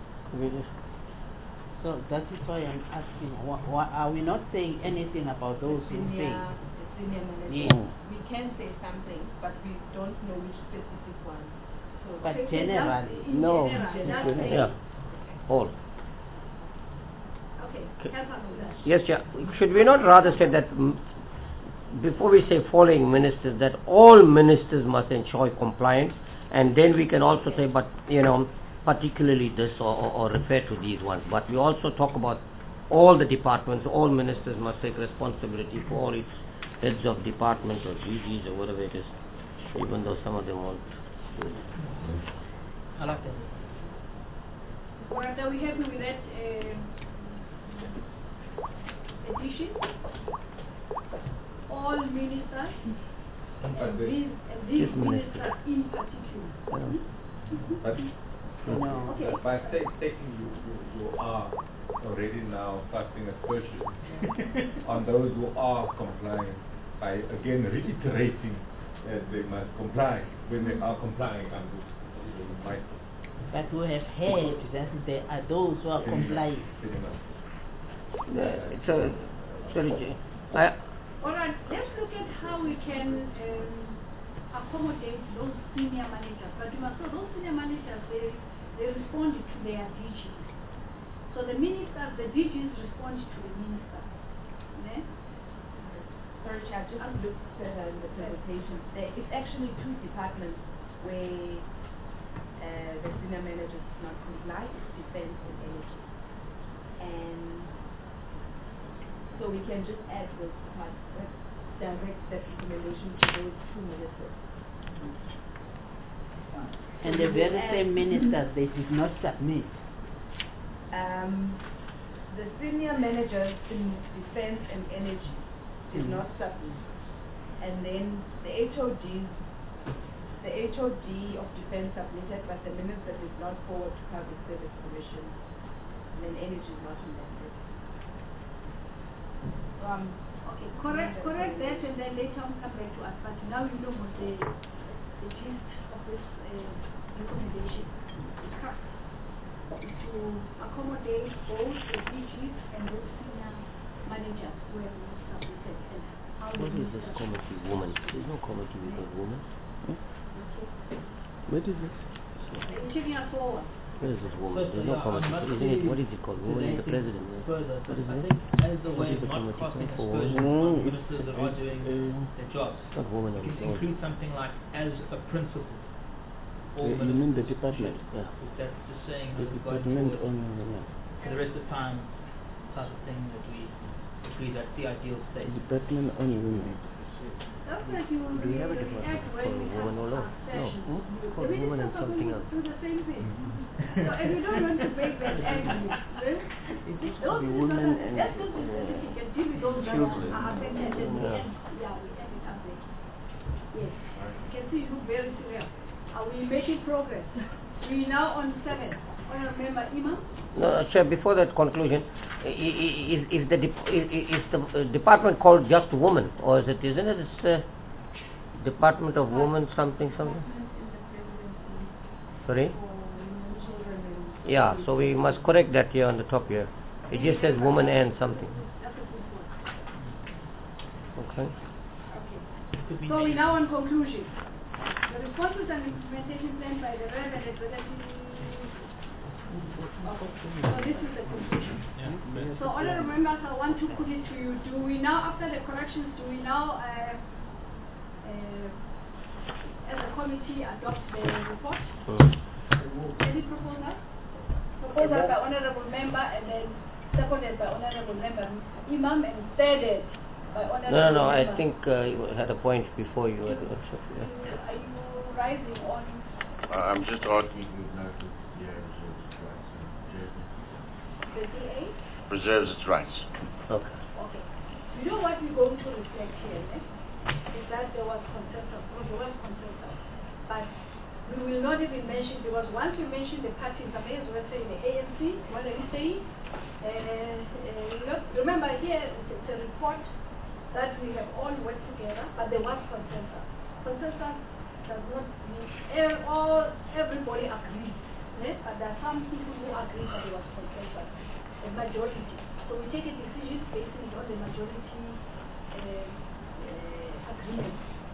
So that is why I'm asking, why, why are we not saying anything about those who senior, say? the senior managers, Yeah. we can say something, but we don't know which specific one. So But okay, generally, just in no. general, just say- Yeah. All. Okay, help us with that. Yes, yeah. Should we not rather say that mm, before we say following ministers, that all ministers must ensure compliance, and then we can also say, but you know, particularly this or, or, or refer to these ones. But we also talk about all the departments. All ministers must take responsibility for all its heads of departments or D Gs or whatever it is, even though some of them won't. I like that. All right, are we happy with that uh, addition? All ministers and these, and these Yes, ministers in particular. But No. Okay. by sta- stating you, you, you are already now casting aspersions on those who are complying by again reiterating that they must comply when they are complying under the might. But we have heard that there are those who are complying. Uh, so, sorry, Jay. I, All right, let's look at how we can um, accommodate those senior managers. But you must know those senior managers, they, they respond to their D Gs. So the ministers, the D Gs respond to the ministers. Yeah? Sorry, Chair, just to look further in the presentation, there is actually two departments where uh, the senior managers do not comply, it's defense and energy. And so we can just add those departments, direct that recommendation to those two ministers. And the very same ministers, they did not submit. Um, the senior managers in defense and energy did Mm. not submit. And then the H O Ds, the H O D of defense submitted, but the minister did not forward to public service commission. And then energy is not in that list. So, um, Okay, correct, correct that, and then later on come back to us. But now you know what the, the gist of this uh, recommendation is correct. To accommodate both the D Gs and those senior managers who have not submitted. And how what we is this minister- committee woman? There's no committee without women. What is this? Are you taking us forward? What is this woman? First, There's no yeah, committee. I'm not Isn't it? really What is it called? Woman is the president. yeah. Further, What but is I it? think as a What way is of the not committee casting for? aspersions Mm, on it's- ministers that are it's, doing uh, their jobs, It's not woman you on can its own. include something like as a principle. All You you mean the ministers department? should. Yeah. That's just saying The that going department forward, only, yeah. for the rest of the time, type of thing that we agree that's the ideal state. Department only women. That's like you Do we have a react department when called we woman have or no? our No. sessions. Hmm? The Called woman and ministers are something going else. to do the same thing. So if you don't want to make that angry, then those be ministers women are- and- let's look at the you can deal with those that children. are affected and we Yeah. end, yeah, we end it up there. Yes. You can see you look very serious. Are we making progress? We now on seven. Honorable Member Imam? No, Chair, before that conclusion, i- i- is, is the dep- i- i- is the uh, department called just women, or is it, isn't it? It's uh, Department of Women something something. Sorry. Yeah, so we must correct that here on the top here. It just says woman and something. Okay. So we now on conclusion. The responses and implementation plan by the relevant executive. Okay. So this is the conclusion. So honorable members, I want to put it to you. Do we now, after the corrections, do we now, uh, uh, as a committee, adopt the report? Any proposal? Proposal by honorable member and then seconded by honorable member Imam and thirded by honorable No, no, no. I member. think uh, you had a point before you. Had, yeah. Are you rising on? Uh, I'm just asking. The D A? Preserves its rights. Okay. Okay. You know what we're going to reflect here, eh? Is that there was consensus, because there was consensus. But we will not even mention, because once we mention the parties, I may as well say the A N C, what are you saying? Uh, uh, remember here, it's a report that we have all worked together, but there was consensus. Consensus does not mean er, all, everybody agrees, eh? But there are some people who agree that there was consensus, the majority. So we take a decision based on the majority uh, uh, agreement.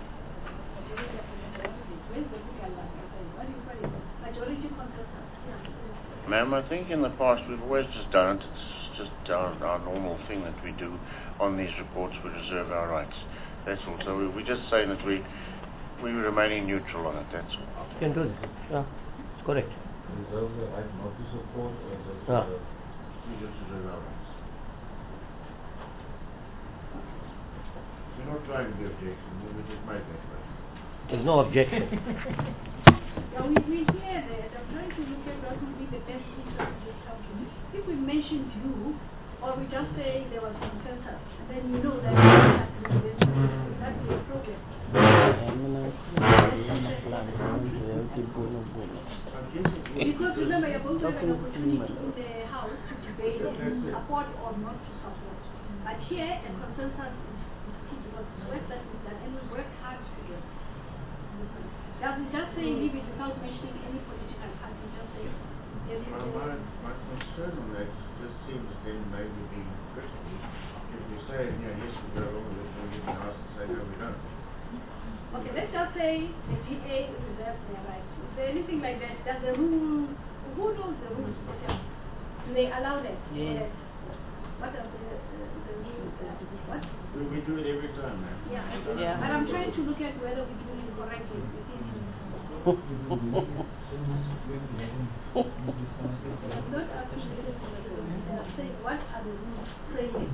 Majority consensus. Ma'am, I think in the past we've always just done it. It's just our, our normal thing that we do on these reports. We reserve our rights. That's all. So we, we're just saying that we we remaining neutral on it. That's all. You can do this. Yeah, it's correct. Reserve the right not to support or just Yeah. uh, We just reserve our rights. We're not trying to be objection. We just made that way. There's no objection. Yeah, we, we hear that. I'm trying to look at what would be the best interest of this company. If we mentioned you, or we just say there was consensus, then you know that that's the problem. Because remember, you're going to have an opportunity in the House to debate to support or not to support. But here, a consensus is key because the work that is done, and we work hard together. Just, just say leave it without mentioning any political party, just say My, my, my concern on that just seems then maybe being critical. If we say, yeah, yes, we go along with it, then we can ask and say, no, we don't. okay, let's just say the D A reserves their rights. Is there anything like that? Does the rule, who knows the rules? Do they allow that? Yeah. Yes. What are the, the, the rules? What? We, we do it every time, man. Yeah, I do. Yeah. But I'm trying to look at whether we do it correctly. I'm not asking you to I'm saying what are the rules framing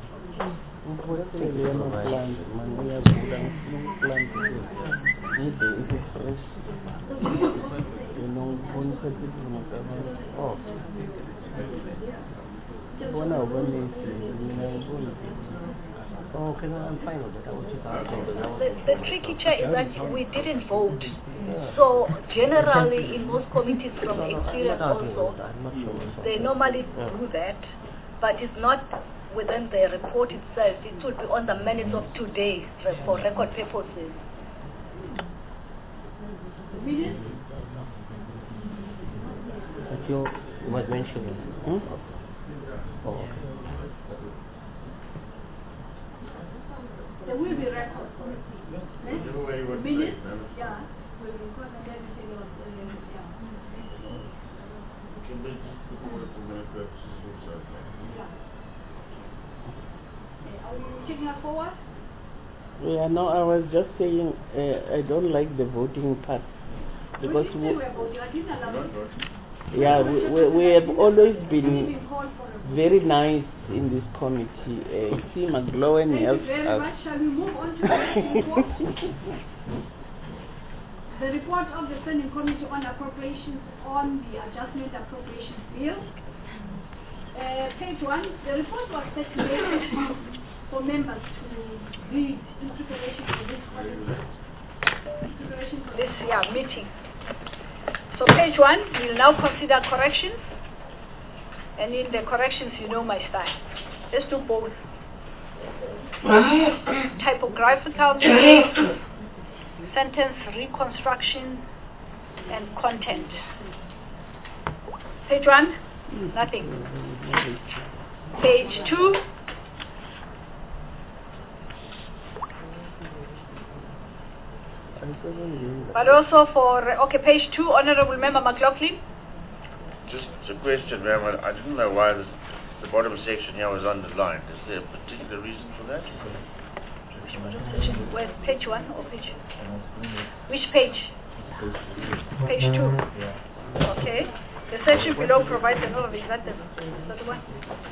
Oh, okay, no, I'm fine with it. I was just asking. The, the tricky chair is that we didn't vote. So generally in most committees from experience also, they normally do that, but it's not within the report itself. It should be on the minutes of today for record purposes. But you, you must mention it. Hmm? Oh, okay. There will be records. Eh? Whichever way you want to say Minutes? it, ma'am. Yeah. Will record and then we say there was, uh, yeah. We can be just before it for minute purposes also. Yeah. Okay, are we taking her forward? Yeah, no, I was just saying uh, I don't like the voting part because we we, didn't say we were voting. I didn't allow it. yeah, we, we, we have always been very nice in this committee. Uh, see, McGlowan Thank helps you very us. much. Shall we move on to the next report? The report of the Standing Committee on Appropriations on the Adjustment Appropriations Bill. Uh, page one, the report was circulated for members to read in preparation for this in preparation for This yeah, meeting. So page one, we'll now consider corrections. And in the corrections, you know my style. Let's do both. Typographical mistakes, sentence reconstruction, and content. Page one, nothing. Page two, but also for, okay, page two, Honorable Member McLaughlin. Just a question, ma'am. I I didn't know why this, the bottom section here was underlined. Is there a particular reason for that? Where's page one or page? Which page? Page two. Okay. The section below provides an overview. Is that the, is that the one?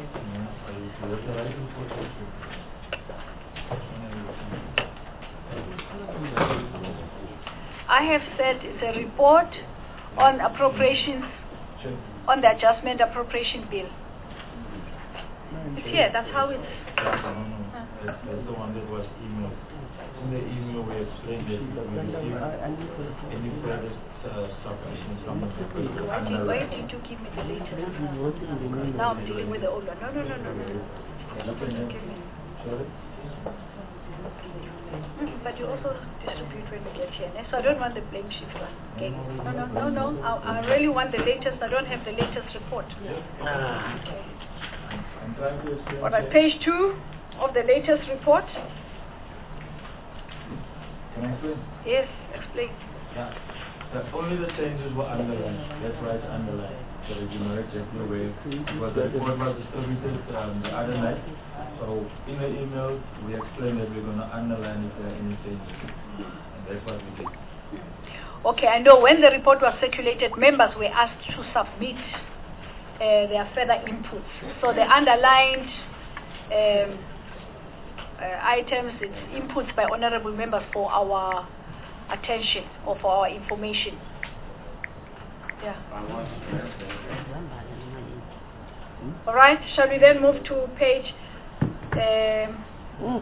I have said it's a report on appropriations, on the adjustment appropriation bill. It's here. That's how it's. Uh, as, as the one that was emailed. In the email we explained that we received any further uh, submissions from the people. Why did, why did you give me the latest? Now I'm dealing with the old one. No, no, no, no, no. Give me. Mm, but you also distribute when we get here. So I don't want the blame shift one. Okay? No, no, no, no. I, I really want the latest. I don't have the latest report. Ah. Okay. I'm trying to explain. All right, page two of the latest report. Can I explain? Yes, explain. Yeah. The, only the changes were underlined. That's why it's underlined. So that you know exactly where. Because the report was distributed um, the other night. So in the email we explained that we're going to underline if there are any changes. And that's what we did. Okay, I know when the report was circulated, members were asked to submit uh, their further inputs. So the underlined um, uh, items, it's inputs by honorable members for our attention or for our information. Yeah. All right, shall we then move to page um,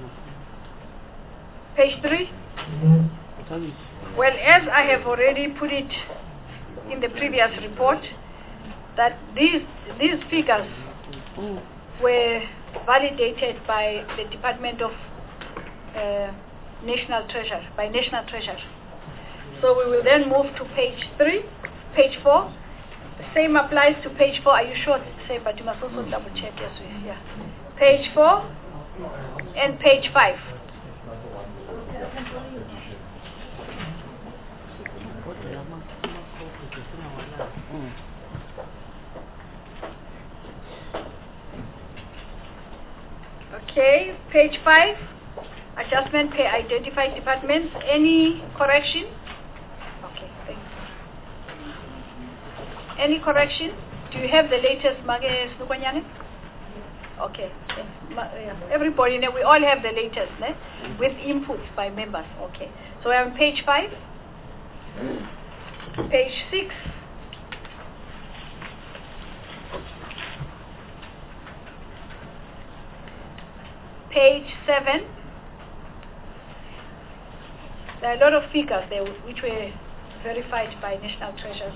page three? Well, as I have already put it in the previous report, that these these figures were validated by the Department of uh, National Treasury, by National Treasury. So we will then move to page three, page four. The same applies to page four. Are you sure it's the same? But you must also double check. Yes, we, yeah. Page four and page five. Okay, page five, adjustment pay identified departments. Any correction? Okay, thank you. Any correction? Do you have the latest, Mage Snukwanyane? Okay, thanks. Ma yeah. Everybody, you know, we all have the latest, né? With inputs by members. Okay, so we're on page five, page six. Page seven, there are a lot of figures there which were verified by National Treasury.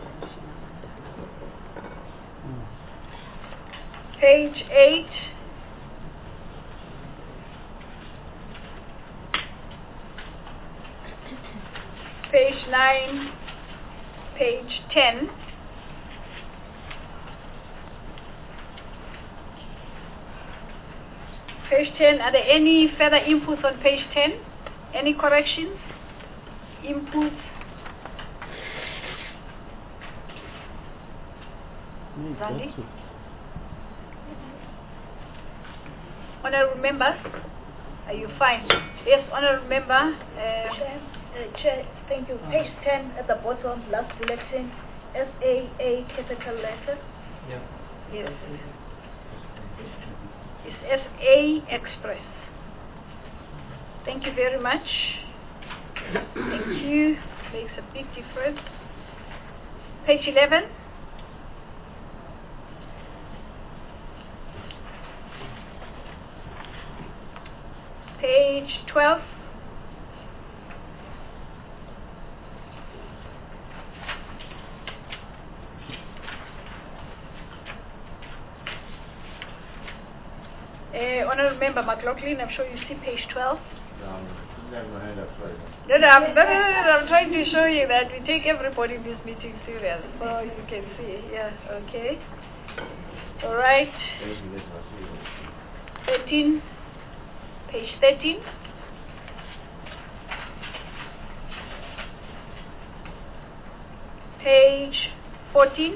Page eight, page nine, page ten. Page ten, are there any further inputs on page ten? Any corrections? Inputs? Randy? Honorable members, are you fine? Yes, honorable member. Uh, Chair, uh, Chair, thank you. Page ten at the bottom, last bulletin, S A A capital letter. Yeah. Yes. It's S A Express. Thank you very much. Thank you. Makes a big difference. Page eleven. Page twelve. Uh, Honourable Member McLaughlin, I'm sure you see page twelve. Um, no, no, I'm, no, no, no, no, I'm trying to show you that we take everybody in this meeting serious, so you can see. Yeah, okay. All right. thirteen, page thirteen. Page fourteen.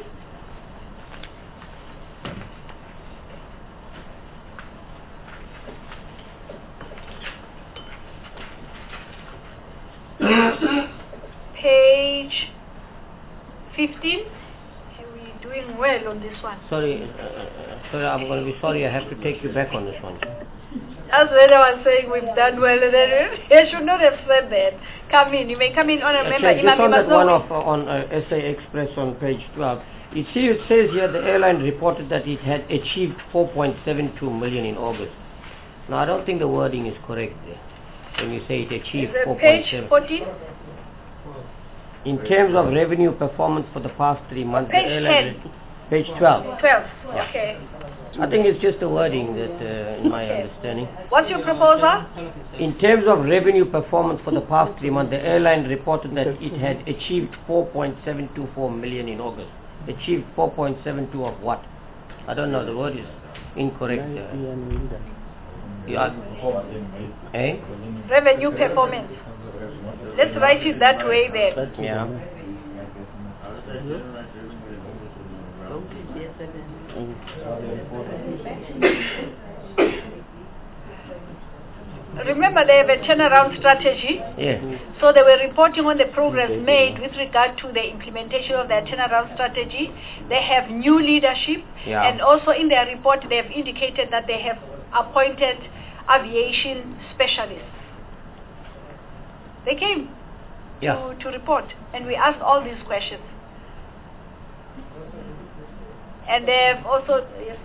Page fifteen. Are we doing well on this one? Sorry, uh, sorry, I'm going to be sorry. I have to take you back on this one. That's when I was saying we've done well. And then I should not have said that. Come in. You may come in on a member. Just on that one of, uh, on uh, S A Express on page twelve. It, see, it says here the airline reported that it had achieved four point seven two million in August. No, I don't think the wording is correct there. When you say it achieved Is it four point page seven. fourteen? In terms of revenue performance for the past three months, Page the airline- ten. Page twelve. twelve, Yeah. okay. I think it's just the wording that, uh, in my understanding. What's your proposal? In terms of revenue performance for the past three months, the airline reported that it had achieved four point seven two four million in August. Achieved four point seven two of what? I don't know, the word is incorrect. Uh, yeah. Eh? Revenue performance. Let's write it that way then. Yeah. Remember, they have a turnaround strategy. Yes. So they were reporting on the progress made with regard to the implementation of their turnaround strategy. They have new leadership, Yeah. and also in their report they have indicated that they have appointed aviation specialists. They came Yeah. to, to report, and we asked all these questions. And they have also, yes,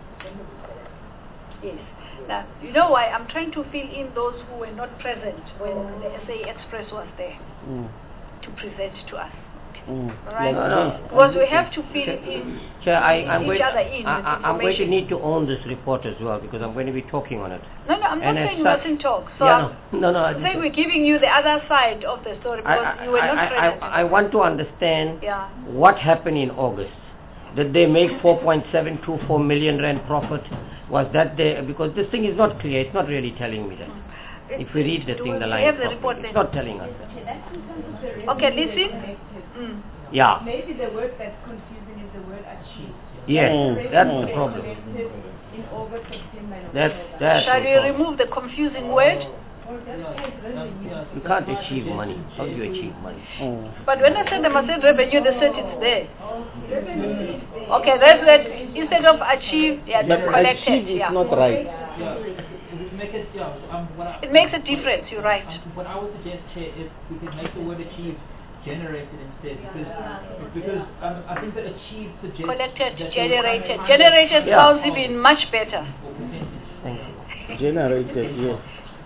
yes. Now, you know why? I'm trying to fill in those who were not present when the S A Express was there Mm. to present to us. Mm. All right? No, no. Because we have to fill in Chair, I, I'm, each going, other in I, with I, I'm going to information. need to own this report as well because I'm going to be talking on it. No, no, I'm not And as saying you such- mustn't talk. So Yeah, I'm no, no, no. I saying just- we're giving you the other side of the story I, because you were I, not I, present. I, I want to understand Yeah. what happened in August. Did they make four point seven two four million rand profit? Was that there? Because this thing is not clear. It's not really telling me that. If we read the Do thing, we the line have the properly, report it's then? not telling us. Okay, listen. Mm. Yeah. Maybe the word that's confusing is the word achieve. Yes, Revenue that's the is problem. collected in August, September, and That's October. that's Shall the we problem. remove the confusing word? You can't achieve money. How do you achieve money? But when I said I must say revenue, they said it's there. Okay, that's that. Instead of achieve, yeah, But collected. achieve is Yeah. not right. Yeah. If we make it, yeah, um, what I, It makes a difference. You're right. Um, what I would suggest, Chair, if we could make the word achieve generated instead, because because um, I think that achieve suggests Collected, that generated. they- Generated Yeah. sounds even much better. Thank you. Generated, yes.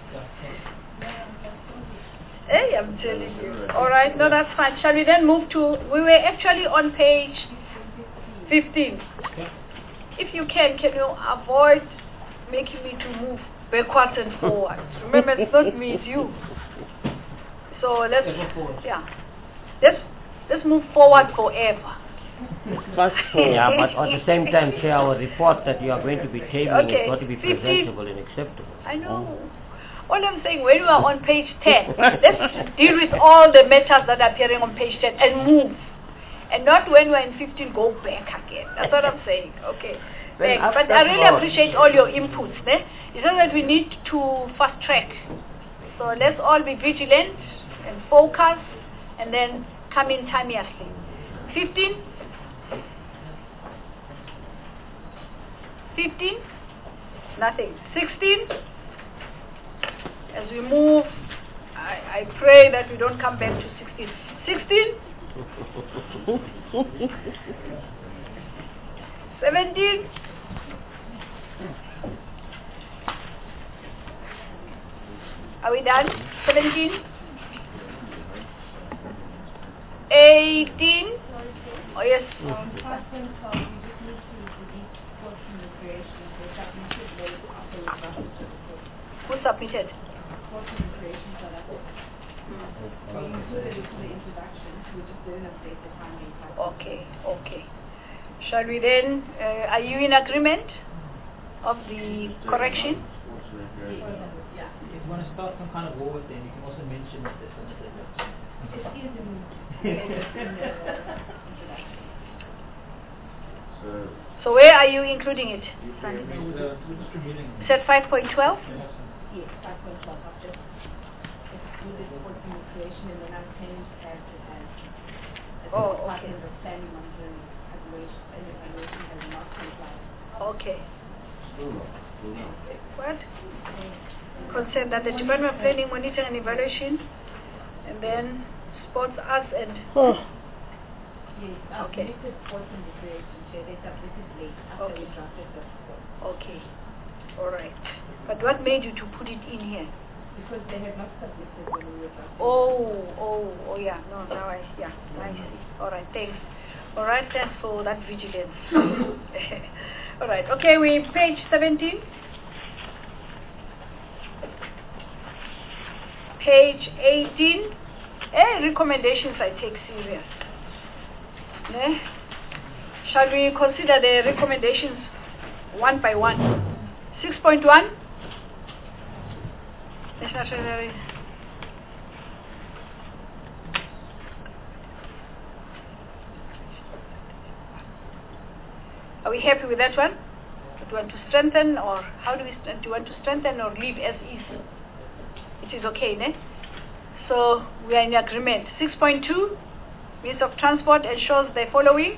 Hey, I'm telling you. All right, no, that's fine. Shall we then move to? We were actually on page fifteen. If you can, can you avoid making me to move backwards and forwards? Remember, it's not me, it's you. So let's, yeah, let's let's move forward forever. Fast forward. Yeah, but at the same time, say our report that you are going to be tabling Okay, is got to be fifteen. presentable and acceptable. I know. All I'm saying, when we are on page ten, let's deal with all the matters that are appearing on page ten and move. And not when we're in fifteen, go back again. That's what I'm saying. Okay. Then Back. But after I really all- appreciate all your inputs. Ne? It's not that we need to fast track. So let's all be vigilant and focus and then come in timeously. fifteen? fifteen? Nothing. sixteen? As we move, I, I pray that we don't come back to sixteen. sixteen? seventeen? Are we done? seventeen? eighteen? Oh yes. Um, five point twelve, you just need to delete fourteen recreation. They submitted late after the budget report. Who submitted? fourteen recreation South Africa. We included it in the introduction. We just didn't update the timing. Okay, okay. Shall we then, uh, are you in agreement of the correction? Yeah. If you want to start some kind of war with them, you can also mention that this and that. It is in So where are you including it? We're we're distributing. Is that five point twelve? Yes, five point twelve. I've just excluded fourteen recreation and then I've changed as as as Oh, the okay. Department of Planning Monitoring evaluation and evaluation has not complied. Okay. What? Concern that the Department of Planning, Monitoring and Evaluation, and then sports, arts and... Yes, I've Okay. submitted sports and recreation, Chair. They submitted late after we drafted the report. Okay. All right. But what made you to put it in here? Because they have not submitted when we were drafting. Oh, oh, oh, yeah. No, now I, yeah, I see. All right, thanks. All right, thanks for that vigilance. All right, okay, we page seventeen. Page eighteen. Eh, recommendations I take serious. Ne? Shall we consider the recommendations one by one? six point one. National Treasury. Are we happy with that one? Do you want to strengthen, or how do we st- do you want to strengthen or leave as is? It is okay, ne? So we are in agreement. six point two, means of transport ensures the following.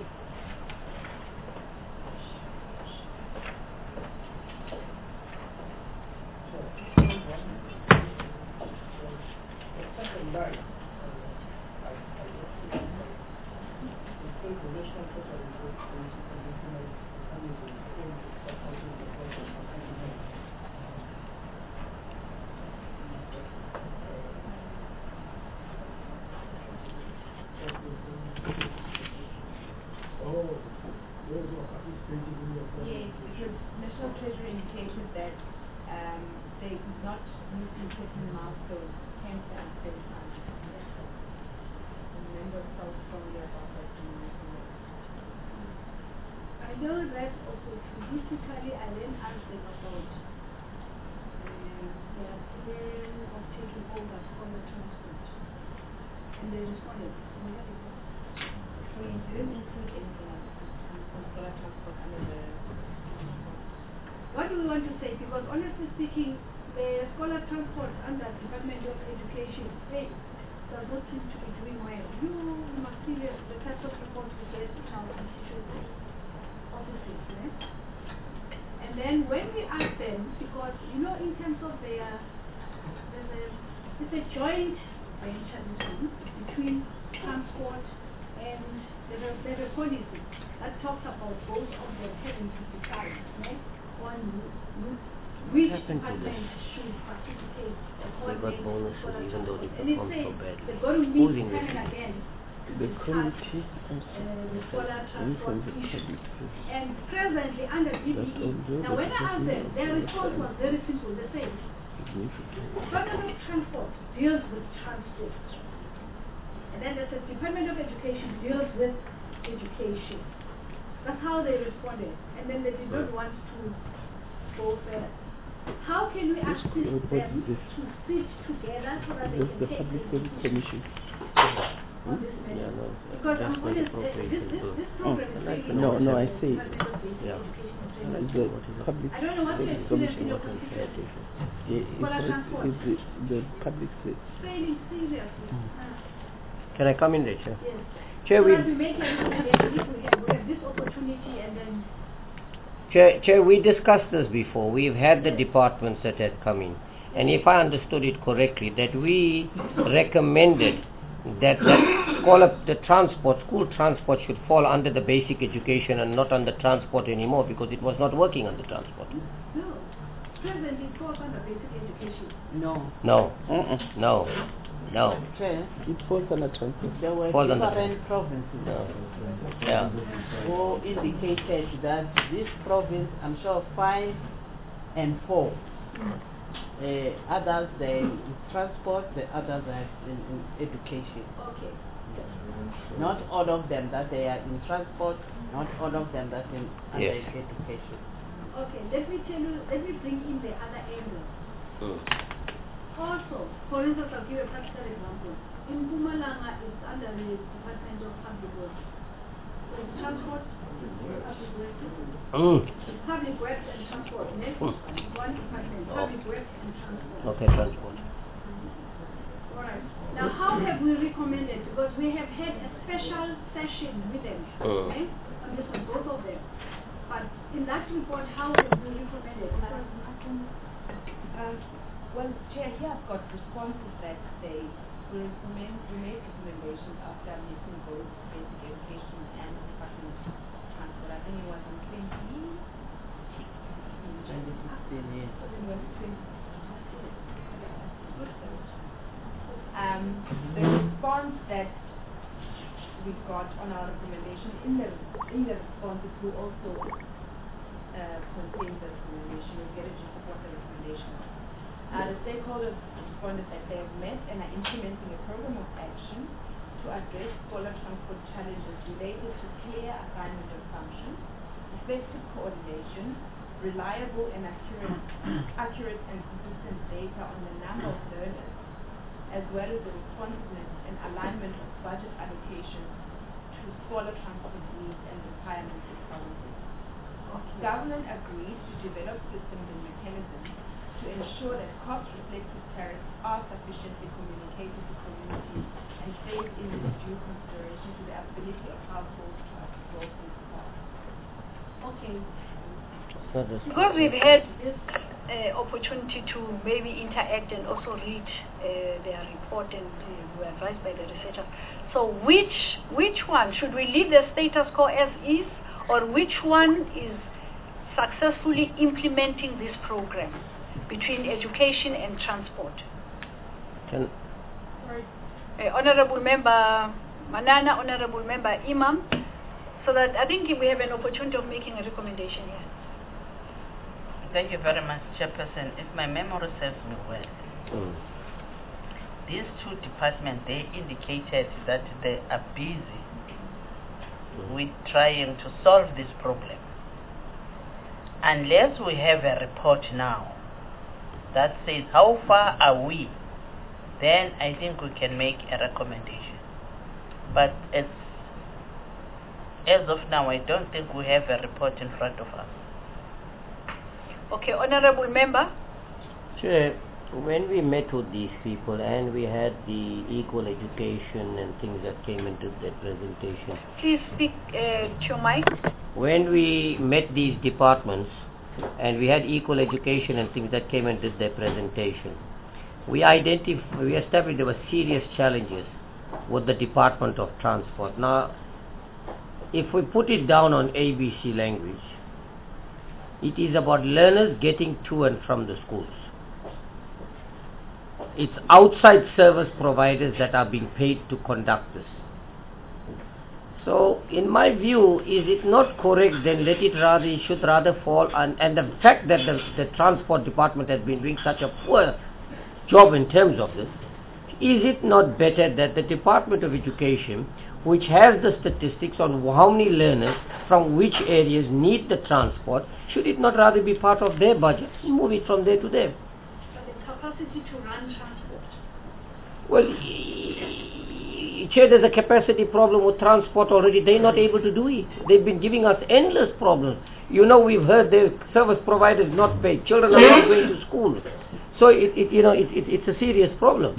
Yes, because National Treasury indicated that um, they could not meet in certain milestones, hence they are seventy-five. The members felt strongly about that. I know that also politically I then asked them about um, their plan of taking over scholar transport. And they responded. We didn't include anything else on scholar transport under the... What do we want to say? Because honestly speaking, the scholar transport under Department of Education hey, does not seem to be doing well. You must see the, the types of reports we get in our institute offices. Eh? And then when we ask them, because you know in terms of their, there's a, it's a joint venture between transport and there's a, there's a policy that talks about both of them having to decide eh, on which department should participate. They got bonuses even though they And it performed says so badly. they're going to Who's meet time and investigating? again to The discuss committee uh, the solar transport issue. public And presently under D B E, now when I asked them, their response was very simple. They said, Department of Transport deals with transport. And then they said Department of Education deals with education. That's how they responded. And then they did not want to go further. How can we assist them to sit together so that they This can the take Public the Service Commission. on this matter? Yeah, no, Because I'm just make honest, uh, appropriation this, this, to- this Oh, program is like really no, no, I say Yeah. the Public I don't know what Service the Commission. experience in your constituency. Yeah, Scholar it's, transport. it's the, the public service. Failing seriously. Mm. Ah, Can I come in there, Chair? yes. Chair, So we, that we make a recommendation if we have, we have this opportunity and then Chair, Chair, we discussed this before. We've had the departments that had come in. And if I understood it correctly, that we recommended that, that scholar, the transport, school transport should fall under the basic education and not under transport anymore because it was not working under transport. no. Presently it falls under basic education. No. No, Uh-uh. no, no. Chair, It falls under transport. there were Falls under- different provinces No. Yeah. who indicated that this province, I'm sure five and four, uh, others they in transport, the others are in, in education. Okay. Not all of them that they are in transport, not all of them that in under Yes. education. Okay, let me tell you, let me bring in the other angle. Mm. Also, for instance, I'll give a practical example. In Mpumalanga, it's under the Department of Public Works. So it's transport, public works, Mm. it's public works and transport. Next, Mm. one department, Oh. public works and transport. Okay, transport. Alright. Now, how have we recommended? Because we have had a special session with them, Mm. okay, on this one, both of them. But in that report, how have we recommended? Um, well, Chair, here I've got responses that say we recommend, we make recommendations after meeting both basic education and Department of Transport. I think it was on twenty, twenty sixteen, yes. Um, the response that we got on our recommendation, in the in the responses we also uh, contain the recommendation, we get it to support the recommendation. Uh, the stakeholders responded that they have met and are implementing a program of action to address scholar transport challenges related to clear assignment of functions, effective coordination, reliable and accurate, accurate and consistent data on the number of learners, as well as the responsiveness and alignment of budget allocation to scholar transport needs and requirements of policies. Government agreed to develop systems and mechanisms to ensure that cost-reflective tariffs are sufficiently communicated to communities and phased in with due consideration to the ability of households to absorb these costs. Okay. Because we've had this uh, opportunity to maybe interact and also read uh, their report and uh, were advised by the researcher. So which which one? Should we leave the status quo as is, or which one is successfully implementing this program between education and transport? Can Uh, Honorable Member Manana, Honorable Member Imam, so that I think we have an opportunity of making a recommendation here. Thank you very much, Chairperson. If my memory serves me well, mm. these two departments, they indicated that they are busy mm. with trying to solve this problem. Unless we have a report now that says how far are we, then I think we can make a recommendation. But as, as of now, I don't think we have a report in front of us. Okay, Honorable Member. Chair, when we met with these people and we had the equal education and things that came into that presentation. Please speak uh, to your mic. When we met these departments and we had equal education and things that came into their presentation, we identified, we established there were serious challenges with the Department of Transport. Now, if we put it down on A B C language, it is about learners getting to and from the schools. It's outside service providers that are being paid to conduct this. So, in my view, is it not correct then let it rather, it should rather fall on, and the fact that the, the Transport Department has been doing such a poor job in terms of this, is it not better that the Department of Education, which has the statistics on how many learners from which areas need the transport, should it not rather be part of their budget? Move it from there to there. But the capacity to run transport. Well, Chair, there's a capacity problem with transport already. They're not able to do it. They've been giving us endless problems. You know, we've heard their service providers not paid. Children are not going to school. So, it, it you know, it, it, it's a serious problem.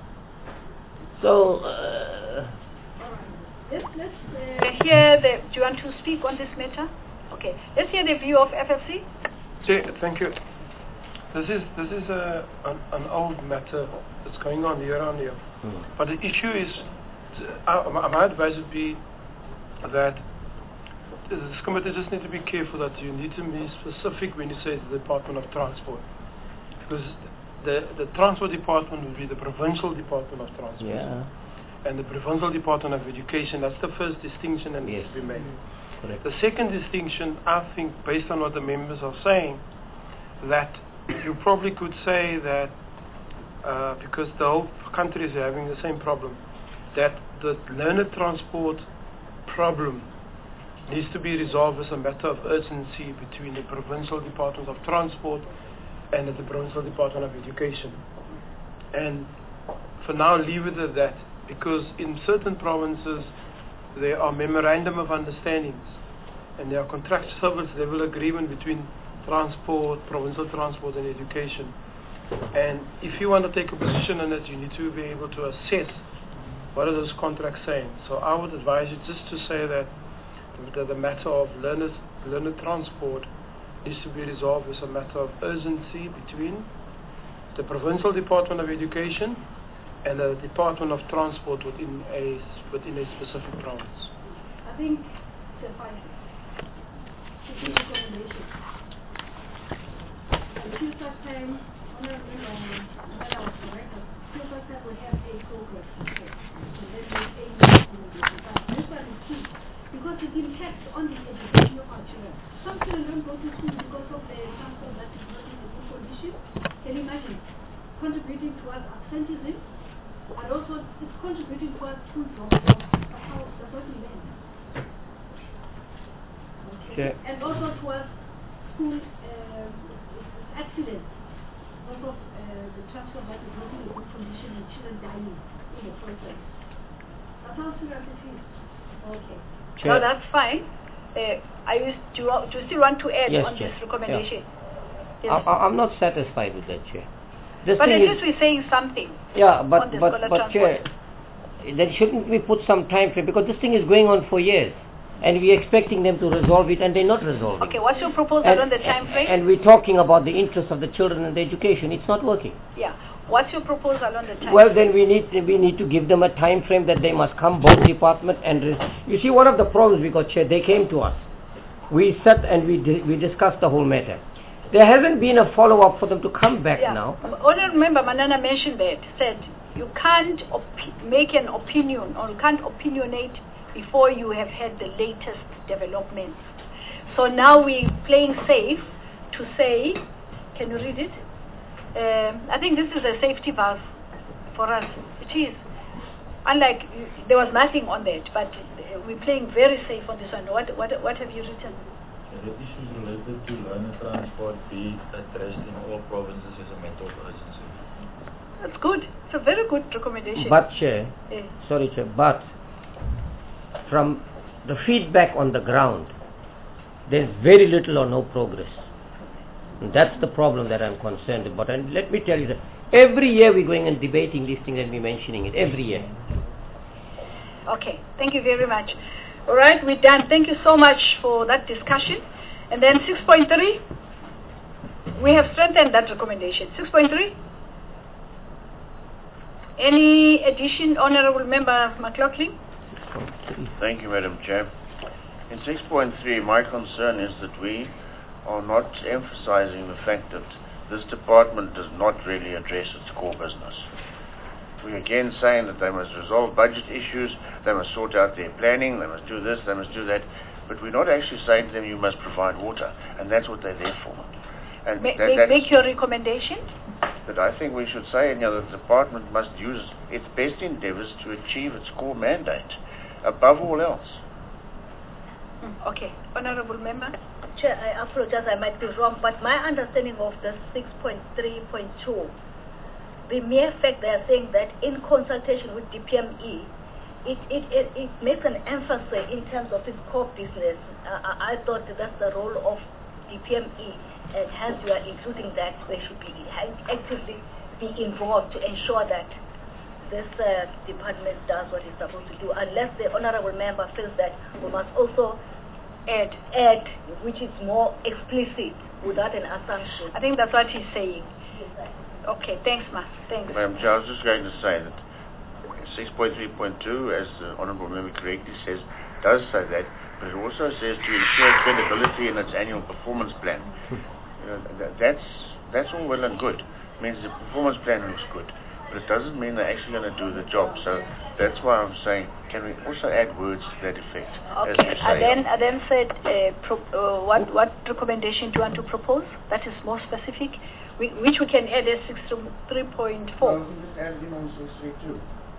So, uh, Let's, let's uh, hear the, do you want to speak on this matter? Okay, let's hear the view of F F C. Chair, thank you. This is this is a, an, an old matter that's going on year on year. Hmm. But the issue is, uh, my advice would be that this committee just need to be careful that you need to be specific when you say the Department of Transport. Because the, the Transport Department would be the Provincial Department of Transport. Yeah. And the Provincial Department of Education, that's the first distinction that needs yes. to be made. Correct. The second distinction, I think, based on what the members are saying, that you probably could say that uh, because the whole country is having the same problem, that the learner transport problem needs to be resolved as a matter of urgency between the Provincial Department of Transport and the Provincial Department of Education. And for now, leave it at that, because in certain provinces there are memorandum of understandings and there are contract service level agreement between transport, provincial transport and education. And if you want to take a position on it, you need to be able to assess what are those contracts saying. So I would advise you just to say that the, the matter of learners, learner transport needs to be resolved as a matter of urgency between the Provincial Department of Education and the Department of Transport within a within a specific province. I think suffices. until such time, no, no, no, that I was correct, until such time we have a progress report. And then we aim to do this. But this one is key, because it impacts on the education of our children. Some children don't go to school because of the transport that is not in a good condition. Can you imagine? Contributing towards absenteeism, and also it's contributing towards school dropout. That's how that's what we learn. Sure. And also towards school uh, accidents, because of uh, the transport that is not in a good condition and children dying in the process. That's how serious it is. Okay. Sure. No, that's fine. Uh, I used to, do you still want to add Yes, on Chair. this recommendation? Yeah. Yes. I, I'm not satisfied with that, Chair. This But at thing least is, we're saying something. yeah, but on the but scholar but transport. Chair, then shouldn't we put some time frame, because this thing is going on for years, and we're expecting them to resolve it, and they're not resolving. Okay, what's your proposal and, on the time frame? And we're talking about the interests of the children and the education. It's not working. Yeah. What's your proposal on the time Well, frame? then we need we need to give them a time frame that they must come, both department and res- you see, one of the problems we got, Chair, they came to us. We sat and we di- we discussed the whole matter. There hasn't been a follow up for them to come back Yeah. now. Honourable Member Manana mentioned that, said you can't op- make an opinion or you can't opinionate before you have had the latest developments. So now we're playing safe to say, can you read it? Um, I think this is a safety valve for us. It is. Unlike, uh, there was nothing on that, but uh, we're playing very safe on this one. What, what, what have you written? The issues related to learner transport be addressed in all provinces as a matter of urgency. That's good. It's a very good recommendation. But Chair, Eh. sorry Chair, but from the feedback on the ground, there's very little or no progress. And that's the problem that I'm concerned about. And let me tell you that every year we're going and debating this thing and we're mentioning it, every year. Okay, thank you very much. All right, we're done. Thank you so much for that discussion. And then six point three, we have strengthened that recommendation. six point three, any addition, Honourable Member McLaughlin? Thank you, Madam Chair. In six point three, my concern is that we are not emphasizing the fact that this department does not really address its core business. We're again saying that they must resolve budget issues, they must sort out their planning, they must do this, they must do that, but we're not actually saying to them you must provide water, and that's what they're there for. And Ma- that, make, that's, make your recommendation. But I think we should say, you know, that the department must use its best endeavors to achieve its core mandate, above all else. Mm, okay, Honourable Member? Chair, I apologize, I might be wrong, but my understanding of the six point three point two, the mere fact they are saying that in consultation with D P M E, it, it, it, it makes an emphasis in terms of its core business. Uh, I, I thought that that's the role of D P M E, and hence you are including that they should be actively be involved to ensure that this uh, department does what it's supposed to do, unless the honourable member feels that we must also add, add, which is more explicit without an assumption. I think that's what he's saying. Okay, thanks, Ma. Thanks. Madam Chair, I was just going to say that six point three point two, as the Honourable Member correctly says, does say that, but it also says to ensure credibility in its annual performance plan. You know, that, that's that's all well and good. It means the performance plan looks good, but it doesn't mean they're actually going to do the job. So that's why I'm saying, can we also add words to that effect? As Okay, you I say. then, I then said, uh, pro- uh, what, what recommendation do you want to propose? That is more specific, we, which we can add as six three point four. Well, we just added in on six three two.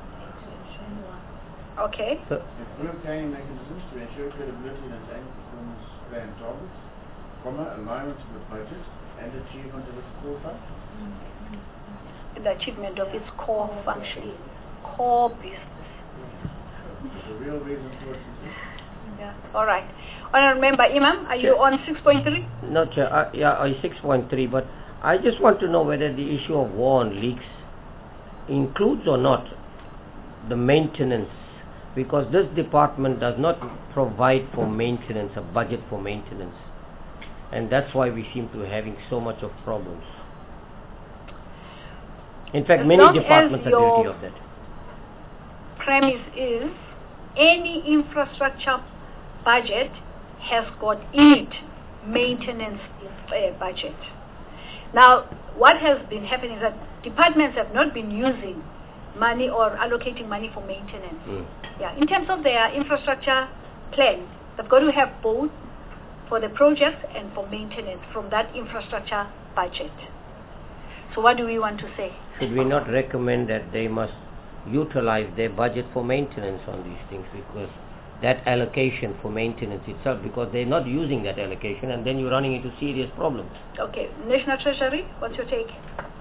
Okay. So, Will obtain mechanisms to ensure credibility in its annual performance plan targets, comma, alignment to the budget and achievement of its core function. The achievement of its core function, core business. The real reason for its existence. Yeah. All right. Honourable Member Imam, are you Chair. on six point three? no, Chair, uh, yeah, uh, six point three, but I just want to know whether the issue of war and leaks includes or not the maintenance, because this department does not provide for maintenance, a budget for maintenance, and that's why we seem to be having so much of problems. In fact, As many long departments as are guilty your of that. Premise is any infrastructure budget has got in it maintenance uh, budget. Now, what has been happening is that departments have not been using money or allocating money for maintenance. Mm. Yeah, in terms of their infrastructure plan, they've got to have both for the projects and for maintenance from that infrastructure budget. So what do we want to say? Should we not recommend that they must utilize their budget for maintenance on these things, because that allocation for maintenance itself, because they're not using that allocation, and then you're running into serious problems. Okay, National Treasury, what's your take?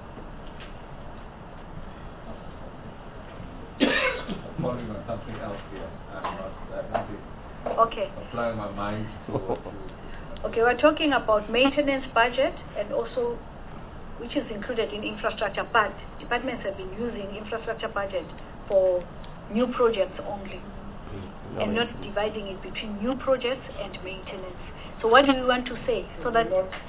Following on something else here. I'm not uh, happy. Okay. Applying my mind to, to Okay, we're talking about maintenance budget and also which is included in infrastructure, but departments have been using infrastructure budget for new projects only Mm. and not dividing it between new projects and maintenance. So what do you want to say? So that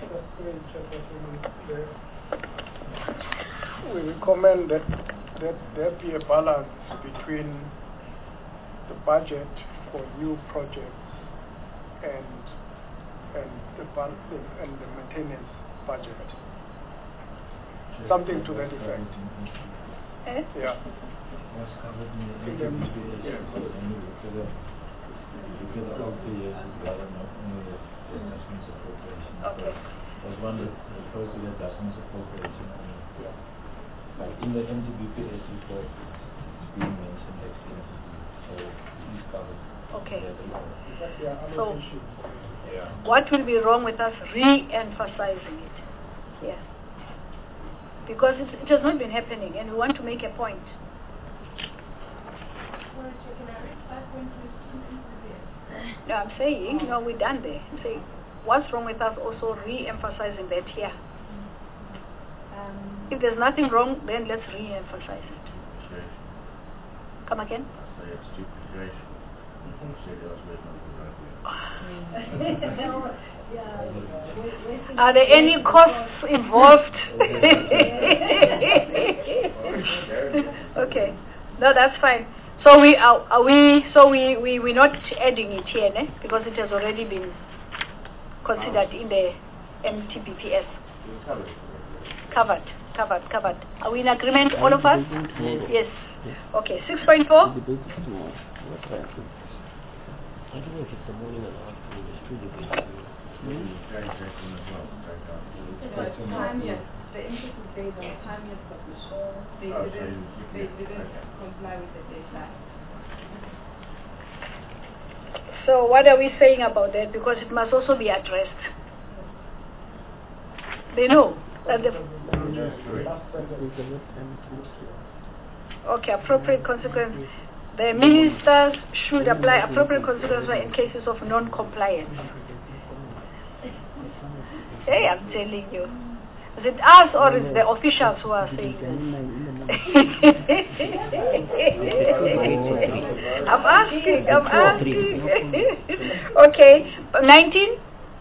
we recommend that, that there be a balance between the budget for new projects and and the bal- and the maintenance budget. Something to that effect. Eh? Yeah. Was covered in the N T B P S anyway, because of because of the years as well, and not only the adjustments appropriation. Okay. So was one that refers to the adjustments appropriation only. Yeah. Like in the N T B P S report, it's being mentioned extensively, so it's covered. Okay. Yeah, So yeah. what will be wrong with us re-emphasizing it? Yeah. Because it, it has not been happening and we want to make a point. No, I'm saying, no, we're done there. I'm saying, what's wrong with us also re-emphasizing that here? Um, if there's nothing wrong, then let's re-emphasize it. Come again? I say it's duplication. Say there was written on the right. Are there any costs involved? Okay, no, that's fine. So we are, are we? So we we we're not adding it here, ne? Because it has already been considered in the M T B P S. Covered, covered, covered. Are we in agreement, all of us? Yes. Okay. Six point four. I don't know if it's the morning or the afternoon. It's too difficult. Time yes. The input is based on time yes submission. They Oh, so didn't, you- they you- didn't okay. comply with the deadline. So what are we saying about that? Because it must also be addressed. They know that the okay appropriate consequence. The ministers should apply appropriate consequences in cases of non-compliance. Hey, I'm telling you. Is it us or is it the officials who are saying this? I'm asking, I'm asking. Okay, nineteen?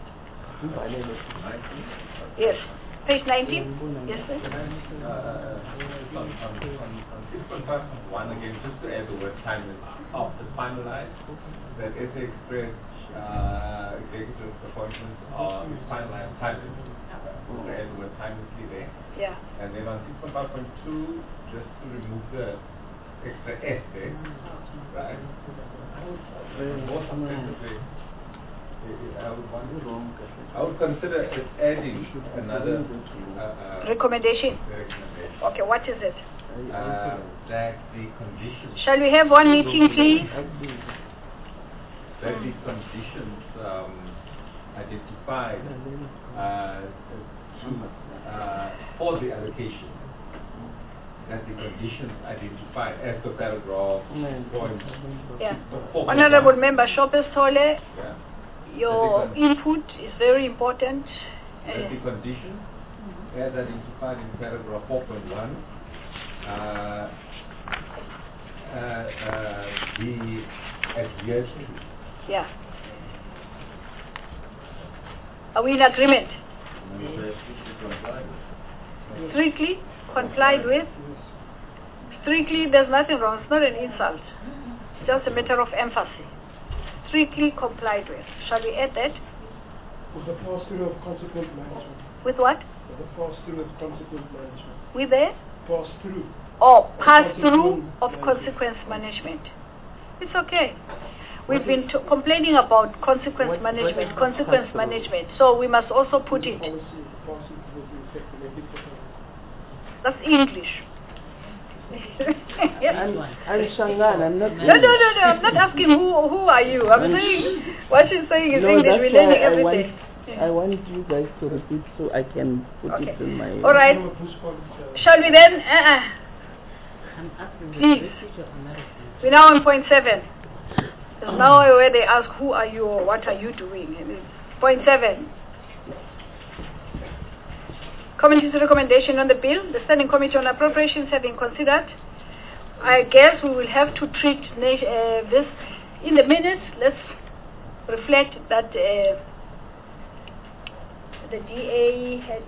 Yes. Page nineteen? Yes, sir. Uh, on, on, on, on six point five point one again, just to add the word timeless, after finalized, that S A Express uh, executive appointments are finalized timeless. Uh, to add the word timelessly there. Yeah. And then on six point five point two, just to remove the extra S there, right? More specifically, I would want I would consider it adding another uh, uh, Recommendation. recommendation. Okay, what is it? Uh, that the conditions. Shall we have one meeting, please? That the conditions um, identified uh, to, uh, for the allocation. That the conditions identified as the paragraph point. Yeah. four point Honorable one. Member Shopes Tole, Yeah. your input is very important. That Uh, the conditions as identified in paragraph four point one uh, uh, uh, be adhered to. yeah. Are we in agreement? Strictly complied with? Strictly, there's nothing wrong. It's not an insult. It's just a matter of emphasis. Strictly complied with. Shall we add that? With the pass-through of consequent management. With what? With the pass-through of consequent management. With the? Pass-through. Oh, pass-through of consequence management. It's okay. We've been t- complaining about consequence What- management, what consequence pass-through? management. So we must also put it. That's English. Yes. I'm, I'm Shangan, I'm not. No, no, no, no. I'm not asking who who are you. I'm saying what she's saying is No, English. that's We're why learning I everything. want, I want you guys to repeat so I can put Okay. it in my. All right. Shall we then? Uh-uh. I'm asking the Please. teacher analysis. We're now on point seven. There's now where they ask who are you or what are you doing. I mean, point seven. Committee's recommendation on the bill. The Standing Committee on Appropriations having considered, I guess we will have to treat na- uh, this in the minutes. Let's reflect that uh, the D A had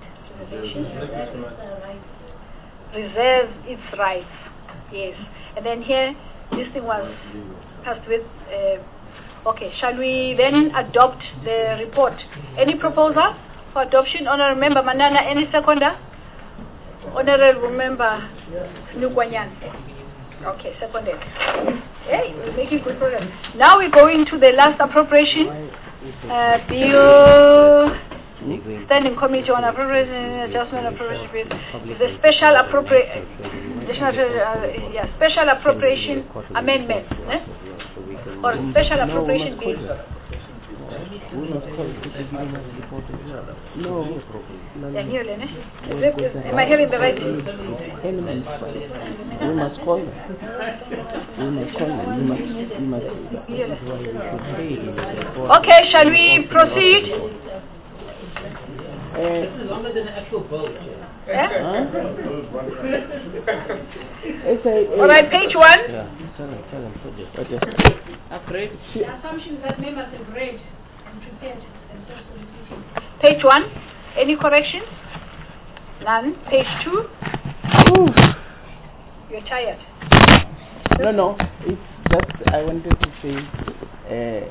reserve its rights. Yes, and then here this thing was passed with. Uh, okay, shall we then adopt the report? Any proposal for adoption? Honourable Member Manana, any seconder? Honourable Member Nugwanyan. Okay, seconded. Hey, we're making good progress. Now we go into the last appropriation. Uh, bill, Standing Committee on Appropriation and Adjustment Appropriation Bill. The special appropriation, uh, yeah, special appropriation amendment, eh? Or special appropriation bill. We must call it the beginning of the report as well. No. Yeah, here, Lene. Is it- is- Am I hearing the right thing? Elements. We must call them. We must call them. We must. We must. Okay, shall we proceed? Uh, This is longer than the actual vote. Eh? Huh? All right, page one. Yeah. Tell them, tell them, put it. Okay. Afraid? The assumption that members have read and prepared themselves for the meeting. Page one. Any corrections? None. Page two. You're tired. No, no. It's just I wanted to say uh,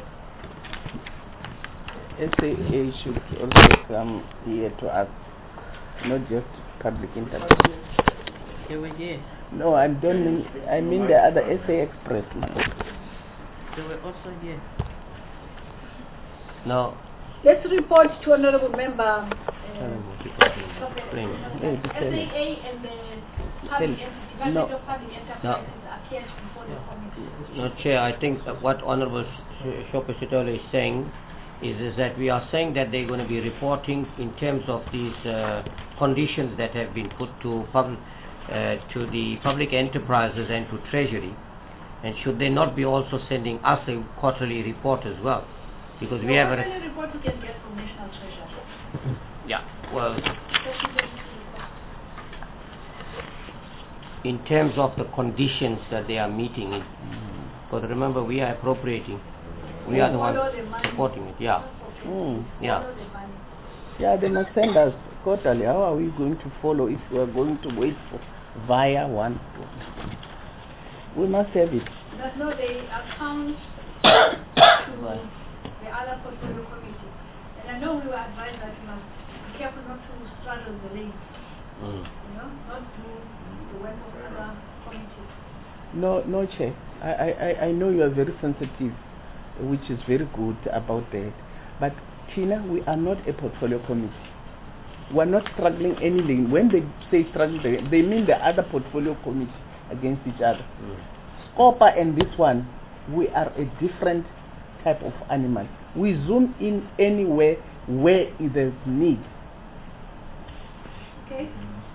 S A A should also come here to us, not just public interview. They were here. No, I don't mean. I mean the other S A Express. They were also here. Now, Let's report to Honourable Member uh, Plain. S A A and the public ent- No. Department of Public Enterprises appeared before the committee. no, Chair, I think that what Honourable Shopper Sitole is saying is, is that we are saying that they're going to be reporting in terms of these uh, conditions that have been put to public, uh, to the public enterprises and to Treasury, and should they not be also sending us a quarterly report as well, because we have a What report you can get from National Treasury? yeah well in terms of the conditions that they are meeting it, because remember we are appropriating, we are the ones Follow the money. supporting it. Yeah, Mm. yeah. Follow the money. Yeah, they must send us quarterly. How are we going to follow if we are going to wait for via one? We must have it. But no, they account to the other portfolio committee. And I know we were advised that we must be careful not to straddle the lane, Mm. you know, not do the work of other committees. No, no, Chair. I, I, I- I know you are very sensitive, which is very good about that. But Tina, we are not a portfolio committee. We are not struggling any lane. When they say struggling, they, they mean the other portfolio committee against each other. Mm. Scopa and this one, we are a different type of animal. We zoom in anywhere where there's need. Okay?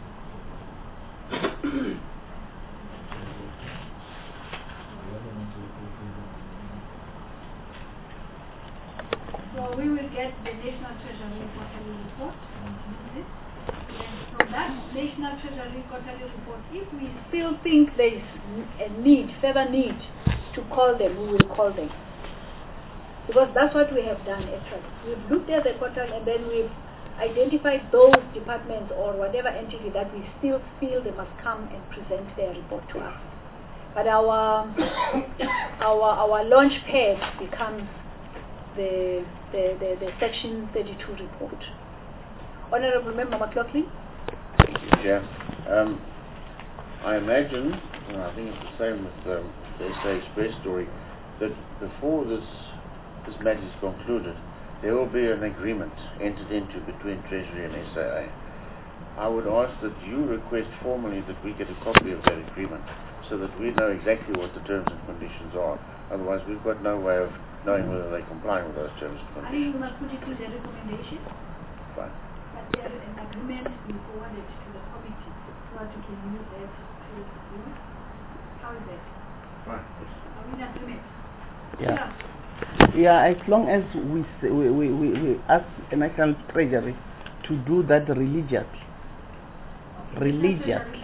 So we will get the National Treasury quarterly report. And from that National Treasury quarterly report, if we still think there is a need, further need to call them, we will call them. Because that's what we have done actually. We've looked at the quarter and then we've identified those departments or whatever entity that we still feel they must come and present their report to us. But our our our launch pad becomes the, the, the, the Section thirty-two report. Honorable Member McLaughlin. Thank you, Chair. Um, I imagine, and I think it's the same with um, the S A Express story, that before this this matter is concluded, there will be an agreement entered into between Treasury and S A A. I would ask that you request formally that we get a copy of that agreement so that we know exactly what the terms and conditions are. Otherwise, we've got no way of knowing whether they're complying with those terms and I conditions. think we must put it to the recommendation. Fine. But there is an agreement being forwarded to the committee so that we can use that to, you know, how is that? Fine. Are we in agreement? Yeah. Yeah, as long as we, s- we, we, we, we ask the National Treasury to do that religiously. Religiously.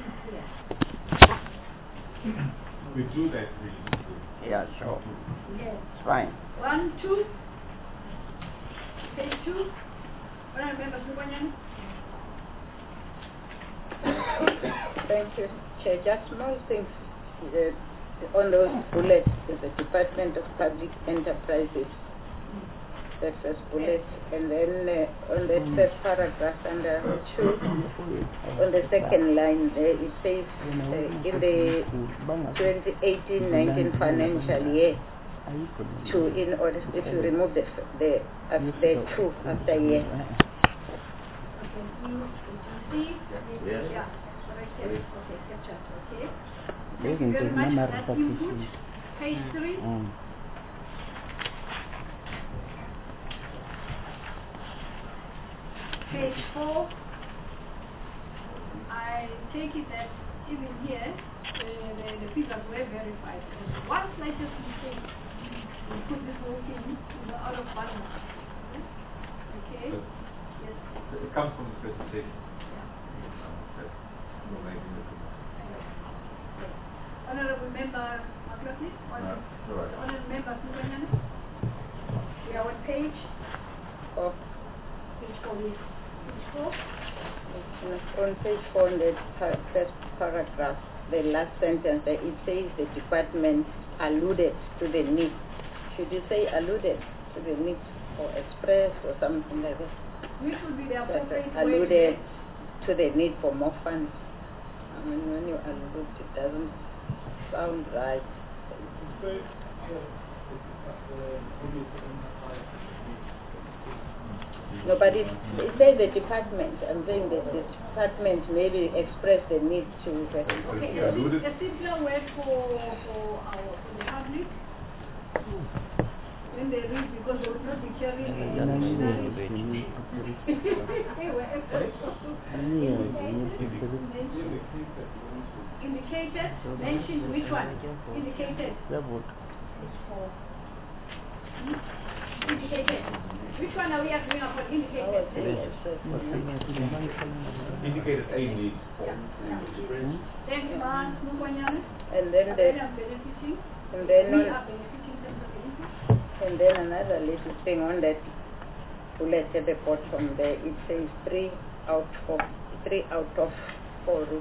We do that religiously. Yeah, sure. Yes. It's fine. One, two. Page two. Honourable Member Subanyana. Thank you, Chair. Just small things. Uh, on those bullets is the Department of Public Enterprises. That first bullet. And then uh, on the third paragraph under two, on the second line, uh, it says uh, in the twenty eighteen nineteen financial year, to in order if you remove the the uh, the two after year. Yes. Yeah. Okay, captured. Okay. Thank you very much for that input. Page three. Mm. Page four. I take it that even here, uh, the, the figures were verified. And one slightest mistake, we put this whole thing in the out of balance. Yeah? Okay? But Yes. it comes from the presentation. Yeah. That's no making the Honorable Member McLaughlin? No, it's all right. Honorable Member Subanyana? We are on page? Four. Page four, yes. Page four? On page four, in the par- first paragraph, the last sentence, uh, it says the department alluded to the need. Should you say alluded to the need or express or something like that? Which would be the But, appropriate uh, way? alluded to the need for more funds. I mean, when you allude, it doesn't sound right. No, but it, it says the department. I'm saying that the department maybe express the need to. Uh, Okay, a, a simpler word for, for our for the public when they read, because they would not be carrying a dictionary. Indicated, mentioned, which one? Indicated. Indicated. Which one are we agreeing upon? Indicated. Indicated a need for. Thanks, man. And then the the, benefiting. and then We on, are benefiting them the benefit. and then another little thing on that bullet at the bottom there, it says three out of three out of four routes.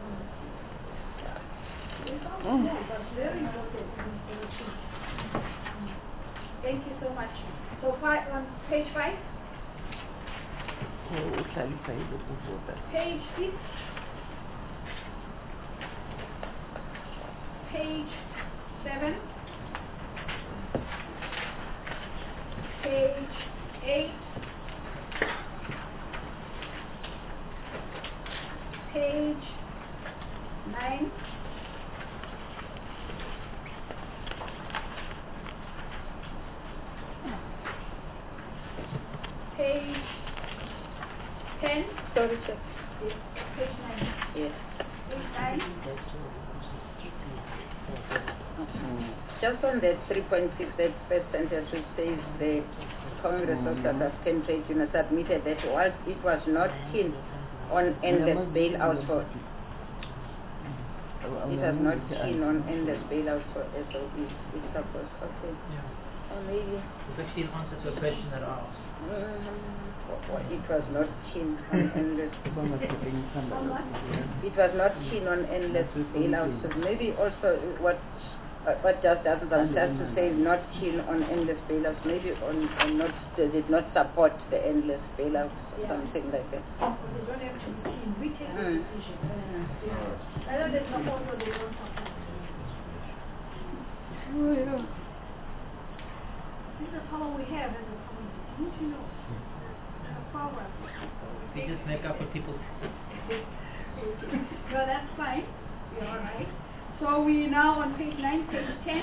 Mm. Very important. Thank you so much. So five, on page five, page six, page seven, page eight, page nine, page ten. Sorry, sir. Yes, page nine. Yes. Page nine. Just on that three point six, that first sentence which says the Congress of South African Trade Unions admitted that whilst it was not keen on endless bailouts for it was not keen on endless bailouts for S O Es. It's supposed okay. Yeah. Or maybe It's actually an answer to a question that I asked. mm, it was not keen on endless it was not keen on endless bailouts. So maybe also what What what just doesn't understand to say not keen on endless bailouts, maybe on, on not, they did not support the endless bailouts or Yeah. something like that. They don't have to be keen. We take the Mm. decision. Yeah. Whether they support or they don't support. Oh, yeah. This is the power we have as a community. Don't you know? We have power. We just make up for people's. No, that's fine. You're all right. So we now on page nine, page ten.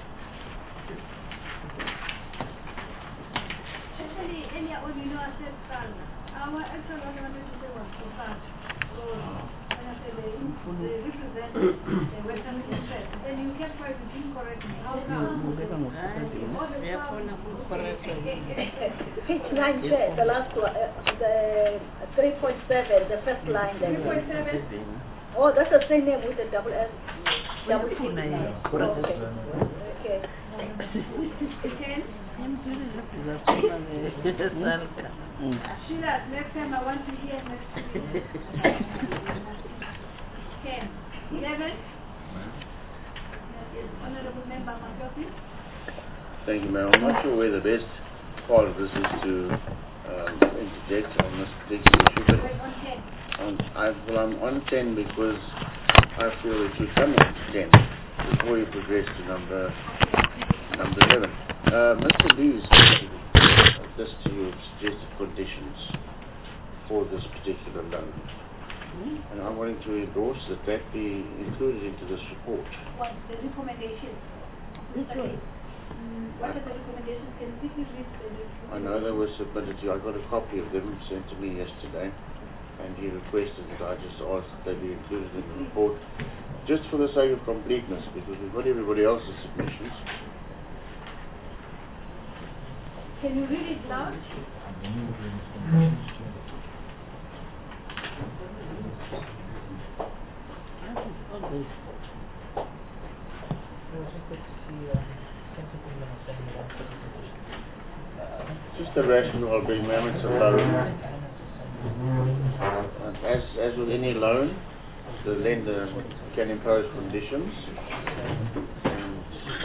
Actually, any of you know I said Sal. Our actual what I wanted to say was Sofat. So when I said they, they represent the Western interest, then you kept trying to incorrect me. How come? Page nine, there, the last one, uh, the three point seven, the first line there. three point seven. Oh, that's the same name with the double S. Double T. Okay. Okay. Ten. Sheila, next time I want to hear next week. Ten. Eleven. Yes, Honorable Member Magopi. Thank you, Mayor. I'm not sure where the best part of this is to um, interject on this particular issue, but Wait, on ten. on, I, well, I'm on ten because I feel it should come on ten before you progress to number number eleven. Uh, Mister Lee suggested this to you suggested conditions for this particular loan, mm-hmm. and I'm wanting to endorse that that be included into this report. What the recommendations? Which one? Mm, what are the recommendations? Can you please read the recommendations? I know they were submitted to you. I got a copy of them sent to me yesterday, and he requested that I just ask that they be included in the report, just for the sake of completeness, because we've got everybody else's submissions. Can you read it loud? Just the rationale being it's a loan. And as, as with any loan, the lender can impose conditions. And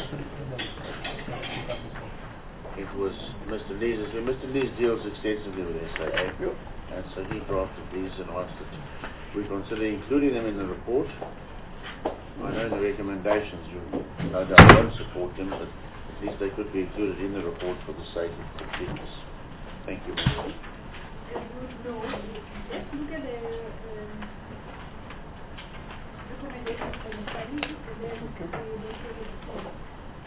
it was Mister Lee's, Mister Lee's deals extensively with S A A, and so he drafted these and asked that we consider including them in the report. I know the recommendations, you no doubt won't support them, but at least they could be included in the report for the sake of completeness. Thank you. As you know, let's look at the um, recommendations for the study, and then we will take it forward.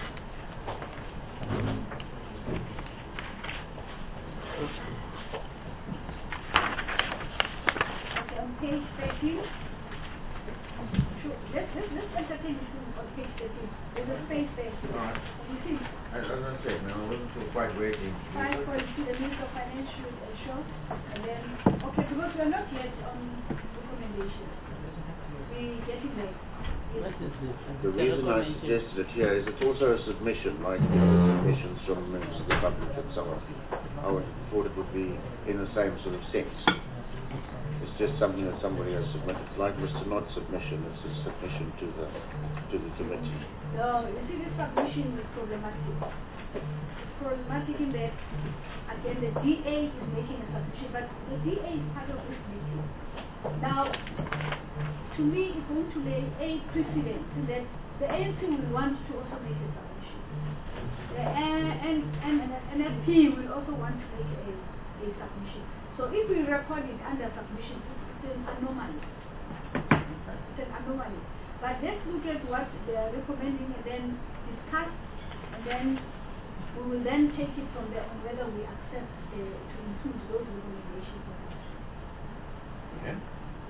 Okay, on page thirteen. Sure, let's, let's, let's entertain this on page thirteen. There's a space there. Alright. You see? As, as I said, man, I wasn't sure quite where to Five point two, the Minister of Finance should ensure, and then, okay, because we are not yet on recommendation. We getting there. Yes. The reason I suggested it here is it's also a submission, like you know, submissions from members of the public and so on. I would, thought it would be in the same sort of sense. It's just something that somebody has submitted, like Mister Nott's submission. It's a submission to the to the committee. No, you see, this submission is problematic. It's problematic in that, again, the D A is making a submission, but the D A is part of this meeting. Now, to me, it's going to lay a precedent that the A N C will want to also make a submission. The and, and, and N F P will also want to make a, a submission. So if we record it under submission, it's an anomaly. It's an anomaly. But let's look at what they are recommending and then discuss, and then we will then take it from there on whether we accept uh, to include those recommendations or not. Okay.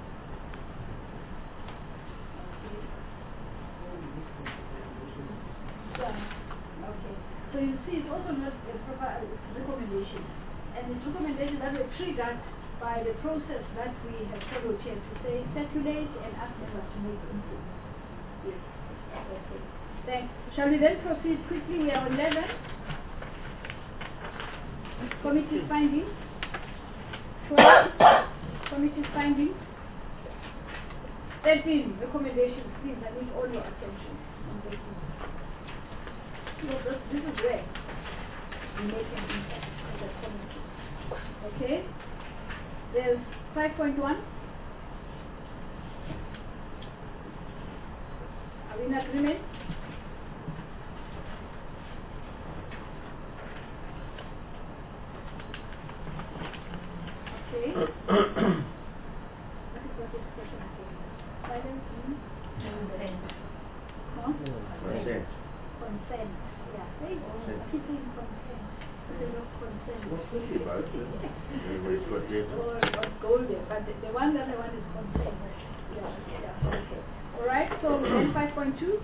Yeah. Okay. So you see, it's also not a proper uh, recommendation. And it's recommendations that were triggered by the process that we have followed here to say circulate and ask members to make input. Yes. Okay. Thanks. Shall we then proceed quickly? We are on eleven. Committee's findings. twelve. Committee's findings. thirteen. Recommendations. Please, I need all your attention on thirteen. Look, this, this is where we make an impact as a community. Okay? There's five point one. Are we in agreement? Okay. What is what is question again? Silence means consent. Huh? Consent. Consent. Yeah. There you go. I keep saying consent. Instead of consent. What's this about? Everybody's got yes. Or, or golden, but the, the one the other one is consent. Yeah. Yeah. Okay. All right. So then five point two.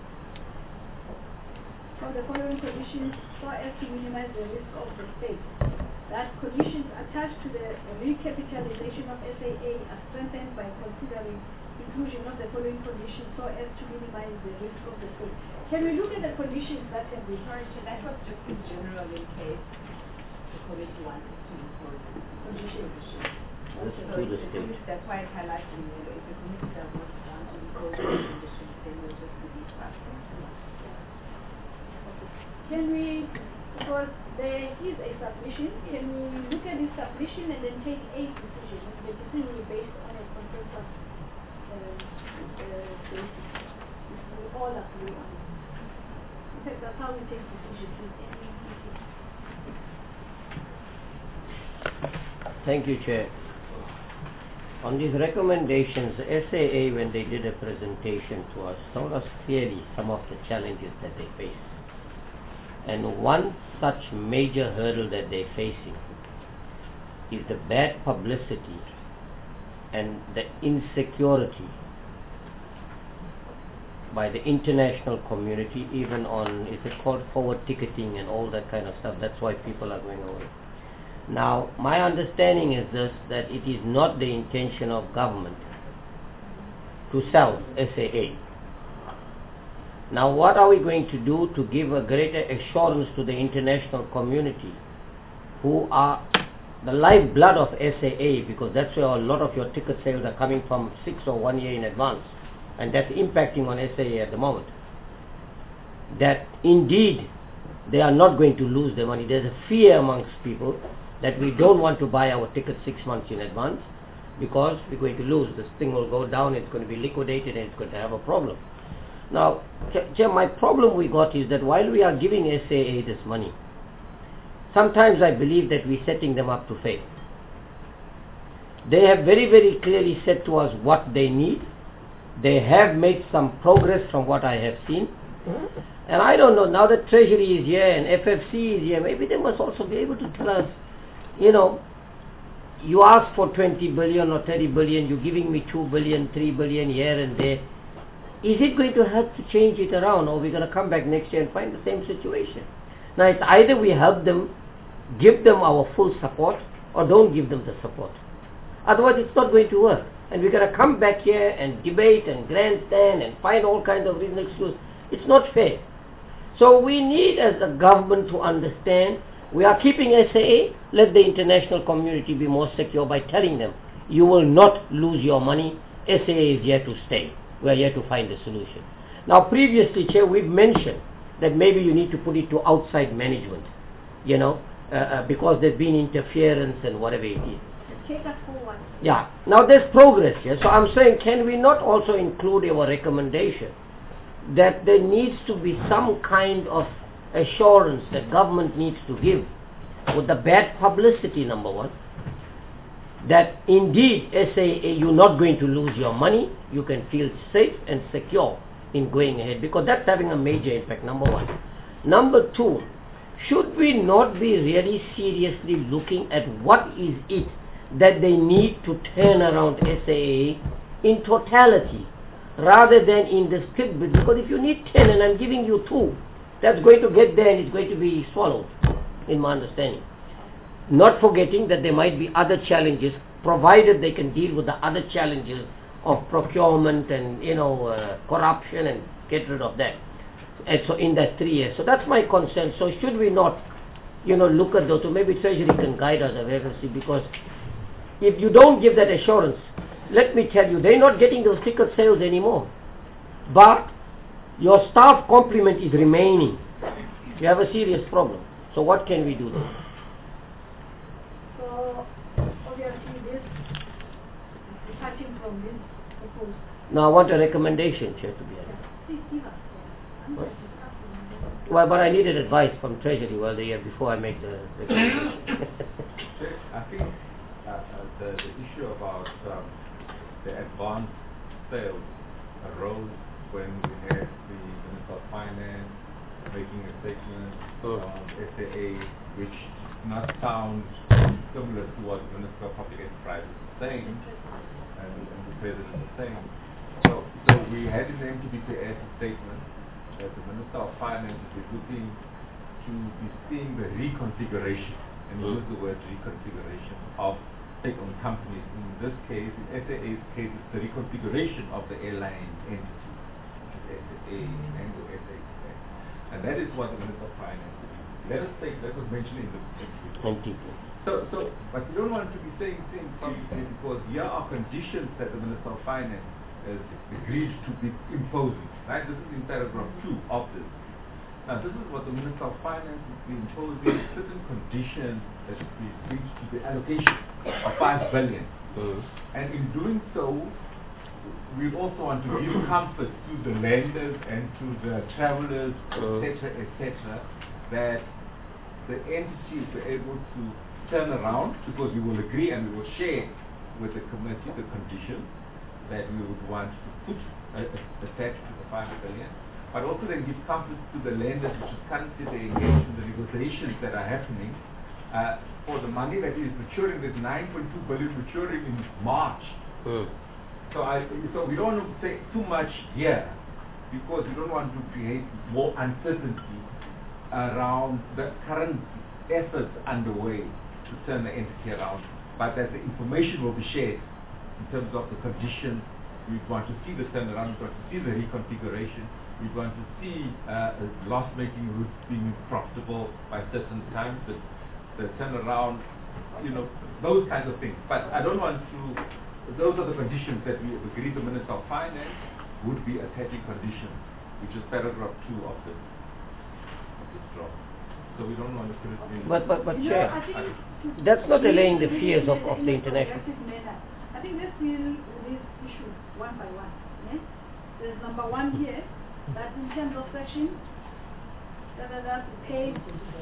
For the following conditions, so as to minimize the risk of the state, that conditions attached to the recapitalization of S A A are strengthened by considering inclusion of the following conditions so as to minimize the risk of the state. Can we look at the conditions that have been Sorry, so that was just in general in case the committee wanted to impose conditions? Let's So do if the the state. committee, that's why it's highlighted in yellow. If the committee does not want to impose conditions, then we'll just delete five point two. Can we, because there is a submission, can we look at this submission and then take a decision? The decision will be based on a consensus uh, uh, basis. We all agree on it. In fact, that's how we take decisions in any meeting. Thank you, Chair. On these recommendations, the S A A, when they did a presentation to us, told us clearly some of the challenges that they face. And one such major hurdle that they're facing is the bad publicity and the insecurity by the international community, even on, is it called forward ticketing and all that kind of stuff. That's why people are going away. Now, my understanding is this, that it is not the intention of government to sell S A A. Now, what are we going to do to give a greater assurance to the international community who are the lifeblood of S A A, because that's where a lot of your ticket sales are coming from six or one year in advance, and that's impacting on S A A at the moment, that indeed they are not going to lose their money. There's a fear amongst people that we don't want to buy our ticket six months in advance because we're going to lose. This thing will go down, it's going to be liquidated, and it's going to have a problem. Now, Chair, my problem we got is that while we are giving S A A this money, sometimes I believe that we're setting them up to fail. They have very, very clearly said to us what they need. They have made some progress from what I have seen. And I don't know, now that Treasury is here and F F C is here, maybe they must also be able to tell us, you know, you ask for twenty billion or thirty billion, you're giving me two billion, three billion here and there. Is it going to help to change it around, or we're going to come back next year and find the same situation? Now, it's either we help them, give them our full support, or don't give them the support. Otherwise, it's not going to work. And we're going to come back here and debate and grandstand and find all kinds of reasonable excuses. It's not fair. So we need, as a government, to understand we are keeping S A A. Let the international community be more secure by telling them, you will not lose your money. S A A is here to stay. We are here to find a solution. Now, previously, Chair, we've mentioned that maybe you need to put it to outside management, you know, uh, uh, because there's been interference and whatever it is. Take us forward. Yeah. Now, there's progress here. So I'm saying, can we not also include our recommendation that there needs to be some kind of assurance that government needs to give with the bad publicity, number one, that indeed S A A, you're not going to lose your money, you can feel safe and secure in going ahead, because that's having a major impact, number one. Number two, should we not be really seriously looking at what is it that they need to turn around S A A in totality rather than in the split bit? Because if you need ten and I'm giving you two, that's going to get there and it's going to be swallowed, in my understanding. Not forgetting that there might be other challenges, provided they can deal with the other challenges of procurement and, you know, uh, corruption, and get rid of that. And so in that three years. So that's my concern. So should we not, you know, look at those? So maybe Treasury can guide us, because if you don't give that assurance, let me tell you, they're not getting those ticket sales anymore. But your staff complement is remaining. You have a serious problem. So what can we do then? So, obviously this, departing from this proposed. No, I want a recommendation, Chair, to be added. Please give us. What? Well, but I needed advice from Treasury well, the year before I make the recommendation. I think uh, uh, the, the issue about um, the advanced sales arose when we had the Minister of Finance making a statement on S A A, which did not sound similar to what the Minister of Public Enterprise was saying, and, and the President was saying. So, so we had in the M T B P S a statement that the Minister of Finance is looking to be seeing the reconfiguration, and use the word reconfiguration, of state-owned companies. In this case, in S A A's case, it's the reconfiguration of the airline entity, S A A and the S A A. And that is what the Minister of Finance is. Let us take, that was mentioned in the M T B. So, so, but we don't want to be saying things publicly because here are conditions that the Minister of Finance has agreed to be imposing. Right? This is in paragraph two of this. Now, this is what the Minister of Finance is being imposing certain conditions that should be agreed to the allocation of five billion. Uh, and in doing so, we also want to give comfort to the lenders and to the travelers, uh, et cetera, et cetera, that the entities were able to turn around, because we will agree and we will share with the committee the conditions that we would want to put uh, attached to the five billion, but also then give comfort to the lenders, which is currently they engaged in the negotiations that are happening uh, for the money that is maturing. There's nine point two billion maturing in March. Mm. So I, so we don't want to say too much here, because we don't want to create more uncertainty around the current efforts underway to turn the entity around, but that the information will be shared in terms of the conditions. We want to see the turnaround, we want to see the reconfiguration, we want to see uh, loss-making routes being profitable by certain times, the, the turnaround, you know, those kinds of things. But I don't want to, those are the conditions that we agreed the Minister of Finance would be attaching conditions, which is paragraph two of this, of this draft. So we don't want to put it in. But, but, but, You Chair, know, I think that's not allaying the fears of, of the international. I think let's deal with these issues one by one. Yeah? There's number one here, that in terms of section, that that page.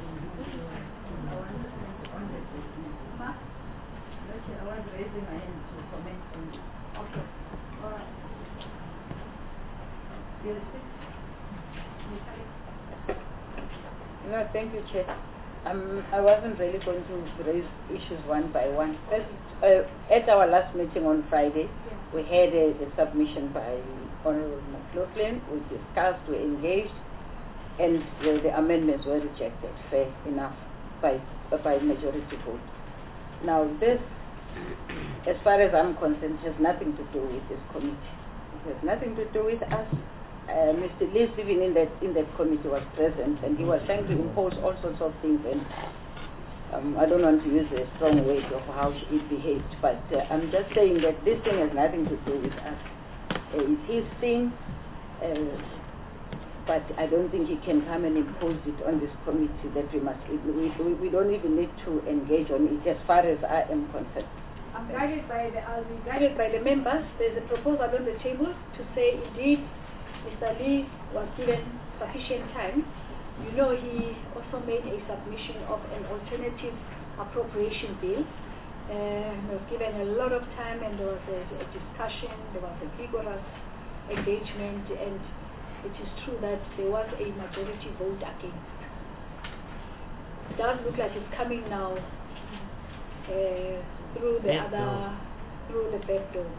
Ma? Okay, I was raising my hand to comment on this. Okay. All right. You No, thank you, Chair. Um, I wasn't really going to raise issues one by one. First, uh, at our last meeting on Friday, yeah. we had a, a submission by Honorable McLaughlin. We discussed, we engaged, and the, the amendments were rejected, fair enough, by, by majority vote. Now this, as far as I'm concerned, has nothing to do with this committee. It has nothing to do with us. Uh, Mister Liz, even in that in that committee, was present, and he was trying to impose all sorts of things. And um, I don't want to use a strong word of how he behaved, but uh, I'm just saying that this thing has nothing to do with us. Uh, it's his thing, uh, but I don't think he can come and impose it on this committee. That we must, we, we, we don't even need to engage on it, as far as I am concerned. I'm guided by the, I'll be Guided by the members, there's a proposal on the table to say indeed Mister Lee was given sufficient time. You know, he also made a submission of an alternative appropriation bill. Uh, he was given a lot of time, and there was a, a discussion, there was a vigorous engagement, and it is true that there was a majority vote against. It does look like it's coming now uh, through the back other, door. through the back door.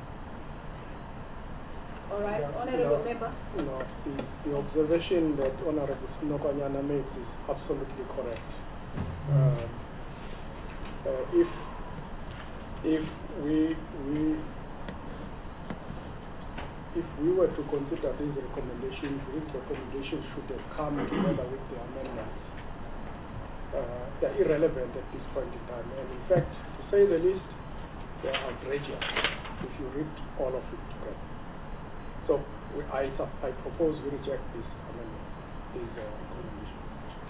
All right, Yeah, Honorable no, Member. No, the, the observation that Honorable Sinokanyana makes is absolutely correct. Um, uh, if if we we if we were to consider these recommendations, these recommendations should have come together with the amendments. Uh, they're irrelevant at this point in time, and in fact, to say the least, they're outrageous if you read all of it together. So we, I, I propose we reject this amendment, this uh, recommendation.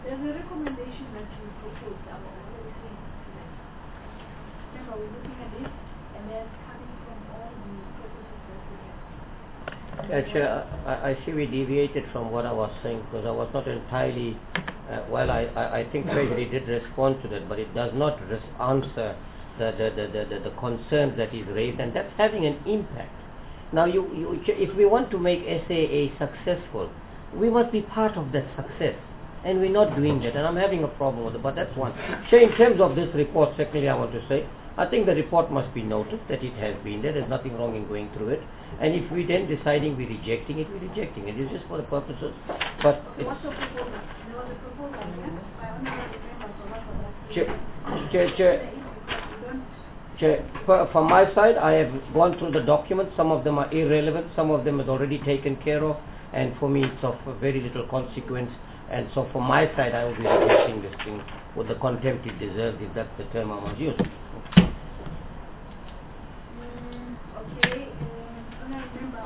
There's a recommendation that you proposed about what are we saying tonight? Remember, we're looking at this, and that's coming from all the purposes that we have. Yeah, Chair, I, I see we deviated from what I was saying because I was not entirely, uh, well, I, I, I think Treasury did respond to that, but it does not res- answer the, the, the, the, the, the concern that is raised, and that's having an impact. Now, you, you, if we want to make S A A successful, we must be part of that success, and we're not doing that, and I'm having a problem with it, but that's one. So in terms of this report, secondly, I want to say, I think the report must be noted that it has been there. There's nothing wrong in going through it. And if we then deciding we're rejecting it, we're rejecting it. It's just for the purposes. But So what's the proposal? There was a proposal, yeah? I only remember, so what was that? Chair, Chair, Chair, Chair, for, from my side, I have gone through the documents. Some of them are irrelevant. Some of them is already taken care of. And for me, it's of very little consequence. And so from my side, I will be rejecting this thing with the contempt it deserves, if that's the term I must use. Okay, uh, and I remember,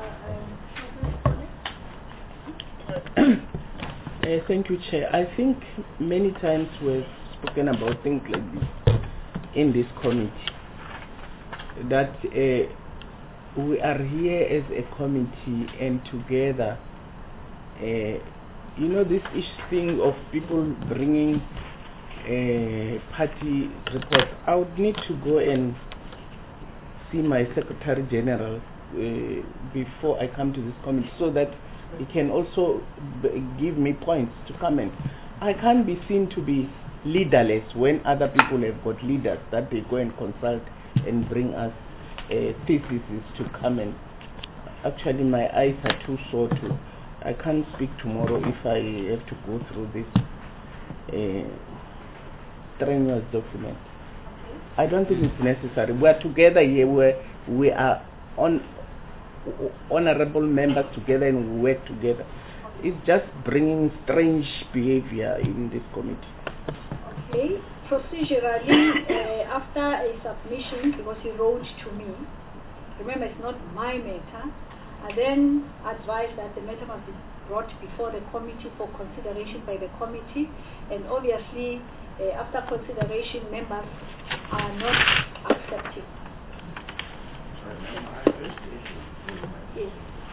um, Uh, thank you, Chair. I think many times we've spoken about things like this in this committee, that uh, we are here as a committee and together, uh, you know, this ish thing of people bringing uh, party reports. I would need to go and see my Secretary General uh, before I come to this committee so that he can also b- give me points to comment. I can't be seen to be leaderless when other people have got leaders that they go and consult and bring us uh, theses to come and actually my eyes are too sore to I can't speak tomorrow if I have to go through this uh, strenuous document. I don't think it's necessary. We're together here where we are on honorable members together and we work together. It's just bringing strange behavior in this committee. okay, procedurally, uh, after a submission, because he wrote to me, remember it's not my matter, I then advised that the matter must be brought before the committee for consideration by the committee, and obviously uh, after consideration members are not accepting. Yes.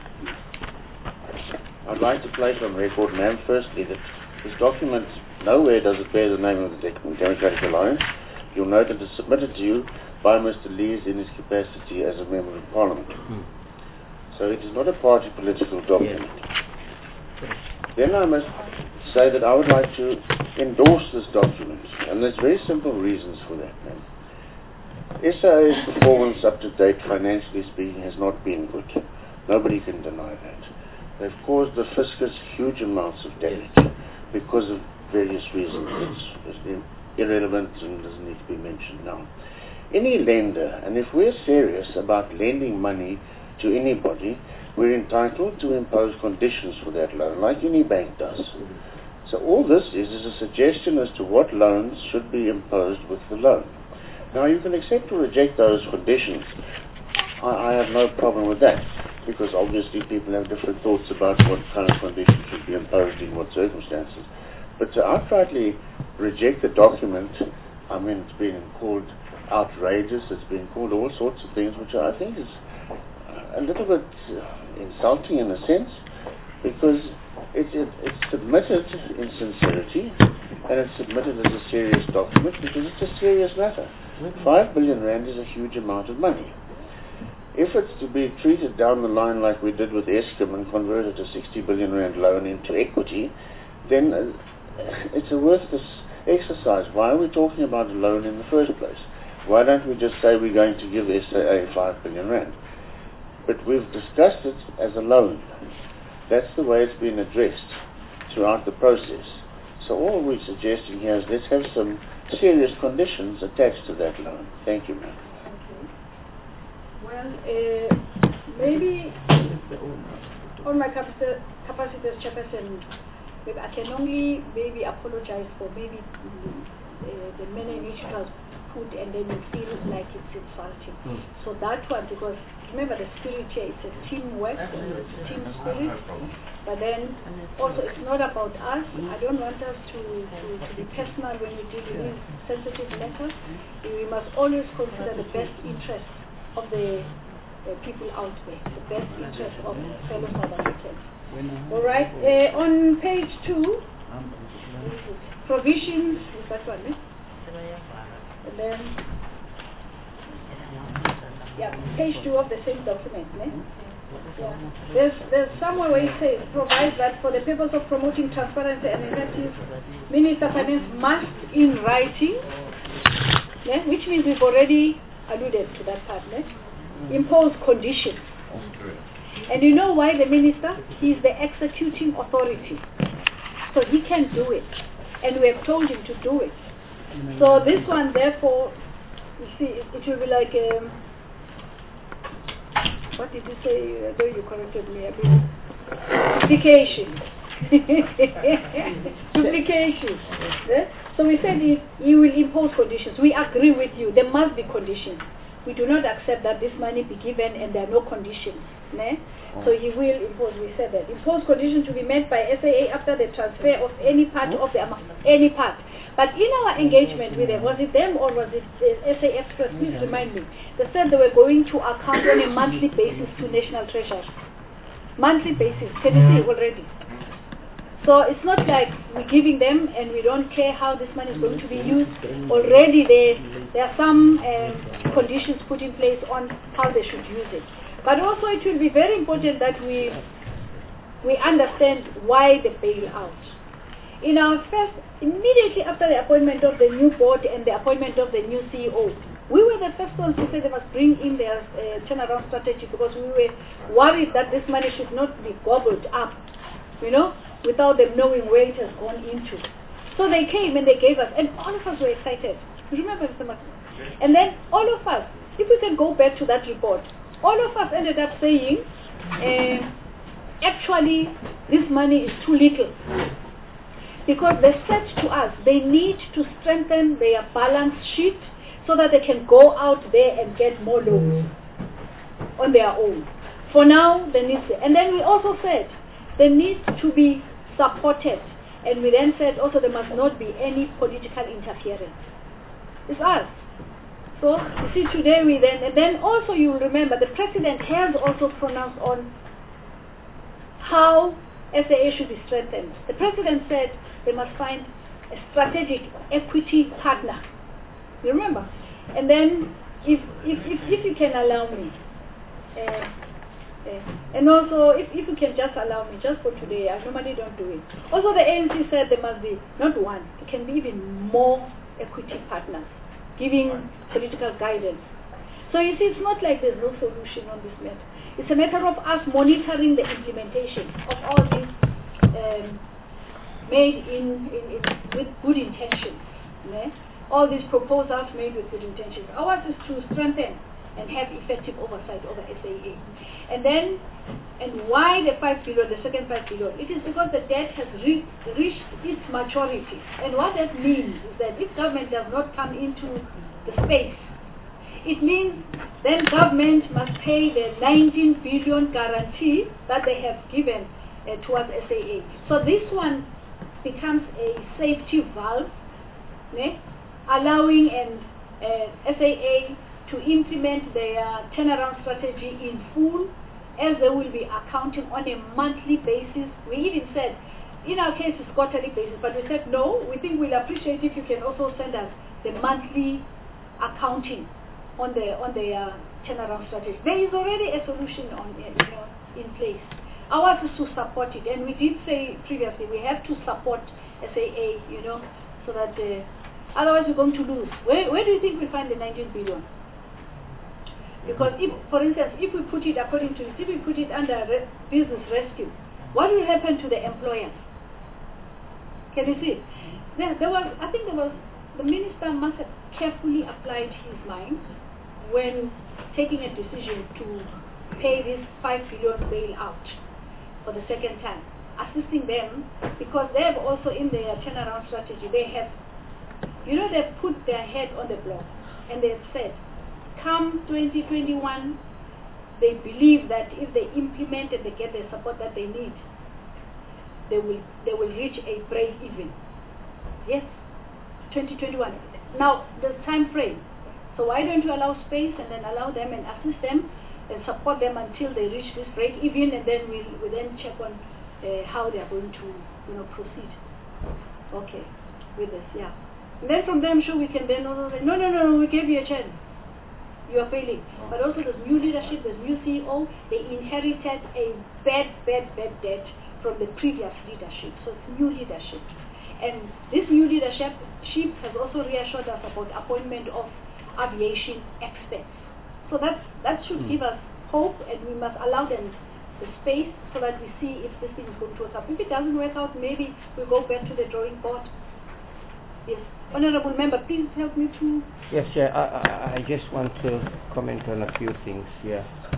I'd like to place on record, ma'am, firstly, that this document, nowhere does it bear the name of the Democratic Alliance. You'll note that it's submitted to you by Mister Lees in his capacity as a Member of Parliament. Mm. So it is not a party political document. Yes. Then I must say that I would like to endorse this document, and there's very simple reasons for that, ma'am. S A A's performance up to date, financially speaking, has not been good. Nobody can deny that. They've caused the fiscus huge amounts of damage because of various reasons. It's, it's irrelevant and doesn't need to be mentioned now. Any lender, and if we're serious about lending money to anybody, we're entitled to impose conditions for that loan, like any bank does. So all this is is a suggestion as to what loans should be imposed with the loan. Now you can accept or reject those conditions. I, I have no problem with that, because obviously people have different thoughts about what kind of conditions should be imposed in what circumstances. But to outrightly reject the document, I mean, it's been called outrageous, it's been called all sorts of things, which I think is a little bit insulting in a sense, because it, it, it's submitted in sincerity, and it's submitted as a serious document because it's a serious matter. Five billion rand is a huge amount of money. If it's to be treated down the line like we did with Eskom and converted a sixty billion rand loan into equity, then uh, it's a worthless exercise. Why are we talking about a loan in the first place? Why don't we just say we're going to give S A A five billion rand? But we've discussed it as a loan. That's the way it's been addressed throughout the process. So all we're suggesting here is let's have some serious conditions attached to that loan. Thank you, ma'am. Okay. Well, uh, maybe on my capacity, capacity as chairperson, maybe I can only maybe apologize for maybe uh, the manner in which it was put, and then you feel like it's insulting. Mm. So that one, because remember the spirit here, it's a teamwork, it's a team spirit. But then, also, it's not about us. I don't want us to, to, to be personal when we deal with these sensitive matters. We must always consider the best interest of the uh, people out there, the best interest of fellow South Africans. All right. Uh, on page two, provisions, is that one, eh? And then, yeah, page two of the same document, eh? Yeah. There's, there's somewhere where it says, provides that for the purpose of promoting transparency and effective, Minister of Finance must, in writing, yeah, which means we've already alluded to that part, yeah, impose conditions. And you know why the Minister? He is the executing authority. So he can do it. And we have told him to do it. So this one, therefore, you see, it, it will be like... Um, what did you say? I know you corrected me a bit. Duplication. Duplication. Yeah? So we said he, he will impose conditions. We agree with you. There must be conditions. We do not accept that this money be given and there are no conditions. Yeah? So he will impose, we said that. Impose conditions to be met by S A A after the transfer of any part of the amount. Any part. But in our engagement with them, was it them or was it uh, S A F Trust? Please remind me. They said they were going to account on a monthly basis to National Treasury. Monthly basis. Can you see already? So it's not like we're giving them and we don't care how this money is going to be used. Already there, there are some um, conditions put in place on how they should use it. But also it will be very important that we, we understand why the bailout. In our first, immediately after the appointment of the new board and the appointment of the new C E O, we were the first ones to say they must bring in their uh, turnaround strategy because we were worried that this money should not be gobbled up, you know, without them knowing where it has gone into. So they came and they gave us, and all of us were excited. You remember, Mister Martin? And then all of us, if we can go back to that report, all of us ended up saying, uh, actually, this money is too little. Because they said to us, they need to strengthen their balance sheet so that they can go out there and get more loans on their own. For now, they need to. And then we also said, they need to be supported. And we then said also there must not be any political interference. It's us. So, you see, today we then, and then also you will remember, the President has also pronounced on how S A A should be strengthened. The President said they must find a strategic equity partner. You remember? And then, if if if, if you can allow me, uh, uh, and also if, if you can just allow me, just for today, I normally don't do it. Also, the A N C said there must be not one, it can be even more equity partners, giving political guidance. So you see, it's not like there's no solution on this matter. It's a matter of us monitoring the implementation of all these um, made in, in, in with good intentions. Yeah? All these proposals made with good intentions. Ours is to strengthen and have effective oversight over S A A. And then, and why the five billion, the second five billion? It is because the debt has re reached its maturity. And what that means is that if government does not come into the space, it means then government must pay the nineteen billion guarantee that they have given uh, towards S A A. So this one becomes a safety valve, né? allowing and uh, S A A to implement their turnaround strategy in full, as they will be accounting on a monthly basis. We even said, in our case it's quarterly basis, but we said no, we think we'll appreciate if you can also send us the monthly accounting on the on the uh, turnaround strategy. There is already a solution on you know, in place. Ours is to support it, and we did say previously we have to support S A A, you know, so that uh, otherwise we're going to lose. Where where do you think we find the nineteen billion? Because if, for instance, if we put it according to if we put it under re business rescue, what will happen to the employers? Can you see? There, there was, I think there was, the minister must have carefully applied his mind when taking a decision to pay this five billion bailout for the second time, assisting them, because they have also in their turnaround strategy, they have, you know, they've put their head on the block and they've said, come twenty twenty-one, they believe that if they implement and they get the support that they need, they will they will reach a break even. Yes, twenty twenty-one. Now the time frame. So why don't you allow space and then allow them and assist them and support them until they reach this break even, and then we'll, we'll then check on uh, how they are going to, you know, proceed. Okay, with this, yeah. And then from there, I'm sure we can then also say, no, no, no, we gave you a chance. You are failing. But also there's new leadership, there's new C E O. They inherited a bad, bad, bad debt from the previous leadership. So it's new leadership. And this new leadership, she has also reassured us about appointment of aviation experts. So that's, that should mm. give us hope, and we must allow them the space so that we see if this thing is going to work out. If it doesn't work out, maybe we'll go back to the drawing board. Yes. Honorable Member, please help me to... Yes, Chair. I, I, I just want to comment on a few things here.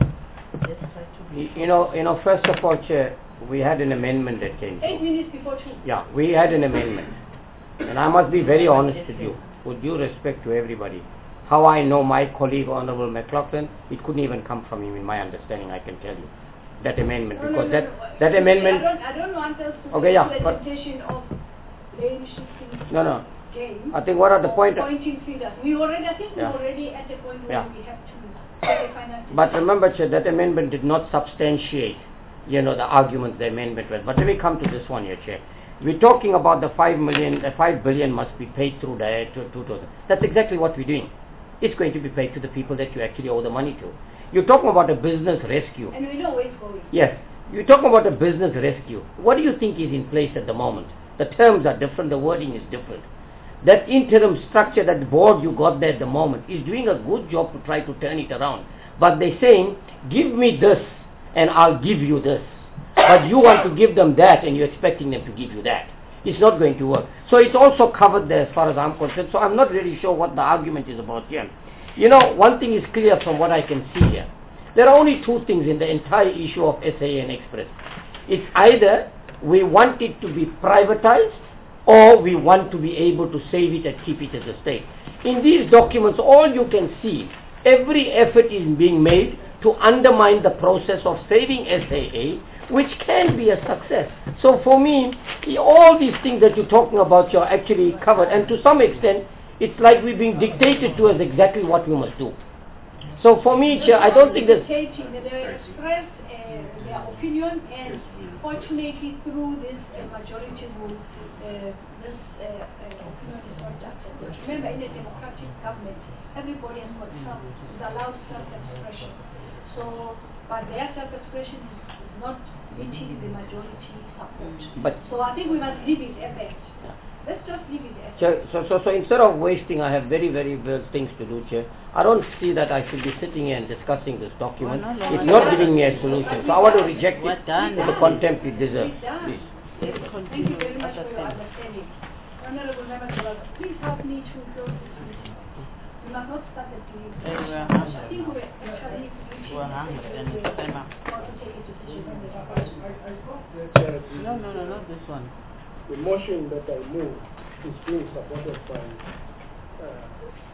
You, you know, you know, first of all, Chair, we had an amendment that came through. Eight minutes before two. Yeah, we had an amendment. And I must be very honest with you, with due respect to everybody. How I know my colleague, Honorable McLaughlin, it couldn't even come from him in my understanding, I can tell you. That amendment, no, because no, no, that, no. that amendment... I don't, I don't want us to okay, yeah, presentation of lane shifting no, no. game. I think what are the point... Pointing fingers. We already, I think yeah. we're already at the point where yeah. we have to make a final decision. But remember, Chair, that amendment did not substantiate, you know, the arguments the amendment was. But let me come to this one here, Chair. We're talking about the five million, the five billion must be paid through the two thousand. That's exactly what we're doing. It's going to be paid to the people that you actually owe the money to. You're talking about a business rescue. And we know where it's going. Yes. You're talking about a business rescue. What do you think is in place at the moment? The terms are different, the wording is different. That interim structure, that board you got there at the moment, is doing a good job to try to turn it around. But they're saying, give me this and I'll give you this. But you want to give them that and you're expecting them to give you that. It's not going to work. So it's also covered there as far as I'm concerned. So I'm not really sure what the argument is about here. You know, one thing is clear from what I can see here. There are only two things in the entire issue of S A A and Express. It's either we want it to be privatized or we want to be able to save it and keep it as a state. In these documents, all you can see, every effort is being made to undermine the process of saving S A A, which can be a success. So for me, all these things that you're talking about, you're actually covered. And to some extent, it's like we're being dictated to as exactly what we must do. So for me, Chair, I don't think that... They express uh, their opinion, and fortunately through this uh, majority rule, uh, this uh, uh, opinion is not accepted. Remember, in a democratic government, everybody has got some, is allowed self-expression. So, but their self-expression is not meeting the majority support. But so I think we must leave it at that. Let's just leave it at Chair, so, so, so instead of wasting, I have very, very good things to do, Chair. I don't see that I should be sitting here and discussing this document. Oh, no, no, it's no, not no. giving me a solution. So I want to reject We're it done. with the contempt it deserves. Please. Thank you very much for your understanding. Honorable Members, please help me to close this meeting. We must not start at the I think we're actually reaching We're hungry and it's time up. to take a decision on the I, I thought that uh, the, No, no, no, not this one. the motion that I moved is being supported by uh,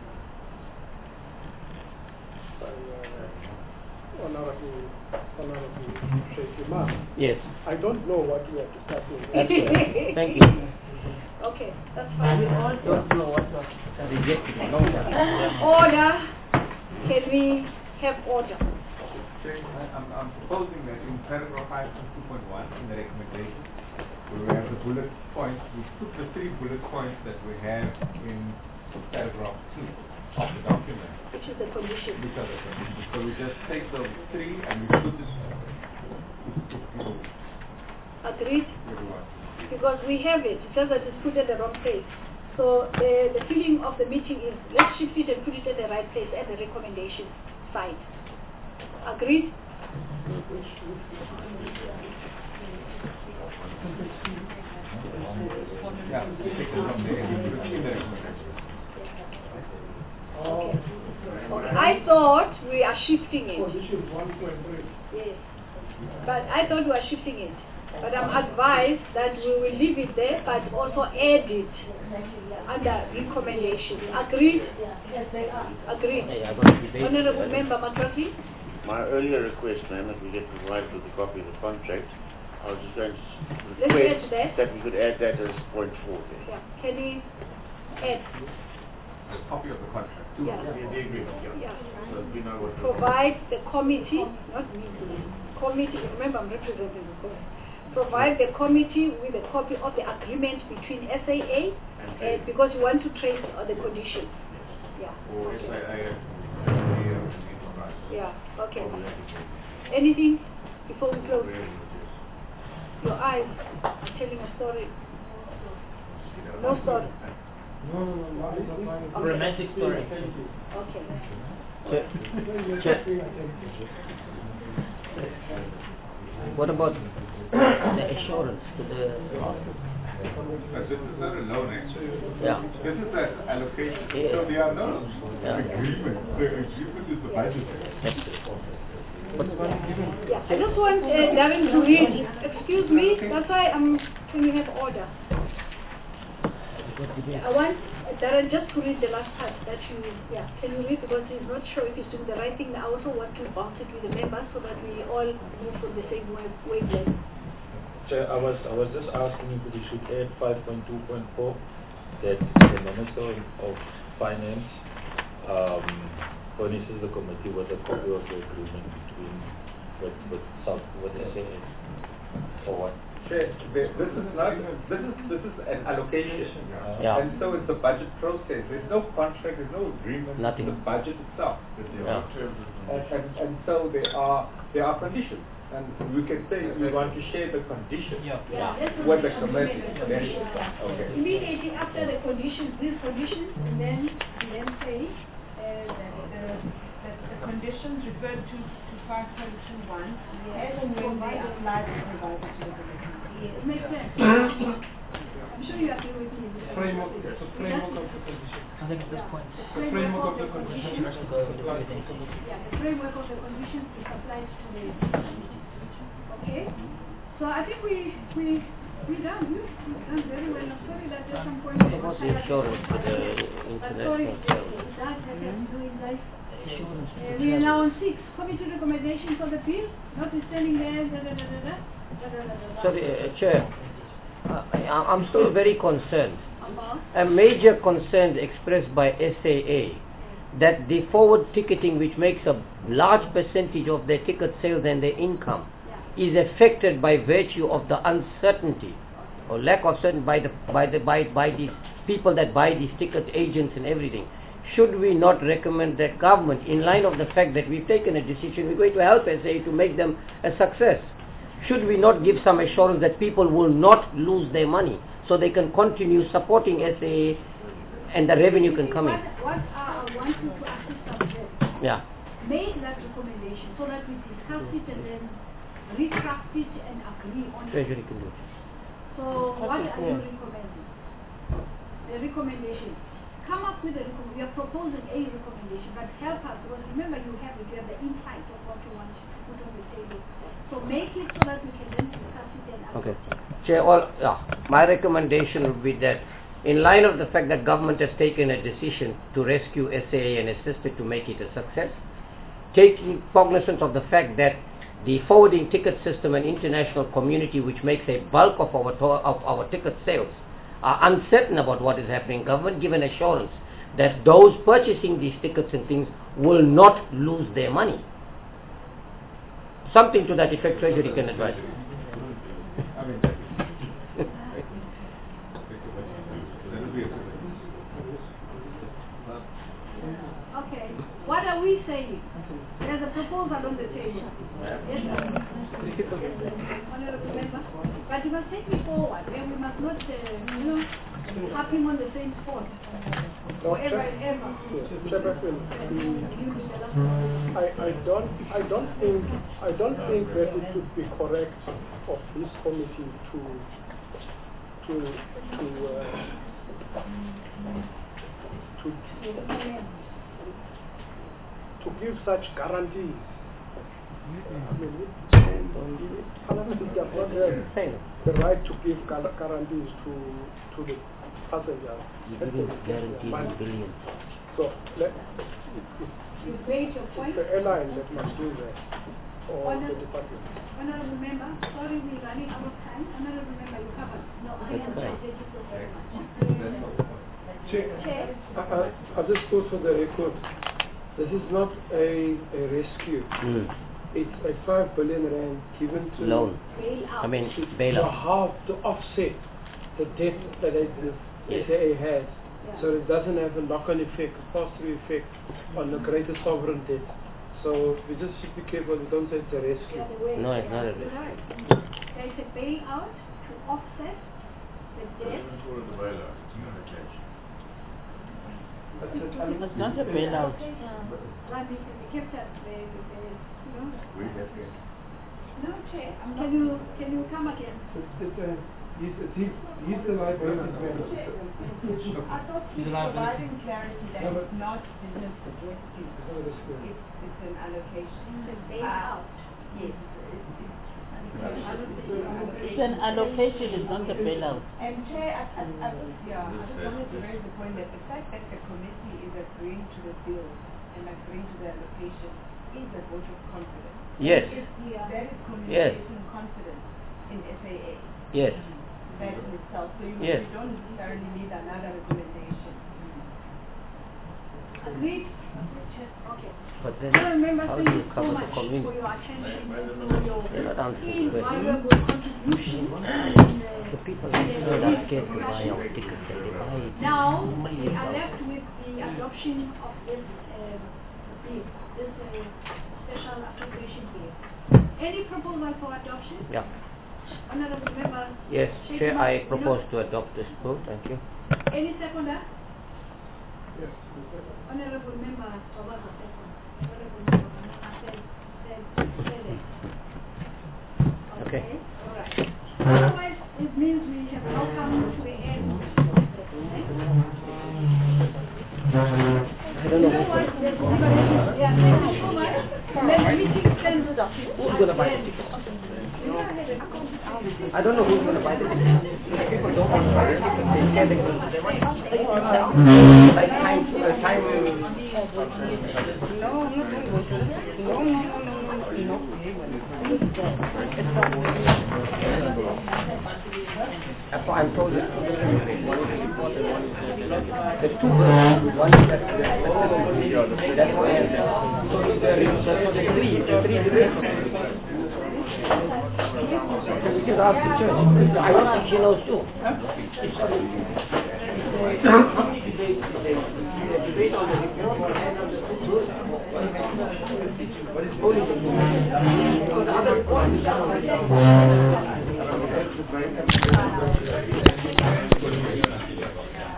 by uh, Honorable Honorable Sheikh Imam. Yes. I don't know what we are discussing. Thank you. Okay, that's fine. We all don't know what was Rejected a long time. Order. Can we have order? I'm, I'm proposing that in paragraph five point two point one in the recommendation, where we have the bullet points, we put the three bullet points that we have in paragraph two of the document. Which is the condition. Which are the conditions. So we just take the three and we put this. Agreed? Because we have it, it's just that it's put at the wrong place. So the, the feeling of the meeting is, let's shift it and put it at the right place at the recommendation side. Agreed? Yeah, we take it from there and we put it in the recommendation. Okay. Okay. I thought we are shifting it. Condition one point three. Yes. But I thought we are shifting it. But I'm advised that we will leave it there, but also add it under recommendations. Agreed? Yes, they are. Agreed. Hey, I got to debate Honorable this. Member McCarthy? My earlier request, ma'am, that we get provided with a copy of the contract, I was just going to Let's request add that. that we could add that as point four there. Yeah, can we add? A copy of the contract. Yeah. The the agreement, yeah. Yeah. So that we know what. we're- Provide the committee, not me, committee, remember I'm representing the committee. Provide the committee with a copy of the agreement between S A A, and because you want to trace uh, the conditions. Yeah. Or Okay. S I A. Yeah, okay. Anything before we close? Your eyes are telling a story. No story. No, no, no, no, it's not mine. Okay. Romantic story. Okay. Che- che- What about the assurance to the But this is not a loan actually. Yeah. This is an allocation. Yeah. So there are no Yeah. agreement. The agreement is the budget. Yeah, I just want uh, Darren to read. Excuse me, that's why I'm, can we have order? I want uh, Darren just to read the last part that you, yeah, can you read, because he's not sure if he's doing the right thing. I also want to bounce it with the members so that we all move from the same wave- wavelength. Chair, I was I was just asking if we should add five point two point four that the Minister of Finance um, furnishes the committee with a copy of the agreement between with with South with S A A or what? Chair, the- this is not, this is, this is an allocation. Yeah. And so it's the budget process. There's no contract, there's no agreement. Nothing. It's the budget itself. Yeah. And, and, and so there are, there are conditions. And we can say we want to share the conditions Yeah. Yeah, that's with the what committee. agreement, the Then- conditions, yeah. Okay. Immediately after the conditions, these conditions, and then, and then say, uh, that the, that the conditions referred to to five point two one, as and when they apply to provided to the committee. Yes, it makes sense. I'm sure you agree with me. Framework, the framework of the condition. I think at this point, The The framework of the conditions condition has to go with applies to everything. the committee. Yeah, the framework of the conditions is applied to the, okay? So I think we, we, we done, we done very well. I'm sorry that there's some point. What about the assurance to the But sorry, international it does have to do in life. Assurance to Uh, the we are treasury. now on six, committee recommendations for the bill, notwithstanding there, da da da da da, da da da da. Sorry, uh, Chair, uh, I, I'm still very concerned. About? A major concern expressed by S A A that the forward ticketing, which makes a large percentage of their ticket sales and their income, is affected by virtue of the uncertainty or lack of certainty by the by the by by these people that buy these ticket agents and everything. Should we not recommend that government, in line of the fact that we've taken a decision, we're going to help S A A to make them a success? Should we not give some assurance that people will not lose their money so they can continue supporting S A A and the revenue can come in? What, what I want you to assist us with, Yeah. make that recommendation so that we discuss it and then retract it and agree on it. Treasury can do it. So what Okay, are you yeah. recommending? The recommendation. Come up with a recommendation. We are proposing a recommendation, but help us, because remember you have it, you have the insight of what you want to put on the table. So make it so that we can then discuss it and Okay. Chair, all, yeah, my recommendation would be that in line of the fact that government has taken a decision to rescue S A A and assist it to make it a success, taking cognizance of the fact that the forwarding ticket system and international community, which makes a bulk of our to- of our ticket sales, are uncertain about what is happening. Government give an assurance that those purchasing these tickets and things will not lose their money. Something to that effect, Treasury can advise. I mean, Okay, what are we saying? There's a proposal on the table. Yes, sir. Honorable member. But you must take me forward, and we must not, uh, you know, have him on the same spot. No, Forever Chair- and ever. Chair- Chairperson, I, I don't, I don't think, I don't think that it would be correct of this committee to, to, to, uh, to, to give such guarantees. I mean, it- Parliament does not have the right to give gu- guarantees to, to the passengers. You That's didn't the- guarantee but- in billions. So, let, it, it, You made your point. it's the airline that must do that. for Honor- the department. Honorable Member, sorry we're running out of time. Honorable Member, you covered. No, I That's am fine. Thank you so very much. Chair, Chair? I, I, I just put for the record, this is not a, a rescue. Mm. It's a five billion rand given to Loan. Bailout. I mean, to bailout. half to offset the debt that it, the Yes. S A A has. So it doesn't have a knock-on effect, a pass-through effect on the greater sovereign debt. So we just should be careful, we don't say it's a rescue. No, it's not a You're risk. right. There is a bailout to offset the debt. It's called the bailout, it's not a cash. That's it. It's not a bailout. Right, we we kept that, the, the, you know. We have cash. No, Chair, can you, can you come again? It's, it's a, he's, he's, he's the liabilities manager. I thought He's you a were liability. providing clarity that No, but- it's not business rescue. It's not a rescue. It's, it's an allocation. It's a bailout. Yes. It's, it's It's an allocation, it's not a bailout. And Chair, I, I, I, yeah, I just wanted to raise the point that the fact that the committee is agreeing to the bill and agreeing to the allocation is a vote of confidence. Yes. It's, that is Yes. communicating confidence in S A A. Yes. That in itself. So you, Yes. you don't necessarily need another recommendation. Agreed? Okay. But then, Honorable Member, how thank do you you so cover much the community? for your attention and for your They're not answering the question. invaluable contribution in The people in who the are scared to buy discussion. our tickets, and they buy it. Now, we Millions are of left with the adoption of this um, bill, this uh, special appropriation bill. Any proposal for adoption? Yeah. Honorable Member? Yes, Chair, Shekima, I you know- propose to adopt this bill. Thank you. Any seconder? Yes, the second. Honorable Member, Babaza, second. Honorable Member, Banana, said, said, said it. Okay. All right. Otherwise, it means we have now come to the end. I don't You know. know what? Yeah, thank you so much. Let the meeting stand. Who's going to buy the tickets? I don't know who's going to buy the tickets. If people don't want to buy the tickets, they scare the people. They want to take it themselves. Like time, uh, time. No, I'm not going to. No, no, no, no, no. That's why I'm told that there's two versions. One is that that's why so there is so there's three, there's three different. So we can ask the church. I don't think she knows too. Debate on the report and on the what is only the other point.